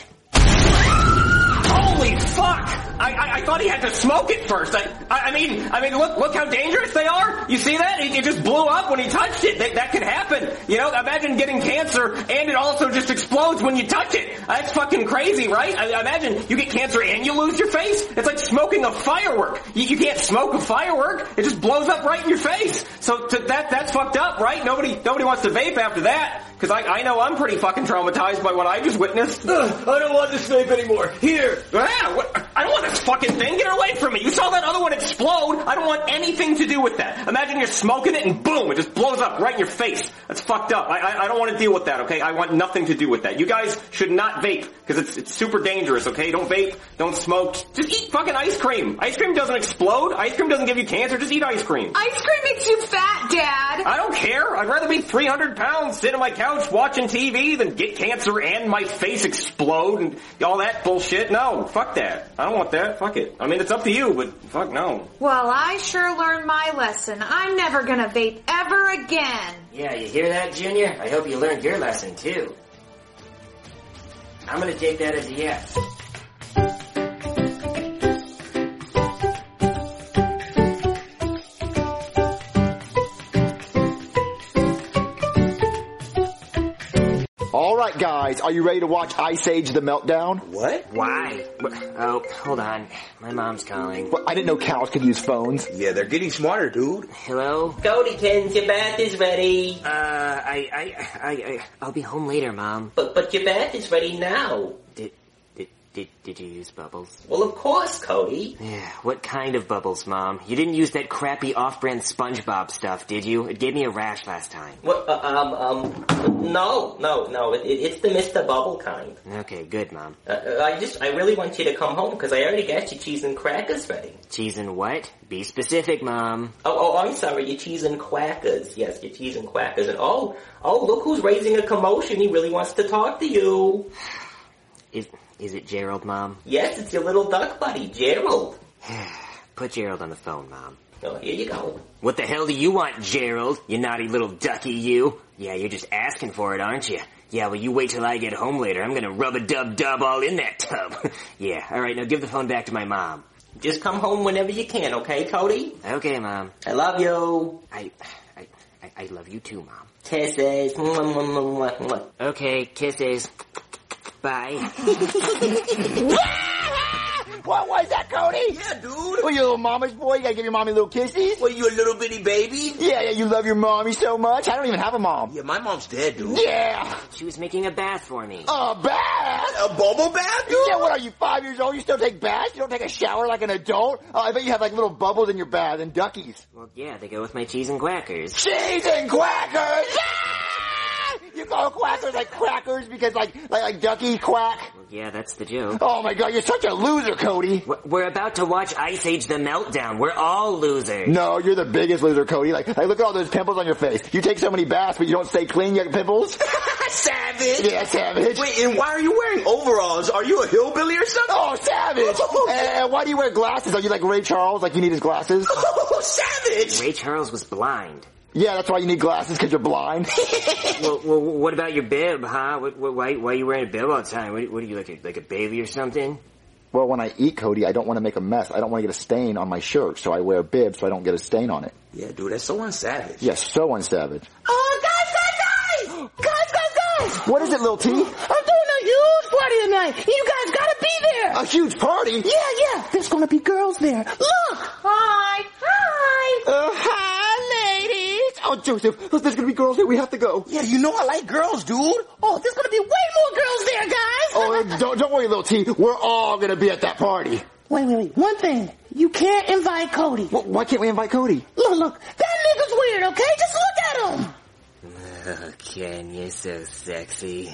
Holy fuck! I, I, I thought he had to smoke it first. I, I, I mean, I mean, look, look how dangerous they are. You see that? It, it just blew up when he touched it. That, that could happen. You know, imagine getting cancer and it also just explodes when you touch it. That's fucking crazy, right? I, imagine you get cancer and you lose your face. It's like smoking a firework. You, you can't smoke a firework. It just blows up right in your face. So to, that, that's fucked up, right? Nobody, nobody wants to vape after that. Cause I, I know I'm pretty fucking traumatized by what I just witnessed. Ugh, I don't want this vape anymore. Here. Yeah, what, I don't want this fucking thing. Get it away from me. You saw that other one explode. I don't want anything to do with that. Imagine you're smoking it and boom, it just blows up right in your face. That's fucked up. I, I, I don't want to deal with that, okay? I want nothing to do with that. You guys should not vape, cause it's, it's super dangerous, okay? Don't vape, don't smoke. Just eat fucking ice cream. Ice cream doesn't explode. Ice cream doesn't give you cancer. Just eat ice cream. Ice cream makes you fat, Dad. I don't care. I'd rather be three hundred pounds, sit on my couch watching T V than get cancer and my face explode and all that bullshit. No, fuck that. I don't want that. Fuck it. I mean, it's up to you, but fuck no. Well, I sure learned my lesson. I'm never gonna vape ever again. Yeah, you hear that, Junior? I hope you learned your lesson, too. I'm gonna take that as a yes. All right, guys, are you ready to watch Ice Age: The Meltdown? What? Why? Oh, hold on. My mom's calling. Well, I didn't know cows could use phones. Yeah, they're getting smarter, dude. Hello? Codykins, your bath is ready. Uh, I, I, I, I, I'll be home later, Mom. But, but your bath is ready now. Did, did, did, did you use bubbles? Well, of course, Cody. Yeah, what kind of bubbles, Mom? You didn't use that crappy off-brand SpongeBob stuff, did you? It gave me a rash last time. What, uh, um, um, no, no, no, it, it, it's the Mister Bubble kind. Okay, good, Mom. Uh, I just, I really want you to come home, because I already got your cheese and crackers ready. Cheese and what? Be specific, Mom. Oh, oh, I'm sorry, your cheese and quackers. Yes, your cheese and quackers. And oh, oh, look who's raising a commotion. He really wants to talk to you. Is, is it Gerald, Mom? Yes, it's your little duck buddy, Gerald. Put Gerald on the phone, Mom. Oh, here you go. What the hell do you want, Gerald? You naughty little ducky, you. Yeah, you're just asking for it, aren't you? Yeah, well, you wait till I get home later. I'm gonna rub-a-dub-dub all in that tub. Yeah, alright, now give the phone back to my mom. Just come home whenever you can, okay, Cody? Okay, Mom. I love you. I, I, I, I love you too, Mom. Kisses. Okay, kisses. Bye. What was that, Cody? Yeah, dude. Well, you little mama's boy, you gotta give your mommy little kisses? Well, you a little bitty baby? Yeah, yeah, you love your mommy so much. I don't even have a mom. Yeah, my mom's dead, dude. Yeah. She was making a bath for me. A bath? A bubble bath, dude? Yeah, what are you, five years old? You still take baths? You don't take a shower like an adult? Oh, I bet you have like little bubbles in your bath and duckies. Well, yeah, they go with my cheese and quackers. Cheese and quackers! Yeah! You call quackers like crackers because like, like, like duckies quack? Well, yeah, that's the joke. Oh my god, you're such a loser, Cody. We're about to watch Ice Age: The Meltdown. We're all losers. No, you're the biggest loser, Cody. Like, like look at all those pimples on your face. You take so many baths, but you don't stay clean, you have pimples. That's savage. Yeah, savage. Wait, and why are you wearing overalls? Are you a hillbilly or something? Oh, savage. And why do you wear glasses? Are you like Ray Charles, like you need his glasses? Oh, savage. Ray Charles was blind. Yeah, that's why you need glasses, because you're blind. well, well, what about your bib, huh? What, what, why, why are you wearing a bib all the time? What, what are you, like a, like a baby or something? Well, when I eat, Cody, I don't want to make a mess. I don't want to get a stain on my shirt, so I wear a bib so I don't get a stain on it. Yeah, dude, that's so unsavage. Yes, yeah, so unsavage. Oh, guys, guys, guys! Guys, guys, guys! What is it, Lil T? I'm doing a huge party tonight. You guys gotta be there. A huge party? Yeah, yeah. There's gonna be girls there. Look! Hi. Hi. Uh, hi, ladies. Oh, Joseph, there's gonna be girls there. We have to go. Yeah, you know I like girls, dude. Oh, there's gonna be way more girls there, guys. Oh, don't, don't worry, Lil T. We're all gonna be at that party. Wait, wait, wait. One thing. You can't invite Cody. Well, why can't we invite Cody? Look, look. That nigga's weird, okay? Just look at him. Oh, Ken, you're so sexy.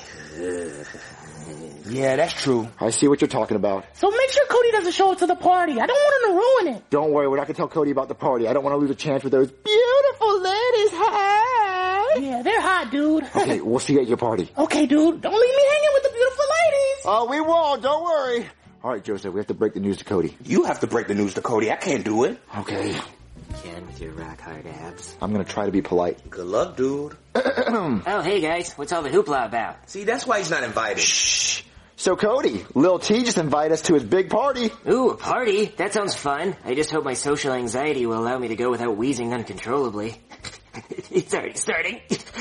Yeah, that's true. I see what you're talking about. So make sure Cody doesn't show up to the party. I don't want him to ruin it. Don't worry, we're not gonna tell Cody about the party. I don't want to lose a chance with those beautiful ladies. Hi. Yeah, they're hot, dude. Okay, we'll see you at your party. Okay, dude. Don't leave me hanging with the beautiful ladies. Oh, uh, we won't. Don't worry. All right, Joseph, we have to break the news to Cody. You have to break the news to Cody. I can't do it. Okay. Ken, with your rock hard abs. I'm gonna try to be polite. Good luck, dude. Oh, hey guys, what's all the hoopla about? See, that's why he's not invited. Shh. So Cody, Lil T just invited us to his big party. Ooh, a party? That sounds fun. I just hope my social anxiety will allow me to go without wheezing uncontrollably. It's already starting.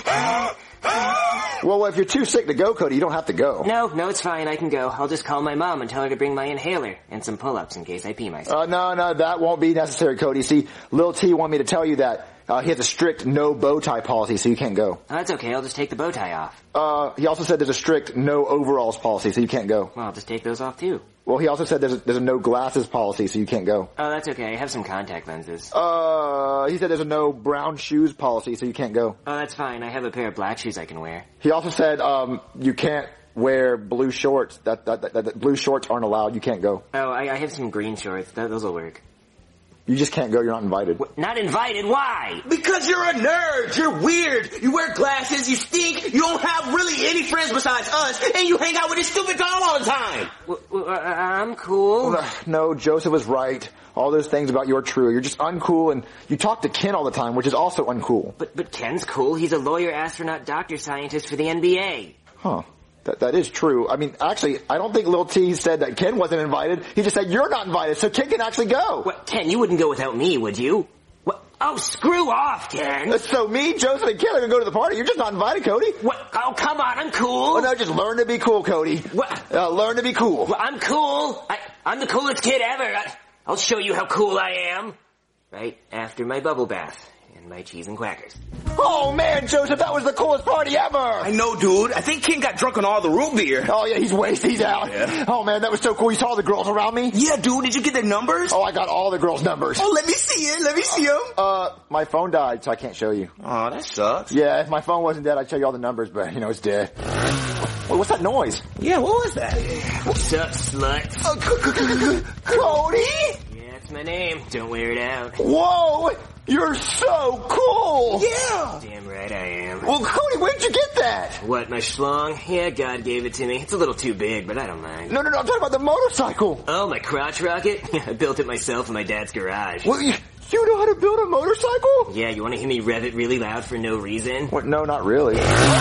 Well, if you're too sick to go, Cody, you don't have to go. No, no, it's fine. I can go. I'll just call my mom and tell her to bring my inhaler and some pull-ups in case I pee myself. Uh, no, no, that won't be necessary, Cody. See, Lil T wanted me to tell you that uh, he has a strict no bow tie policy, so you can't go. Oh, that's okay. I'll just take the bow tie off. Uh, he also said there's a strict no overalls policy, so you can't go. Well, I'll just take those off too. Well, he also said there's a, there's a no glasses policy, so you can't go. Oh, that's okay. I have some contact lenses. Uh, he said there's a no brown shoes policy, so you can't go. Oh, that's fine. I have a pair of black shoes I can wear. He also said, um, you can't wear blue shorts. That, that, that, that blue shorts aren't allowed. You can't go. Oh, I, I have some green shorts. That, those will work. You just can't go. You're not invited. What? Not invited? Why? Because you're a nerd. You're weird. You wear glasses. You stink. You don't have really any friends besides us. And you hang out with this stupid doll all the time. Well, well, uh, I'm cool. No, Joseph was right. All those things about you are true. You're just uncool, and you talk to Ken all the time, which is also uncool. But but Ken's cool. He's a lawyer, astronaut, doctor, scientist for the N B A. Huh. That, that is true. I mean, actually, I don't think Lil T said that Ken wasn't invited. He just said you're not invited, so Ken can actually go. What, Ken, you wouldn't go without me, would you? What? Oh, screw off, Ken. So me, Joseph, and Ken are going to go to the party. You're just not invited, Cody. What? Oh, come on, I'm cool. Oh, no, just learn to be cool, Cody. What? Uh, learn to be cool. Well, I'm cool. I, I'm the coolest kid ever. I, I'll show you how cool I am. Right after my bubble bath and my cheese and crackers. Oh man, Joseph, that was the coolest party ever! I know, dude. I think Ken got drunk on all the root beer. Oh yeah, he's wasted. He's out. Yeah. Oh man, that was so cool. You saw all the girls around me? Yeah, dude. Did you get their numbers? Oh, I got all the girls' numbers. Oh, let me see it. Let me see them. Uh, my phone died, so I can't show you. Oh, that sucks. Yeah, if my phone wasn't dead, I'd show you all the numbers, but you know, it's dead. Wait, what's that noise? Yeah, what was that? What's up, slut? Uh, Cody? Yeah, that's my name. Don't wear it out. Whoa! You're so cool! Yeah! Damn right I am. Well, Cody, where'd you get that? What, my schlong? Yeah, God gave it to me. It's a little too big, but I don't mind. No, no, no, I'm talking about the motorcycle. Oh, my crotch rocket? I built it myself in my dad's garage. Well, you, you know how to build a motorcycle? Yeah, you want to hear me rev it really loud for no reason? What? No, not really.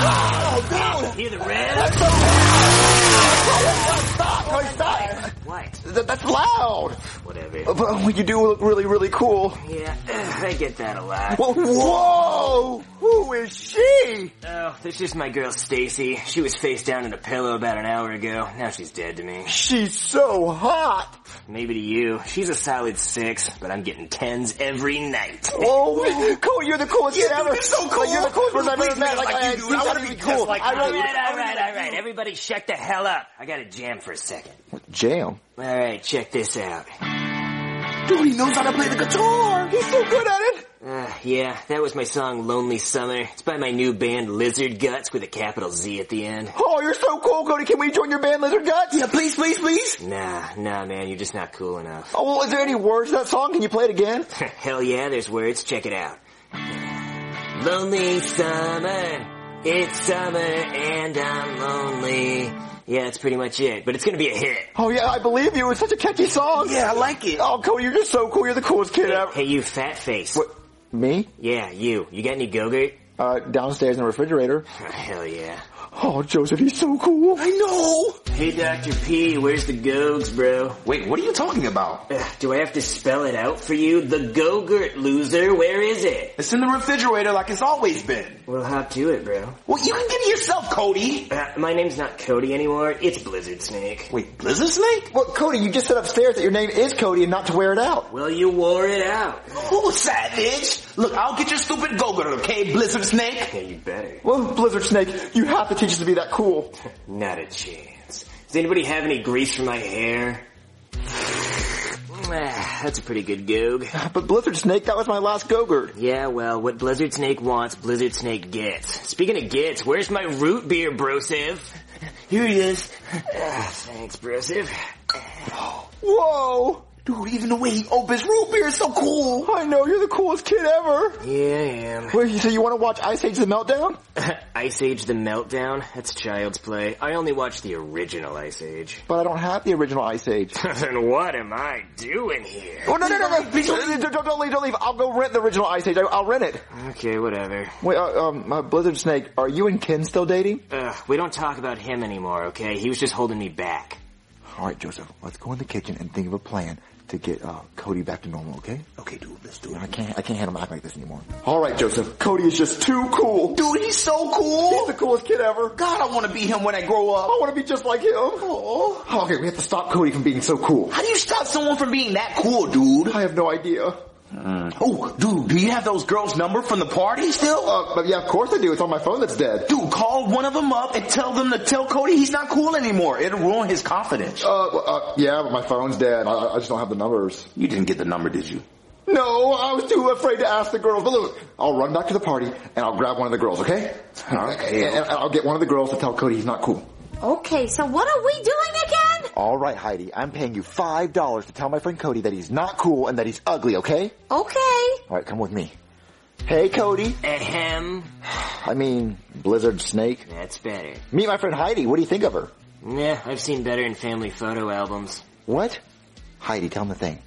Oh, no! Hear the rev? That's so Stop! Cody, stop! What? Th- that's loud! Whatever. But you do look really, really cool. Yeah, I get that a lot. Whoa! Whoa. Who is she? Oh, that's just my girl Stacy. She was face down in a pillow about an hour ago. Now she's dead to me. She's so hot. Maybe to you. She's a solid six, but I'm getting tens every night. Oh, Cody, you're the coolest yeah, kid ever. You're so cool. Like, you're the coolest person I've ever met. Like, like I, you, dude. I, I want to be cool. Like I all really, right, all right, all right. Everybody shut the hell up. I got a jam for a second. Jam? All right, check this out. Dude, he knows how to play the guitar. He's so good at it. Uh, yeah, that was my song Lonely Summer. It's by my new band Lizard Guts with a capital Z at the end. Oh, you're so cool, Cody. Can we join your band, Lizard Guts? Yeah, please, please, please. Nah, nah, man, you're just not cool enough. Oh, well, is there any words to that song? Can you play it again? Hell yeah, there's words. Check it out. Lonely summer, It's summer and I'm lonely. Yeah, that's pretty much it. But it's gonna be a hit. Oh yeah, I believe you. It's such a catchy song. Yeah, I like it. Oh, Cody, you're just so cool. You're the coolest kid hey, ever. Hey, you fat face. What? Me? Yeah, you. You got any Go-Gurt? Uh, downstairs in the refrigerator. Hell yeah. Oh, Joseph, he's so cool. I know. Hey, Doctor P, where's the Gogs, bro? Wait, what are you talking about? Uh, do I have to spell it out for you? The Go-Gurt, loser. Where is it? It's in the refrigerator like it's always been. Well, hop to it, bro. Well, you can get it yourself, Cody. Uh, my name's not Cody anymore. It's Blizzard Snake. Wait, Blizzard Snake? Well, Cody, you just said upstairs that your name is Cody and not to wear it out. Well, you wore it out. Oh, savage. Look, I'll get your stupid Go-Gurt, okay, Blizzard Snake? Yeah, you better. Well, Blizzard Snake, you have to teach us to be that cool. Not a chance. Does anybody have any grease for my hair? That's a pretty good Goog. But Blizzard Snake, that was my last Go-Gurt. Yeah, well, what Blizzard Snake wants, Blizzard Snake gets. Speaking of gets, where's my root beer, Brosiv? Here he is. Uh, thanks, Brosiv. Whoa! Dude, even the way he opens root beer is so cool. I know, you're the coolest kid ever. Yeah, I am. Wait, so you want to watch Ice Age the Meltdown? Ice Age the Meltdown? That's child's play. I only watched the original Ice Age. But I don't have the original Ice Age. Then what am I doing here? Oh, no, no, no, no. Please, don't, don't, don't leave, don't leave. I'll go rent the original Ice Age. I'll rent it. Okay, whatever. Wait, uh, um, uh, Blizzard Snake, are you and Ken still dating? Ugh, we don't talk about him anymore, okay? He was just holding me back. All right, Joseph, let's go in the kitchen and think of a plan to get uh, Cody back to normal, okay? Okay, dude, let's do it. I can't, I can't handle him acting like this anymore. All right, Joseph, Cody is just too cool. Dude, he's so cool. He's the coolest kid ever. God, I want to be him when I grow up. I want to be just like him. Oh. Okay, we have to stop Cody from being so cool. How do you stop someone from being that cool, dude? I have no idea. Mm. Oh, dude, do you have those girls' number from the party still? Uh, but yeah, of course I do. It's on my phone that's dead. Dude, call one of them up and tell them to tell Cody he's not cool anymore. It'll ruin his confidence. Uh, uh yeah, but my phone's dead. I, I just don't have the numbers. You didn't get the number, did you? No, I was too afraid to ask the girls. But look, I'll run back to the party and I'll grab one of the girls, okay? All right. And, and I'll get one of the girls to tell Cody he's not cool. Okay, so what are we doing again? All right, Heidi, I'm paying you five dollars to tell my friend Cody that he's not cool and that he's ugly, okay? Okay. All right, come with me. Hey, Cody. Ahem. I mean, Blizzard Snake. That's better. Meet my friend Heidi. What do you think of her? Yeah, I've seen better in family photo albums. What? Heidi, tell him the thing.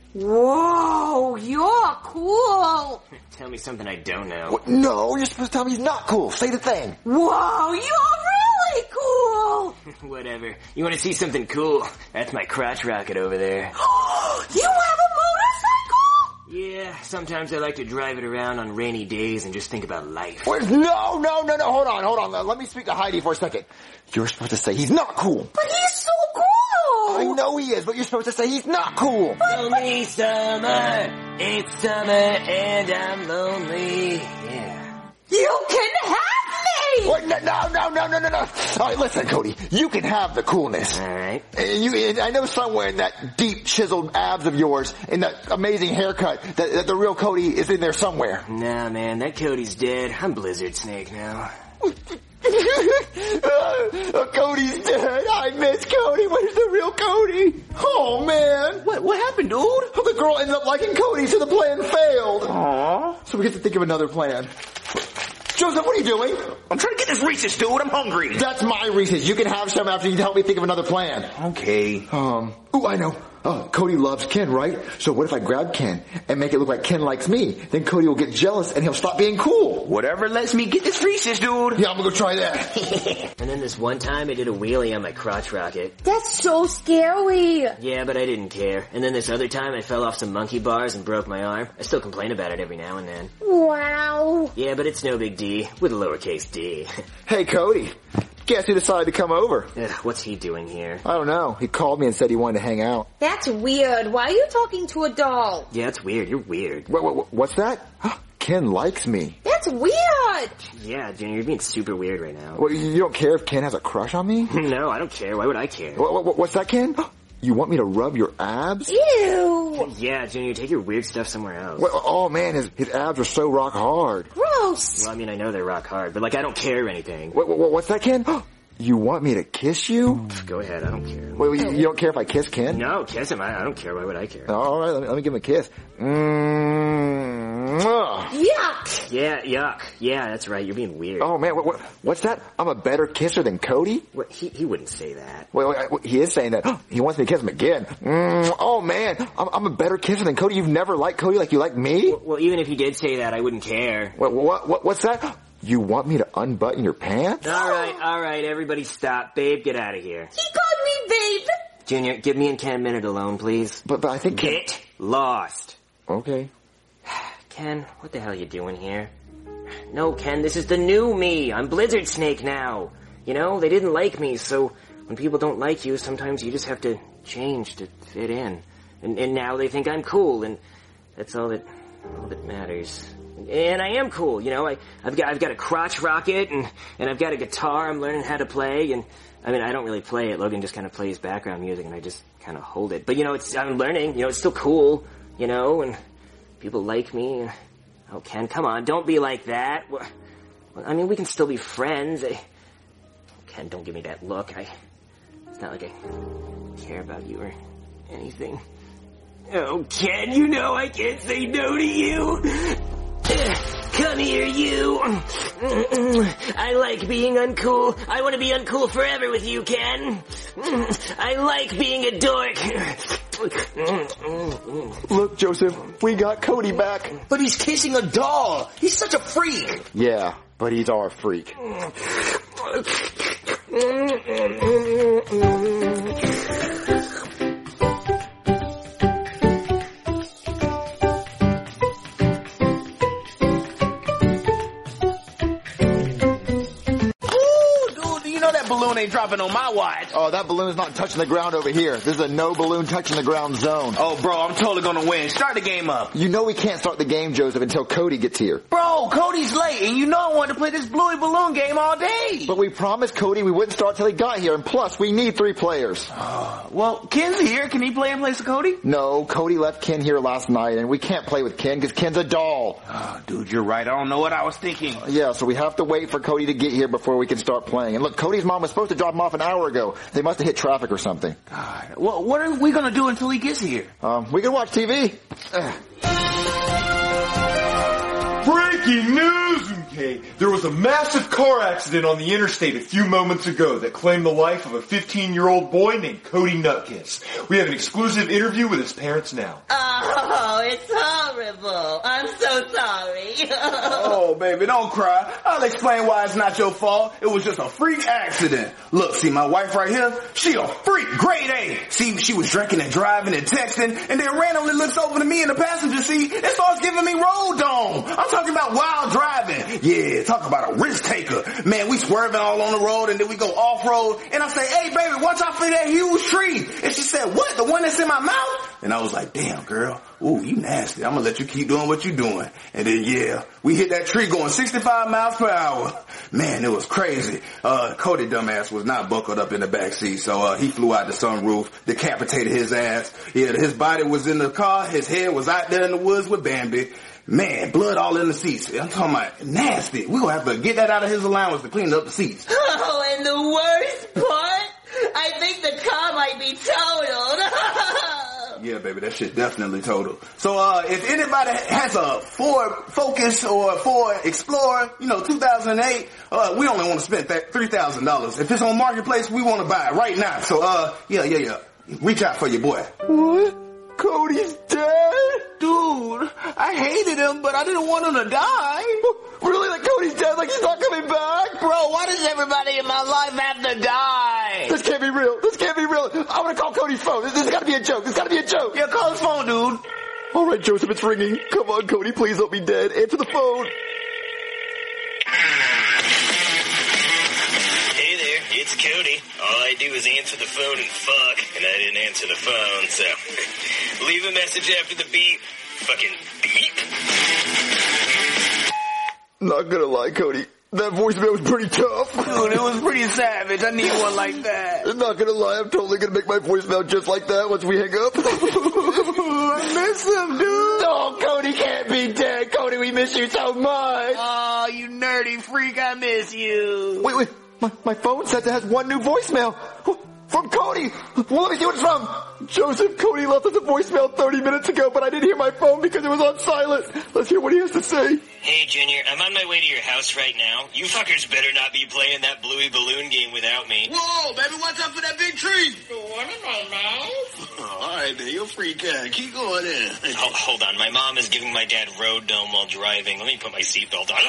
Whoa, you're cool. Tell me something I don't know. What? No, you're supposed to tell me he's not cool. Say the thing. Whoa, you're really cool. Whatever. You want to see something cool? That's my crotch rocket over there. You have a motorcycle? Yeah, sometimes I like to drive it around on rainy days and just think about life. Wait, no, no, no, no, hold on, hold on. Let me speak to Heidi for a second. You're supposed to say he's not cool. But he's so cool. I know he is, but you're supposed to say he's not cool. Lonely summer, it's summer and I'm lonely. Yeah. You can have me! What? No, no, no, no, no, no. All right, listen, Cody. You can have the coolness. All right. You, I know somewhere in that deep chiseled abs of yours, in that amazing haircut, that, that the real Cody is in there somewhere. Nah, man, that Cody's dead. I'm Blizzard Snake now. uh, Cody's dead. I miss Cody. Where's the real Cody? Oh, man. What What happened, dude? The girl ended up liking Cody, so the plan failed. Aww. So we get to think of another plan. Joseph, what are you doing? I'm trying to get this Reese's, dude. I'm hungry. That's my Reese's. You can have some after you help me think of another plan. Okay. Um, ooh, I know. Oh, Cody loves Ken, right? So what if I grab Ken and make it look like Ken likes me? Then Cody will get jealous and he'll stop being cool. Whatever lets me get this Reese's, dude. Yeah, I'm gonna go try that. And then this one time I did a wheelie on my crotch rocket. That's so scary. Yeah, but I didn't care. And then this other time I fell off some monkey bars and broke my arm. I still complain about it every now and then. Wow. Yeah, but it's no big D, with a lowercase d. Hey, Cody. Guess who decided to come over? Ugh, what's he doing here? I don't know. He called me and said he wanted to hang out. That's weird. Why are you talking to a doll? Yeah, it's weird. You're weird. What, what, what's that? Ken likes me. That's weird. Yeah, Junior, you're being super weird right now. What, you don't care if Ken has a crush on me? No, I don't care. Why would I care? What, what, what's that, Ken? You want me to rub your abs? Ew. Yeah, Junior, take your weird stuff somewhere else. What, oh man, his, his abs are so rock hard. Gross. Well, I mean, I know they're rock hard, but like, I don't care or anything. What, what, what's that, Ken? You want me to kiss you? Go ahead, I don't care. Wait, you, you don't care if I kiss Ken? No, kiss him. I, I don't care. Why would I care? All right, let me, let me give him a kiss. Mm-hmm. Yuck. yeah, yuck. Yeah, that's right. You're being weird. Oh man, what, what, what's that? I'm a better kisser than Cody? What, he, he wouldn't say that. Wait, wait, wait, he is saying that. He wants me to kiss him again. Mm, oh man, I'm, I'm a better kisser than Cody. You've never liked Cody like you like me? Well, well, even if he did say that, I wouldn't care. What, what, what, what's that? You want me to unbutton your pants? All right, all right, everybody stop. Babe, get out of here. He called me babe. Junior, give me and Ken a minute alone, please. But, but I think... Get Ken... lost. Okay. Ken, what the hell are you doing here? No, Ken, this is the new me. I'm Blizzard Snake now. You know, they didn't like me, so when people don't like you, sometimes you just have to change to fit in. And, and now they think I'm cool, and that's all that, all that matters. And I am cool, you know, I, I've got, I've got a crotch rocket, and, and I've got a guitar I'm learning how to play, and, I mean, I don't really play it. Logan just kind of plays background music, and I just kind of hold it. But, you know, it's, I'm learning, you know, it's still cool, you know, and people like me, and, oh, Ken, come on, don't be like that. Well, I mean, we can still be friends. I, Ken, don't give me that look. I, it's not like I care about you or anything. Oh, Ken, you know I can't say no to you. Come here, you. I like being uncool. I want to be uncool forever with you, Ken. I like being a dork. Look, Joseph, we got Cody back. But he's kissing a doll. He's such a freak. Yeah, but he's our freak. Balloon ain't dropping on my watch. Oh, that balloon's not touching the ground over here. This is a no balloon touching the ground zone. Oh, bro, I'm totally gonna win. Start the game up. You know we can't start the game, Joseph, until Cody gets here. Bro, Cody's late, and you know I wanted to play this bluey balloon game all day. But we promised Cody we wouldn't start till he got here, and plus, we need three players. Uh, well, Ken's here. Can he play in place of Cody? No, Cody left Ken here last night, and we can't play with Ken because Ken's a doll. Oh, dude, you're right. I don't know what I was thinking. Uh, yeah, so we have to wait for Cody to get here before we can start playing. And look, Cody's mom was supposed to drop him off an hour ago. They must have hit traffic or something. God, well, what are we gonna do until he gets here? Um, we can watch T V. Ugh. Breaking news, okay? There was a massive car accident on the interstate a few moments ago that claimed the life of a fifteen-year-old boy named Cody Nutkiss. We have an exclusive interview with his parents now. Oh, it's horrible. I'm so sorry. Oh, baby, don't cry. I'll explain why it's not your fault. It was just a freak accident. Look, see my wife right here? She a freak, grade A. See, she was drinking and driving and texting, and then randomly looks over to me in the passenger seat and starts giving me road dome. I'm talking about wild driving. Yeah, talk about a risk taker. Man, we swerving all on the road, and then we go off-road, and I say, hey, baby, watch out for that huge tree. And she said, what, the one that's in my mouth? And I was like, damn, girl, ooh, you nasty. I'm gonna let you keep doing what you're doing. And then, yeah, we hit that tree going sixty-five miles per hour. Man, it was crazy. Uh, Cody dumbass was not buckled up in the back seat, so, uh, he flew out the sunroof, decapitated his ass. Yeah, his body was in the car, his head was out there in the woods with Bambi. Man, blood all in the seats. I'm talking about nasty. We're gonna have to get that out of his allowance to clean up the seats. Oh, and the worst part? I think the car might be totaled. Yeah, baby, that shit definitely total. So, uh, if anybody has a Ford Focus or a Ford Explorer, you know, two thousand eight, uh, we only want to spend that three thousand dollars. If it's on Marketplace, we want to buy it right now. So, uh, yeah, yeah, yeah. Reach out for your boy. What? Cody's dead? Dude, I hated him, but I didn't want him to die. Really? Like Cody's dead? Like he's not coming back? Bro, why does everybody in my life have to die? This can't be real. This can't be real. I'm gonna call Cody's phone. This, this has gotta be a joke. This has gotta be a joke. Yeah, call his phone, dude. All right, Joseph, it's ringing. Come on, Cody, please don't be dead. Answer the phone. Hey there, it's Cody. All I do is answer the phone and fuck, and I didn't answer the phone, so leave a message after the beep. Fucking beep. Not gonna lie, Cody. That voicemail was pretty tough. Dude, it was pretty savage. I need one like that. Not gonna lie, I'm totally gonna make my voicemail just like that once we hang up. I miss him, dude. Oh, Cody can't be dead. Cody, we miss you so much. Oh, you nerdy freak, I miss you. Wait, wait. My, my phone says it has one new voicemail. From Cody. Well, let me see what it's from. Joseph, Cody left us a voicemail thirty minutes ago, but I didn't hear my phone because it was on silent. Let's hear what he has to say. Hey, Junior, I'm on my way to your house right now. You fuckers better not be playing that Bluey Balloon game without me. Whoa, baby, watch out for that big tree. Oh, all right, man, you're a free cat. Keep going in. Hold, hold on, my mom is giving my dad road dome while driving. Let me put my seatbelt on.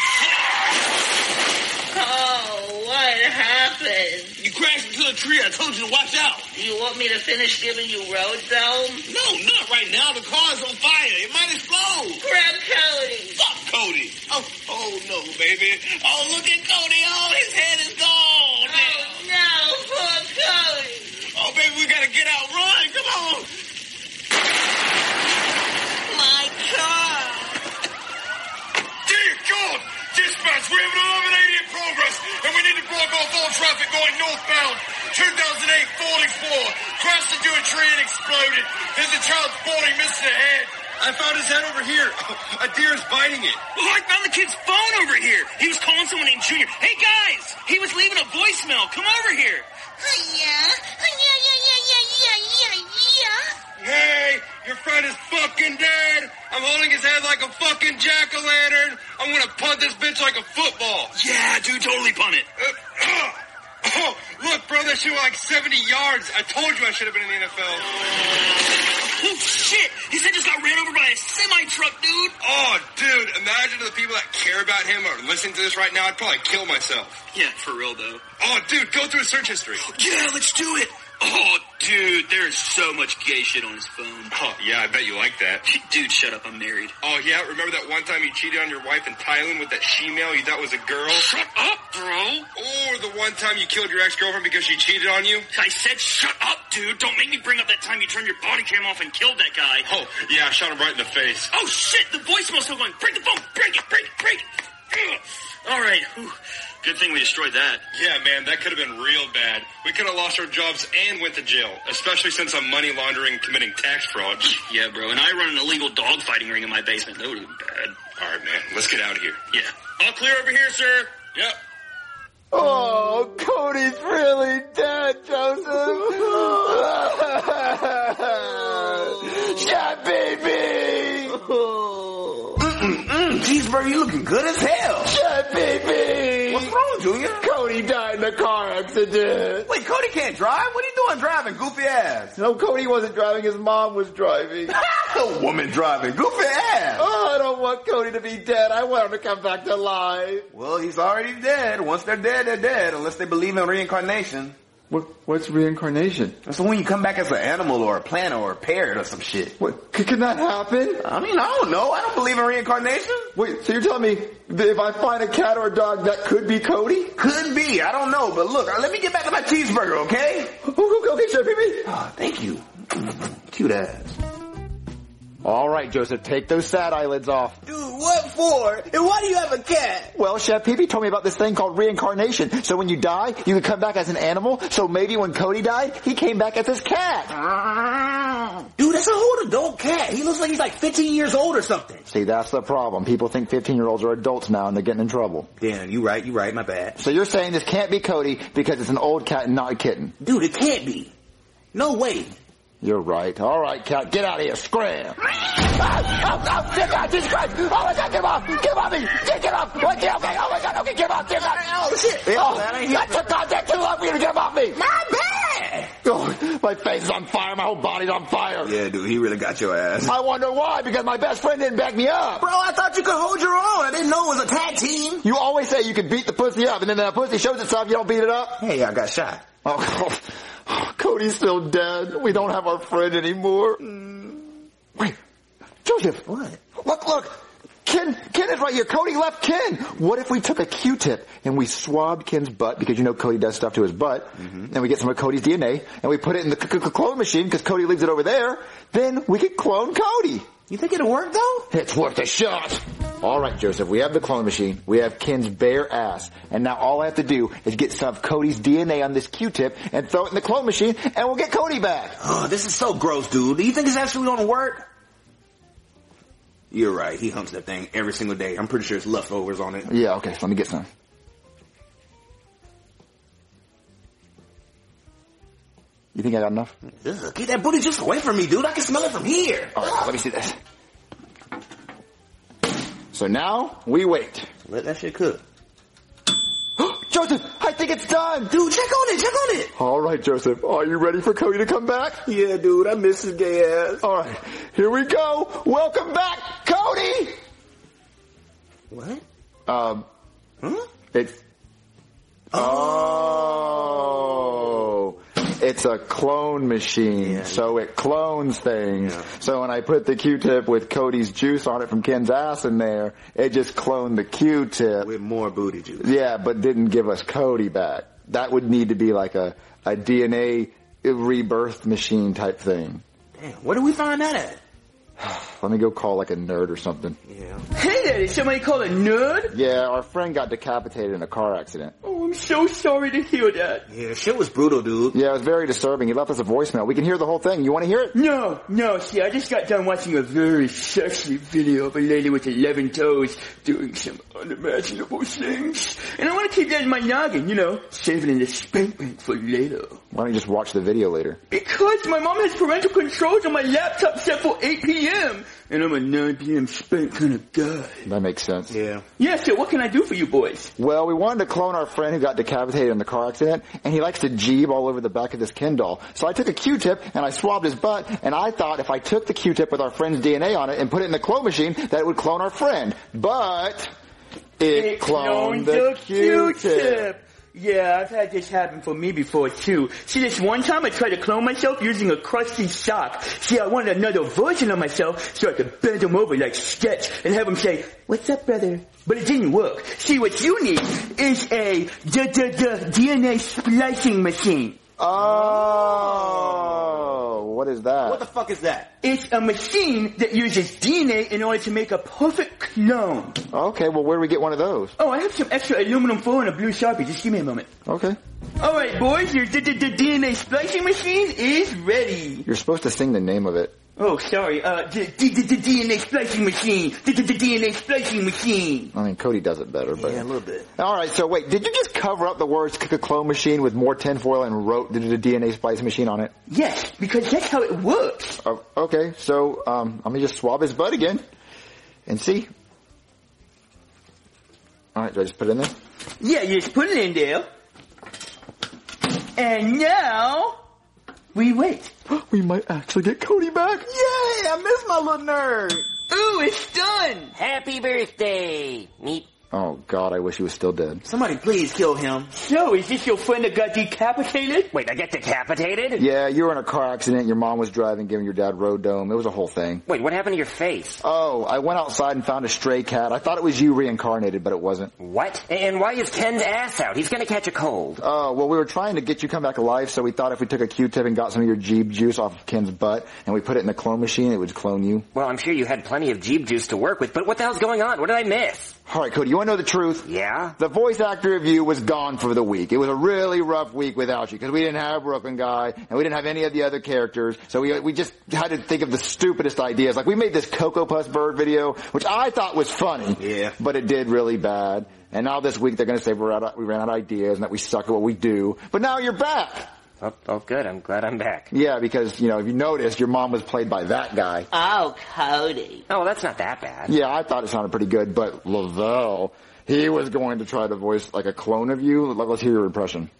Oh, what happened? You crashed into a tree. I told you to watch out. You want me to finish giving you road dome? No, not right now. The car's on fire. It might explode. Grab Cody. Fuck Cody. Oh, oh no, baby. Oh, look at Cody. Oh, his head is gone. Oh, no, poor Cody. Oh, baby, we gotta get out. Run. Come on. My car. Dear God. Dispatch, we have an eleven eighty in progress, and we need to block off all traffic going northbound. two thousand eight Ford Explorer crashed into a tree and exploded. There's a child's body missing a head. I found his head over here. A deer is biting it. Well, I found the kid's phone over here. He was calling someone named Junior. Hey, guys, he was leaving a voicemail. Come over here. Yeah, yeah, yeah, yeah, yeah, yeah, yeah. Hey, your friend is fucking dead. I'm holding his head like a fucking jack-o'-lantern. I'm gonna punt this bitch like a football. Yeah, dude, totally punt it. Uh, uh, oh, look, bro, that shit went like seventy yards. I told you I should have been in the N F L. Oh, shit. His head just got ran over by a semi-truck, dude. Oh, dude, imagine the people that care about him are listening to this right now. I'd probably kill myself. Yeah, for real, though. Oh, dude, go through his search history. Yeah, let's do it. Oh, dude, there's so much gay shit on his phone. Oh, yeah, I bet you like that. Dude, shut up, I'm married. Oh, yeah, remember that one time you cheated on your wife in Thailand with that she-male you thought was a girl? Shut up, bro. Or the one time you killed your ex-girlfriend because she cheated on you? I said shut up, dude. Don't make me bring up that time you turned your body cam off and killed that guy. Oh, yeah, I shot him right in the face. Oh, shit, the voicemail's still going. Break the phone, break it, break it, break it. Ugh. All right, whew. Good thing we destroyed that. Yeah, man, that could have been real bad. We could have lost our jobs and went to jail, especially since I'm money laundering and committing tax fraud. Yeah, bro, and I run an illegal dog fighting ring in my basement. That would have been bad. All right, man, let's get out of here. Yeah. All clear over here, sir? Yep. Oh, Cody's really dead, Joseph. Shot, baby. Mm-mm-mm. Cheeseburger, you looking good as hell. Shut, baby. What's wrong, Junior? Cody died in a car accident. Wait, Cody can't drive? What are you doing driving, goofy ass? No, Cody wasn't driving. His mom was driving. A woman driving, goofy ass. Oh, I don't want Cody to be dead. I want him to come back to life. Well, he's already dead. Once they're dead, they're dead, unless they believe in reincarnation. What, what's reincarnation? So when you come back as an animal or a plant or a parrot or some shit. What, can, can that happen? I mean, I don't know. I don't believe in reincarnation. Wait, so you're telling me that if I find a cat or a dog, that could be Cody? Could be. I don't know. But look, let me get back to my cheeseburger, okay? Okay, okay, Chef Pee-Pee. Oh, thank you. Cute ass. All right, Joseph, take those sad eyelids off. Dude, what for? And why do you have a cat? Well, Chef Pee-Pee told me about this thing called reincarnation. So when you die, you can come back as an animal. So maybe when Cody died, he came back as his cat. Dude, that's a whole adult cat. He looks like he's like fifteen years old or something. See, that's the problem. People think fifteen-year-olds are adults now and they're getting in trouble. Yeah, you right, you right, my bad. So you're saying this can't be Cody because it's an old cat and not a kitten? Dude, it can't be. No way. You're right. All right, cat, get out of here. Scram. Oh, oh, oh, dear God, Jesus Christ. Oh, my God, get off. Get off me. Get, get off. Okay, okay. Oh, my God, okay, get off. Get off. Oh, shit. Oh, that took contact too long for you to get off me. My bad. Oh, my face is on fire. My whole body's on fire. Yeah, dude, he really got your ass. I wonder why, because my best friend didn't back me up. Bro, I thought you could hold your own. I didn't know it was a tag team. You always say you can beat the pussy up, and then the pussy shows itself, you don't beat it up? Hey, I got shot. Oh, Cody's still dead. We don't have our friend anymore. Mm. Wait, Joseph. What? Look, look. Ken, Ken is right here. Cody left Ken. What if we took a Q-tip and we swabbed Ken's butt, because you know Cody does stuff to his butt, mm-hmm. and we get some of Cody's D N A, and we put it in the c- c- clone machine because Cody leaves it over there, then we could clone Cody. You think it'll work, though? It's worth a shot. All right, Joseph, we have the clone machine. We have Ken's bare ass. And now all I have to do is get some of Cody's D N A on this Q-tip and throw it in the clone machine, and we'll get Cody back. Oh, this is so gross, dude. Do you think it's actually going to work? You're right. He humps that thing every single day. I'm pretty sure it's leftovers on it. Yeah, okay. So let me get some. You think I got enough? Ugh, get that booty juice away from me, dude. I can smell it from here. All right, let me see this. So now we wait. Let that shit cook. Joseph, I think it's done. Dude, check on it, check on it. All right, Joseph. Are you ready for Cody to come back? Yeah, dude. I miss his gay ass. All right, here we go. Welcome back, Cody. What? Um, huh? It's, oh, it's a clone machine, yeah. So it clones things. Yeah. So when I put the Q-tip with Cody's juice on it from Ken's ass in there, it just cloned the Q-tip. With more booty juice. Yeah, but didn't give us Cody back. That would need to be like a, a D N A rebirth machine type thing. Damn, where do we find that at? Let me go call like a nerd or something. Yeah. Hey there, did somebody call a nerd? Yeah, our friend got decapitated in a car accident. Oh, I'm so sorry to hear that. Yeah, shit was brutal, dude. Yeah, it was very disturbing. He left us a voicemail. We can hear the whole thing. You want to hear it? No, no, see, I just got done watching a very sexy video of a lady with eleven toes doing some unimaginable things. And I want to keep that in my noggin, you know, saving the spankment for later. Why don't you just watch the video later? Because my mom has parental controls on my laptop set for eight p.m. And I'm a nine p.m. spank kind of guy. That makes sense. Yeah. Yeah, so what can I do for you boys? Well, we wanted to clone our friend who got decapitated in the car accident, and he likes to jeeb all over the back of this Ken doll. So I took a Q-tip, and I swabbed his butt, and I thought if I took the Q-tip with our friend's D N A on it and put it in the clone machine, that it would clone our friend. But it, it cloned, cloned the, the Q-tip. Q-tip. Yeah, I've had this happen for me before too. See, this one time I tried to clone myself using a crusty sock. See, I wanted another version of myself so I could bend him over like Sketch and have him say, "What's up, brother?" But it didn't work. See, what you need is a d d d D N A splicing machine. Oh, what is that? What the fuck is that? It's a machine that uses D N A in order to make a perfect clone. Okay, well, where do we get one of those? Oh, I have some extra aluminum foil and a blue Sharpie. Just give me a moment. Okay. All right, boys, your d d d D N A splicing machine is ready. You're supposed to sing the name of it. Oh, sorry. Uh, d d d D N A splicing machine. d d d D N A splicing machine. I mean, Cody does it better, but yeah, a little bit. All right. So wait, did you just cover up the words "clone machine" with more tinfoil and wrote the D N A splicing machine on it? Yes, because that's how it works. Oh, okay. So um, let me just swab his butt again and see. All right. Do I just put it in there? Yeah, you just put it in there. And now we wait. We might actually get Cody back. Yay! I miss my little nerd. Ooh, it's done. Happy birthday. Meep. Oh, God, I wish he was still dead. Somebody please kill him. So, is this your friend that got decapitated? Wait, I get decapitated? Yeah, you were in a car accident. Your mom was driving, giving your dad road dome. It was a whole thing. Wait, what happened to your face? Oh, I went outside and found a stray cat. I thought it was you reincarnated, but it wasn't. What? And why is Ken's ass out? He's gonna catch a cold. Oh, well, we were trying to get you come back alive, so we thought if we took a Q-tip and got some of your Jeeb juice off of Ken's butt, and we put it in the clone machine, it would clone you. Well, I'm sure you had plenty of Jeeb juice to work with, but what the hell's going on? What did I miss? All right, Cody, you want to know the truth? Yeah? The voice actor of you was gone for the week. It was a really rough week without you, because we didn't have Brooklyn Guy, and we didn't have any of the other characters, so we we just had to think of the stupidest ideas. Like, we made this Cocoa Puffs bird video, which I thought was funny. Yeah. But it did really bad. And now this week they're going to say we're out of, we ran out of ideas and that we suck at what we do. But now you're back! Oh, oh, good. I'm glad I'm back. Yeah, because, you know, if you noticed, your mom was played by that guy. Oh, Cody. Oh, well, that's not that bad. Yeah, I thought it sounded pretty good, but Lavelle, he was going to try to voice like a clone of you. Let's hear your impression.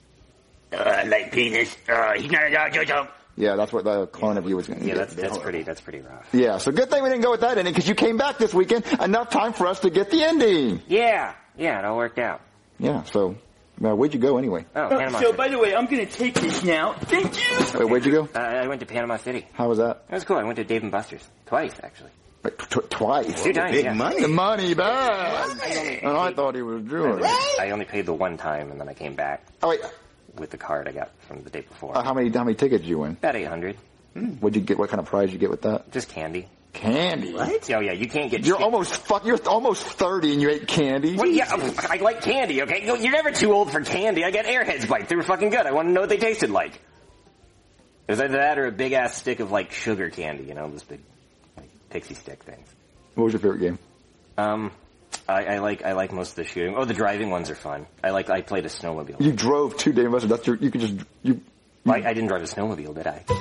Uh, like penis. Uh, he's not a dog. Yeah, that's what the clone of you was going to do. Yeah, that's, that's pretty, that's pretty rough. Yeah, so good thing we didn't go with that ending, because you came back this weekend. Enough time for us to get the ending. Yeah, yeah, it all worked out. Yeah, so... Well, where'd you go anyway? Oh, Panama So, City. by the way, I'm going to take this now. Thank you. Wait, where'd you go? Uh, I went to Panama City. How was that? It was cool. I went to Dave and Buster's. Twice, actually. Wait, tw- twice? Two times, Big yeah. money. The money back. And I thought he was doing it. I only paid the one time, and then I came back. Oh, wait. With the card I got from the day before. Uh, how many how many tickets did you win? About eight hundred. Hmm. What'd you get? What kind of prize did you get with that? Just candy. Candy? What? Oh, yeah, you can't get... You're shit. almost fuck. You're almost thirty and you ate candy. Well, yeah, I like candy, okay? You're never too old for candy. I got Airheads Bites. They were fucking good. I want to know what they tasted like. It was either that or a big-ass stick of, like, sugar candy, you know, those big, like, pixie stick things. What was your favorite game? Um, I, I like I like most of the shooting. Oh, the driving ones are fun. I like I played a snowmobile. You drove to Dave and Buster's. That's your. You could just you. I, I didn't drive a snowmobile, did I?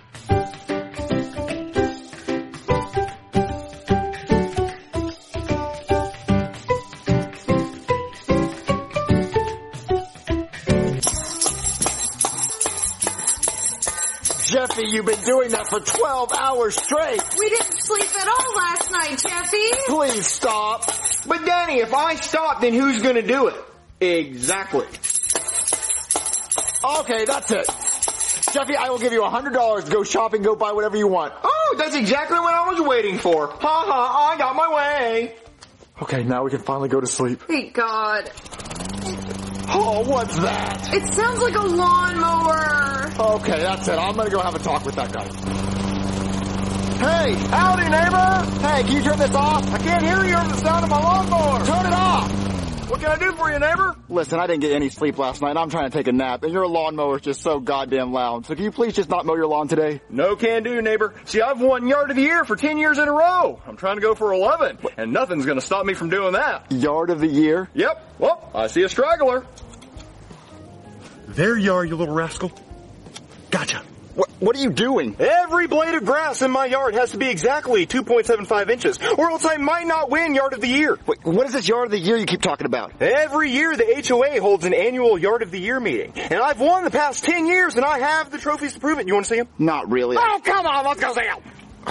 Jeffy, you've been doing that for twelve hours straight. We didn't sleep at all last night, Jeffy. Please stop. But Danny, if I stop, then who's gonna do it? Exactly. Okay, that's it. Jeffy, I will give you a hundred dollars to go shopping, go buy whatever you want. Oh, that's exactly what I was waiting for. Ha ha, I got my way. Okay, now we can finally go to sleep. Thank God. Oh, what's that? It sounds like a lawnmower. Okay, that's it. I'm gonna go have a talk with that guy. Hey! Howdy, neighbor! Hey, can you turn this off? I can't hear you over the sound of my lawnmower. Turn it off! What can I do for you, neighbor? Listen, I didn't get any sleep last night. I'm trying to take a nap, and your lawnmower is just so goddamn loud. So can you please just not mow your lawn today? No can do, neighbor. See, I've won Yard of the Year for ten years in a row. I'm trying to go for eleven, and nothing's gonna stop me from doing that. Yard of the Year? Yep. Well, I see a straggler. There you are, you little rascal. Gotcha. What, what are you doing? Every blade of grass in my yard has to be exactly two point seven five inches, or else I might not win Yard of the Year. Wait, what is this Yard of the Year you keep talking about? Every year the H O A holds an annual Yard of the Year meeting, and I've won the past ten years, and I have the trophies to prove it. You want to see them? Not really. Oh, come on, let's go see them.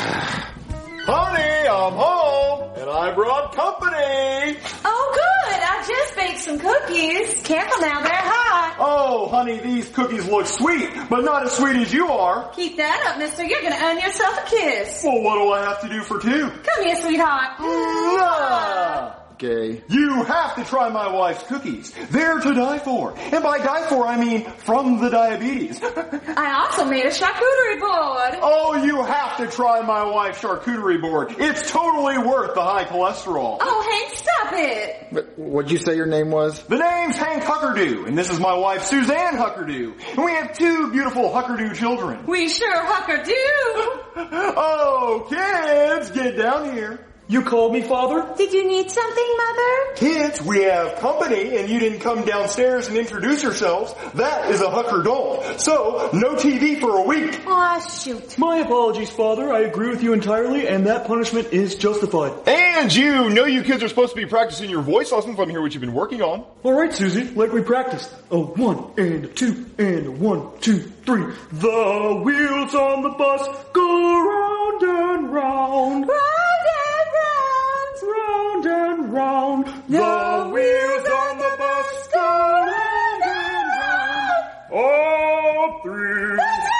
Honey, I'm home, and I brought company. Oh, good. I just baked some cookies. Careful now, they're hot. Oh, honey, these cookies look sweet, but not as sweet as you are. Keep that up, mister. You're going to earn yourself a kiss. Well, what do I have to do for two? Come here, sweetheart. Mwah! Okay. You have to try my wife's cookies. They're to die for. And by die for, I mean from the diabetes. I also made a charcuterie board. Oh, you have to try my wife's charcuterie board. It's totally worth the high cholesterol. Oh, Hank, stop it. But what'd you say your name was? The name's Hank Huckerdoo, and this is my wife, Suzanne Huckerdoo. And we have two beautiful Huckerdoo children. We sure hucker do. Oh, kids, get down here. You called me, Father? Did you need something, Mother? Kids, we have company, and you didn't come downstairs and introduce yourselves. That is a Hucker don't. So, no T V for a week. Aw, shoot. My apologies, Father. I agree with you entirely, and that punishment is justified. And you know you kids are supposed to be practicing your voice lessons. Let me hear what you've been working on. All right, Susie, like we practiced. A one and a two and a one, two, three. The wheels on the bus go round and round. Round and round and round. The wheels on the bus go round and round. All three.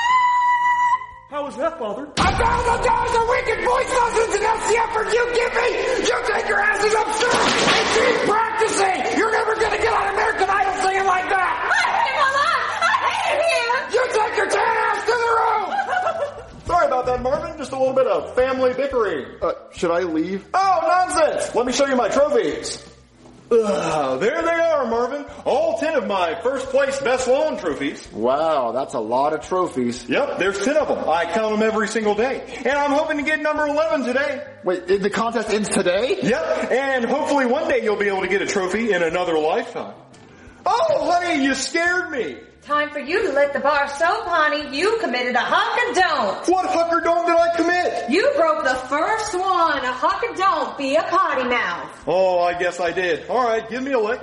How was that, Father? A thousand dollars a week in voice lessons, and that's the effort you give me. You take your asses upstairs and keep practicing. You're never going to get on American Idol singing like that. I hate him a lot. I hate him. You take your tan ass to the room. Sorry about that, Marvin. Just a little bit of family bickering. Uh, should I leave? Oh, nonsense! Let me show you my trophies. Ugh, there they are, Marvin. All ten of my first place best lawn trophies. Wow, that's a lot of trophies. Yep, there's ten of them. I count them every single day. And I'm hoping to get number eleven today. Wait, the contest ends today? Yep, and hopefully one day you'll be able to get a trophy in another lifetime. Oh, honey, you scared me. Time for you to let the bar soap, honey. You committed a huck-a-don't. What huck-a-don't did I commit? You broke the first one. A huck-a-don't be a potty mouth. Oh, I guess I did. All right, give me a lick.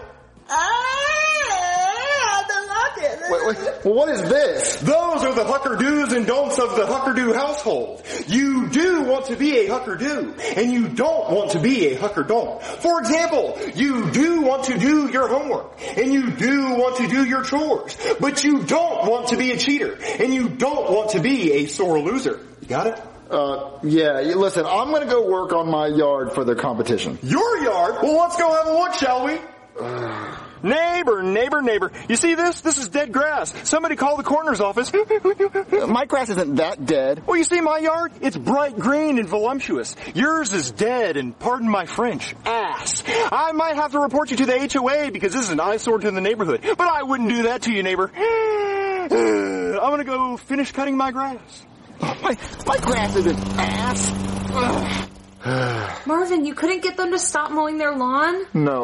Wait, wait, well, what is this? Those are the hucker-do's and don'ts of the hucker-do household. You do want to be a hucker-do, and you don't want to be a hucker-don't. For example, you do want to do your homework, and you do want to do your chores, but you don't want to be a cheater, and you don't want to be a sore loser. You got it? Uh, yeah, you- listen, I'm gonna go work on my yard for the competition. Your yard? Well, let's go have a look, shall we? Neighbor, neighbor, neighbor. You see this? This is dead grass. Somebody call the coroner's office. My grass isn't that dead. Well, you see my yard? It's bright green and voluptuous. Yours is dead and, pardon my French, ass. I might have to report you to the H O A because this is an eyesore to the neighborhood. But I wouldn't do that to you, neighbor. I'm gonna go finish cutting my grass. Oh, my, my grass isn't ass. Marvin, you couldn't get them to stop mowing their lawn? No.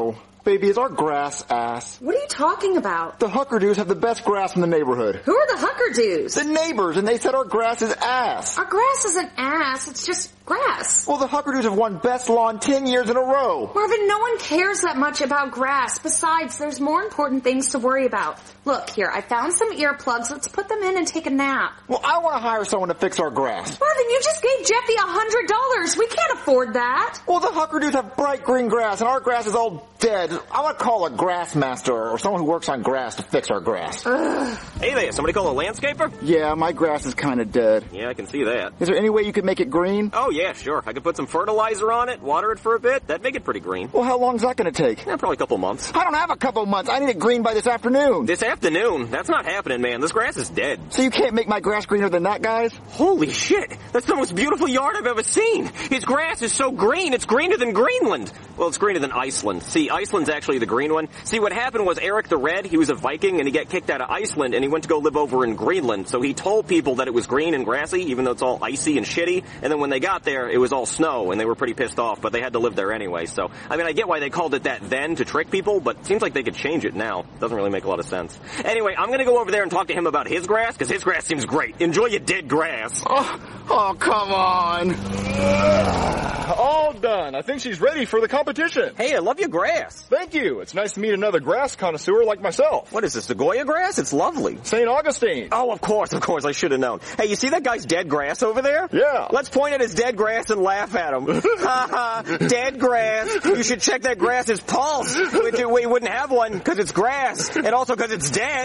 Baby, is our grass ass? What are you talking about? The Huckerdoos have the best grass in the neighborhood. Who are the Huckerdoos? The neighbors, and they said our grass is ass. Our grass isn't ass, it's just grass. Well, the Huckerdoos have won best lawn ten years in a row. Marvin, no one cares that much about grass. Besides, there's more important things to worry about. Look, here, I found some earplugs. Let's put them in and take a nap. Well, I want to hire someone to fix our grass. Marvin, you just gave Jeffy a hundred dollars. We can't afford that. Well, the Huckerdoos have bright green grass, and our grass is all dead. I want to call a grass master or someone who works on grass to fix our grass. Ugh. Hey there, somebody call a landscaper? Yeah, my grass is kind of dead. Yeah, I can see that. Is there any way you could make it green? Oh yeah, sure. I could put some fertilizer on it, water it for a bit. That'd make it pretty green. Well, how long's that going to take? Yeah, probably a couple months. I don't have a couple months. I need it green by this afternoon. This afternoon? That's not happening, man. This grass is dead. So you can't make my grass greener than that, guys? Holy shit! That's the most beautiful yard I've ever seen. His grass is so green, it's greener than Greenland. Well, it's greener than Iceland. See, Iceland's actually the green one. See, what happened was Eric the Red, he was a Viking, and he got kicked out of Iceland, and he went to go live over in Greenland. So he told people that it was green and grassy, even though it's all icy and shitty. And then when they got there, it was all snow, and they were pretty pissed off, but they had to live there anyway. So, I mean, I get why they called it that then to trick people, but it seems like they could change it now. Doesn't really make a lot of sense. Anyway, I'm gonna go over there and talk to him about his grass, because his grass seems great. Enjoy your dead grass. Oh, oh come on. All done. I think she's ready for the competition. Hey, I love your grass. Thank you. It's nice to meet another grass connoisseur like myself. What is this, the Goya grass? It's lovely. Saint Augustine. Oh, of course, of course. I should have known. Hey, you see that guy's dead grass over there? Yeah. Let's point at his dead grass and laugh at him. Ha ha, dead grass. You should check that grass's pulse. Which we wouldn't have one because it's grass, and also because it's dead.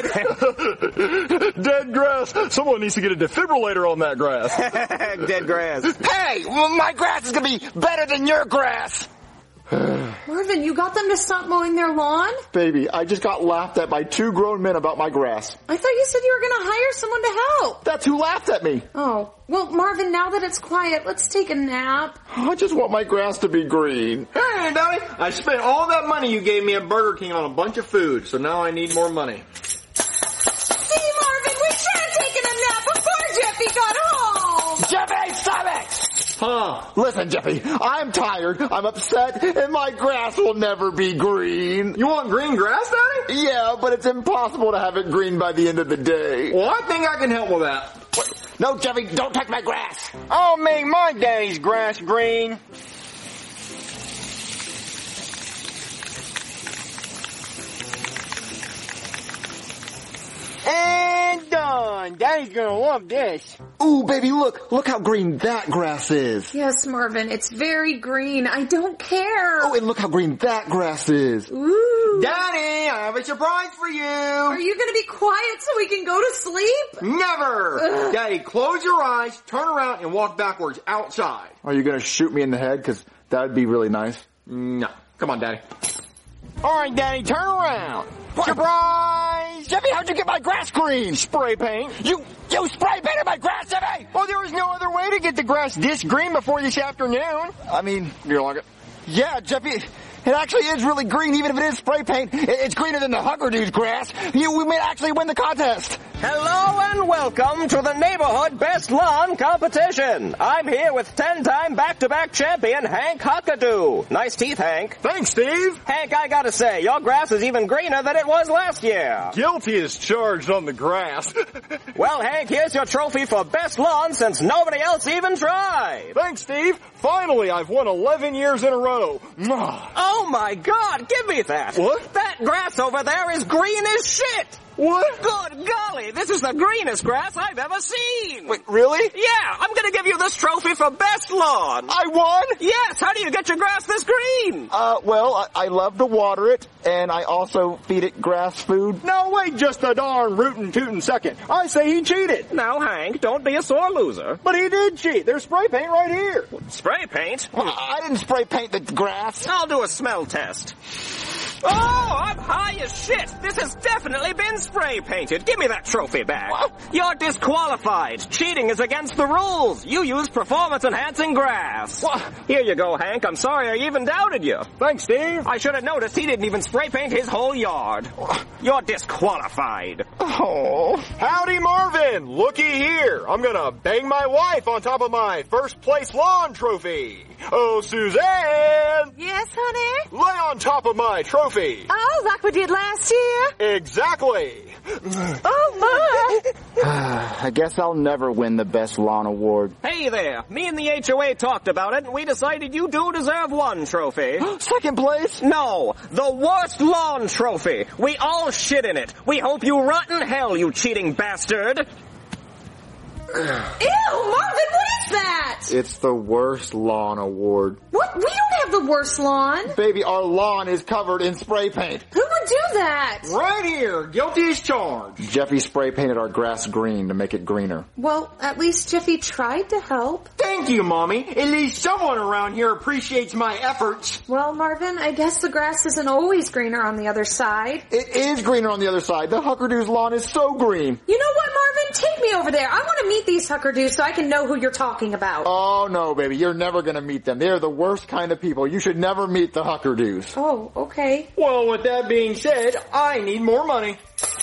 Dead grass. Someone needs to get a defibrillator on that grass. Dead grass. Hey, well, my grass is going to be better than your grass. Marvin, you got them to stop mowing their lawn? Baby, I just got laughed at by two grown men about my grass. I thought you said you were going to hire someone to help. That's who laughed at me. Oh, well, Marvin, now that it's quiet, let's take a nap. I just want my grass to be green. Hey, Donnie, I spent all that money you gave me at Burger King on a bunch of food, so now I need more money. See, Marvin, we should have taken a nap before Jeffy got home. Jeffy, stop it! Huh. Listen, Jeffy, I'm tired, I'm upset, and my grass will never be green. You want green grass, Daddy? Yeah, but it's impossible to have it green by the end of the day. Well, I think I can help with that. What? No, Jeffy, don't touch my grass. I'll make my daddy's grass green. And done. Daddy's gonna love this. Ooh, baby, look. Look how green that grass is. Yes, Marvin, it's very green. I don't care. Oh, and look how green that grass is. Ooh. Daddy, I have a surprise for you. Are you gonna be quiet so we can go to sleep? Never. Ugh. Daddy, close your eyes, turn around, and walk backwards outside. Are you going to shoot me in the head? Because that would be really nice. No. Come on, Daddy. All right, Daddy, turn around. What? Surprise! Jeffy, how'd you get my grass green? Spray paint. You, you spray painted my grass, Jeffy! Well, there was no other way to get the grass this green before this afternoon. I mean, You like it? yeah, Jeffy, it actually is really green, even if it is spray paint. It's greener than the Huckerdoos grass. You, we may actually win the contest. Hello and welcome to the Neighborhood Best Lawn Competition. I'm here with ten-time back-to-back champion Hank Huckadoo. Nice teeth, Hank. Thanks, Steve. Hank, I gotta say, your grass is even greener than it was last year. Guilty is charged on the grass. Well, Hank, here's your trophy for best lawn since nobody else even tried. Thanks, Steve. Finally, I've won eleven years in a row. Oh my God, give me that. What? That grass over there is green as shit. What? Good golly, this is the greenest grass I've ever seen. Wait, really? Yeah, I'm gonna give you this trophy for best lawn. I won? Yes, how do you get your grass this green? Uh, well, I, I love to water it, and I also feed it grass food. No, wait just a darn rootin' tootin' second. I say he cheated. Now, Hank, don't be a sore loser. But he did cheat. There's spray paint right here. Spray paint? Well, I didn't spray paint the grass. I'll do a smell test. Oh, I'm high as shit. This has definitely been spray painted. Give me that trophy back. What? You're disqualified. Cheating is against the rules. You used performance-enhancing grass. What? Here you go, Hank. I'm sorry I even doubted you. Thanks, Steve. I should have noticed he didn't even spray paint his whole yard. You're disqualified. Oh. Howdy, Marvin. Looky here. I'm gonna bang my wife on top of my first place lawn trophy. Oh, Suzanne. Yes, honey? Lay on top of my trophy trophy. Oh, like we did last year? Exactly. Oh, my. I guess I'll never win the Best Lawn Award. Hey there, me and the H O A talked about it, and we decided you do deserve one trophy. Second place? No, the worst lawn trophy. We all shit in it. We hope you rot in hell, you cheating bastard. Ew, Marvin, what is that? It's the Worst Lawn Award. What? We don't have the worst lawn. Baby, our lawn is covered in spray paint. Who would do that? Right here, guilty as charged. Jeffy spray painted our grass green to make it greener. Well, at least Jeffy tried to help. Thank you, Mommy. At least someone around here appreciates my efforts. Well, Marvin, I guess the grass isn't always greener on the other side. It is greener on the other side. The Huckerdoo's lawn is so green. You know what, Marvin? Take me over there. I want to meet these Huckerdoos so I can know who you're talking about. Oh, no, baby. You're never going to meet them. They're the worst kind of people. You should never meet the Huckerdoos. Oh, okay. Well, with that being said, I need more money.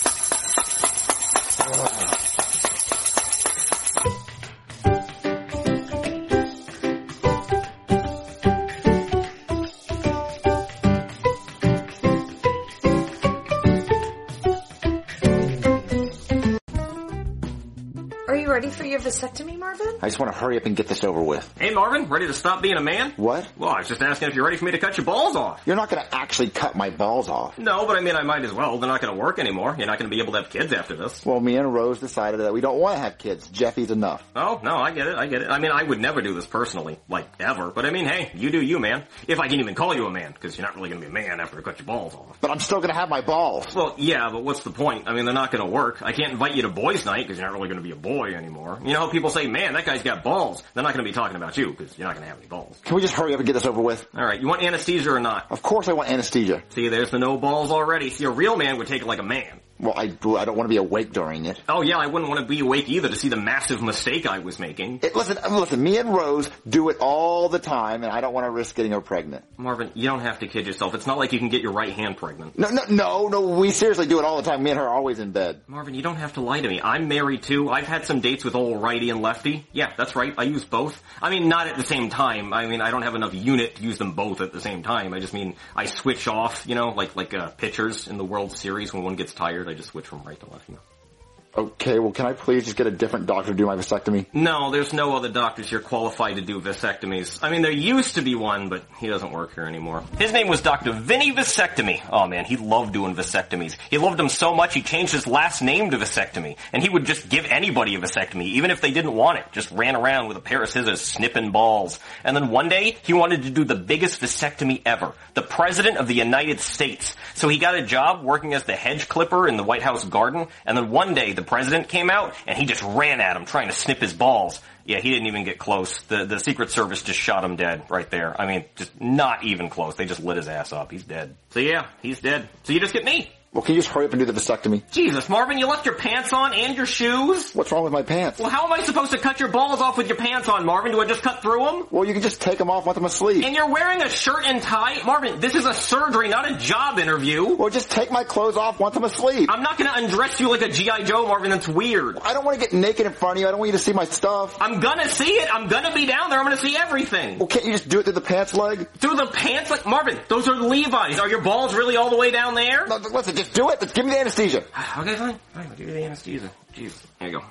Are you ready for your vasectomy, Marvin? I just want to hurry up and get this over with. Hey, Marvin, ready to stop being a man? What? Well, I was just asking if you're ready for me to cut your balls off. You're not going to actually cut my balls off. No, but I mean, I might as well. They're not going to work anymore. You're not going to be able to have kids after this. Well, me and Rose decided that we don't want to have kids. Jeffy's enough. Oh, no, I get it. I get it. I mean, I would never do this personally, like, ever. But I mean, hey, you do you, man. If I can even call you a man, because you're not really going to be a man after I cut your balls off. But I'm still going to have my balls. Well, yeah, but what's the point? I mean, they're not going to work. I can't invite you to boys' night because you're not really going to be a boy anymore. You know how people say, man, that guy's got balls. They're not going to be talking about you because you're not going to have any balls. Can we just hurry up and get this over with? All right, you want anesthesia or not? Of course I want anesthesia. See, there's the no balls already. See, a real man would take it like a man. Well, I, I don't want to be awake during it. Oh, yeah, I wouldn't want to be awake either to see the massive mistake I was making. It, listen, listen, me and Rose do it all the time, and I don't want to risk getting her pregnant. Marvin, you don't have to kid yourself. It's not like you can get your right hand pregnant. No, no, no, no, we seriously do it all the time. Me and her are always in bed. Marvin, you don't have to lie to me. I'm married, too. I've had some dates with old righty and lefty. Yeah, that's right. I use both. I mean, not at the same time. I mean, I don't have enough unit to use them both at the same time. I just mean I switch off, you know, like like uh, pitchers in the World Series. When one gets tired, I just switch from right to left, you know. Okay, well, can I please just get a different doctor to do my vasectomy? No, there's no other doctors here qualified to do vasectomies. I mean, there used to be one, but he doesn't work here anymore. His name was Doctor Vinny Vasectomy. Oh man, he loved doing vasectomies. He loved them so much he changed his last name to Vasectomy. And he would just give anybody a vasectomy, even if they didn't want it. Just ran around with a pair of scissors snipping balls. And then one day, he wanted to do the biggest vasectomy ever. The President of the United States. So he got a job working as the hedge clipper in the White House garden. And then one day, the President came out and he just ran at him trying to snip his balls. Yeah, he didn't even get close. The the Secret Service just shot him dead right there. I mean, just not even close. They just lit his ass up. He's dead. So yeah, he's dead. So you just get me. Well, can you just hurry up and do the vasectomy? Jesus, Marvin, you left your pants on and your shoes? What's wrong with my pants? Well, how am I supposed to cut your balls off with your pants on, Marvin? Do I just cut through them? Well, you can just take them off once I'm asleep. And you're wearing a shirt and tie? Marvin, this is a surgery, not a job interview. Well, just take my clothes off once I'm asleep. I'm not going to undress you like a G I. Joe, Marvin. That's weird. I don't want to get naked in front of you. I don't want you to see my stuff. I'm going to see it. I'm going to be down there. I'm going to see everything. Well, can't you just do it through the pants leg? Through the pants leg? Marvin, those are Levi's. Are your balls really all the way down there? No, listen, just do it. Just give me the anesthesia. Okay, fine. Fine, I'll give you the anesthesia. Jeez. Here you go.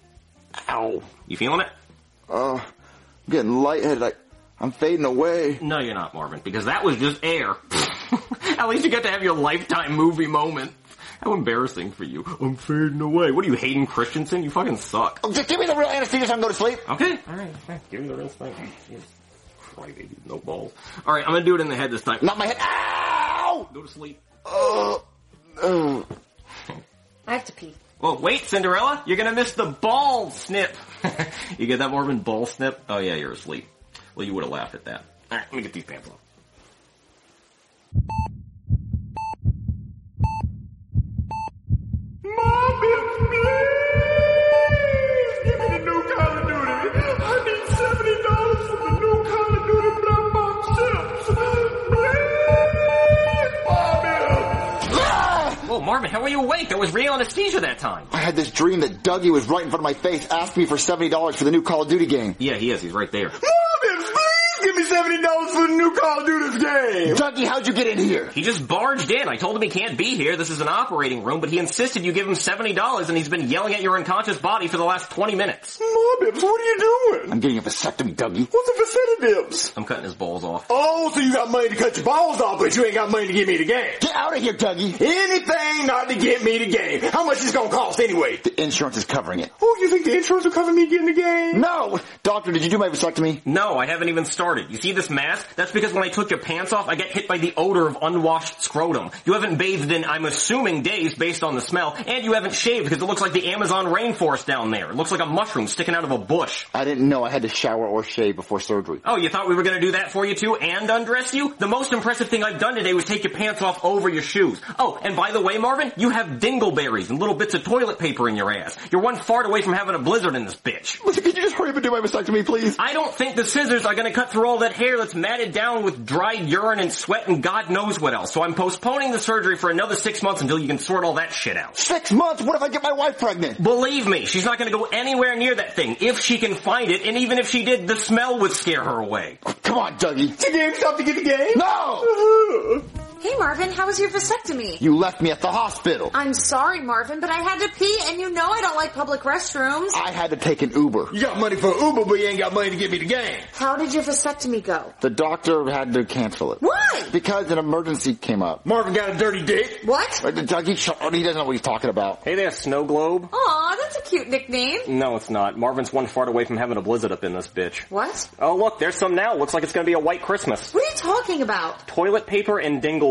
Ow. You feeling it? Oh, uh, I'm getting lightheaded. I, I'm fading away. No, you're not, Marvin, because that was just air. At least you get to have your lifetime movie moment. How embarrassing for you. I'm fading away. What are you, Hayden Christensen? You fucking suck. Oh, just give me the real anesthesia so I can go to sleep. Okay. All right. Okay. Give me the real thing. Jeez. Friday, no balls. All right, I'm going to do it in the head this time. Not my head. Ow! Go to sleep. Oh. Oh. I have to pee. Well, wait, Cinderella. You're going to miss the ball snip. You get that, Marvin? Ball snip? Oh, yeah, you're asleep. Well, you would have laughed at that. All right, let me get these pants off. Mom, please give me the new Call of Duty. I need seventy dollars for the new Call of Duty Black Box chips. Please, Mom. Ah! Whoa, Marvin, how were you awake? There was real anesthesia that time. I had this dream that Dougie was right in front of my face, asking me for seventy dollars for the new Call of Duty game. Yeah, he is. He's right there. Mom, please give me seventy dollars for the new Call of Duty game. Dougie, how'd you get in here? He just barged in. I told him he can't be here. This is an operating room, but he insisted you give him seventy dollars, and he's been yelling at your unconscious body for the last twenty minutes. Morbibs, what are you doing? I'm getting a vasectomy, Dougie. What's a vasectomy? I'm cutting his balls off. Oh, so you got money to cut your balls off, but you ain't got money to give me the game. Get out of here, Dougie. Anything not to get me the game. How much is it gonna cost anyway? The insurance is covering it. Oh, you think the insurance will cover me getting the game? No! Doctor, did you do my vasectomy? No, I haven't even started. You see this mask? That's because when I took your pants off, I get hit by the odor of unwashed scrotum. You haven't bathed in, I'm assuming, days based on the smell, and you haven't shaved because it looks like the Amazon rainforest down there. It looks like a mushroom sticking out of a bush. I didn't know I had to shower or shave before surgery. Oh, you thought we were gonna do that for you too and undress you? The most impressive thing I've done today was take your pants off over your shoes. Oh, and by the way, Marvin, you have dingleberries and little bits of toilet paper in your ass. You're one fart away from having a blizzard in this bitch. Listen, can you just hurry up and do my vasectomy, please? I don't think the scissors are gonna cut through all that hair that's matted down with dried urine and sweat and God knows what else. So I'm postponing the surgery for another six months until you can sort all that shit out. Six months? What if I get my wife pregnant? Believe me, she's not gonna go anywhere near that thing if she can find it, and even if she did, the smell would scare her away. Come on, Dougie. You gave stuff to get the game? No! Hey, Marvin, how was your vasectomy? You left me at the hospital. I'm sorry, Marvin, but I had to pee, and you know I don't like public restrooms. I had to take an Uber. You got money for Uber, but you ain't got money to get me the game. How did your vasectomy go? The doctor had to cancel it. Why? Because an emergency came up. Marvin got a dirty dick. What? Dougie, he doesn't know what he's talking about. Hey there, Snow Globe. Aw, that's a cute nickname. No, it's not. Marvin's one fart away from having a blizzard up in this bitch. What? Oh, look, there's some now. Looks like it's gonna be a white Christmas. What are you talking about? Toilet paper and dingle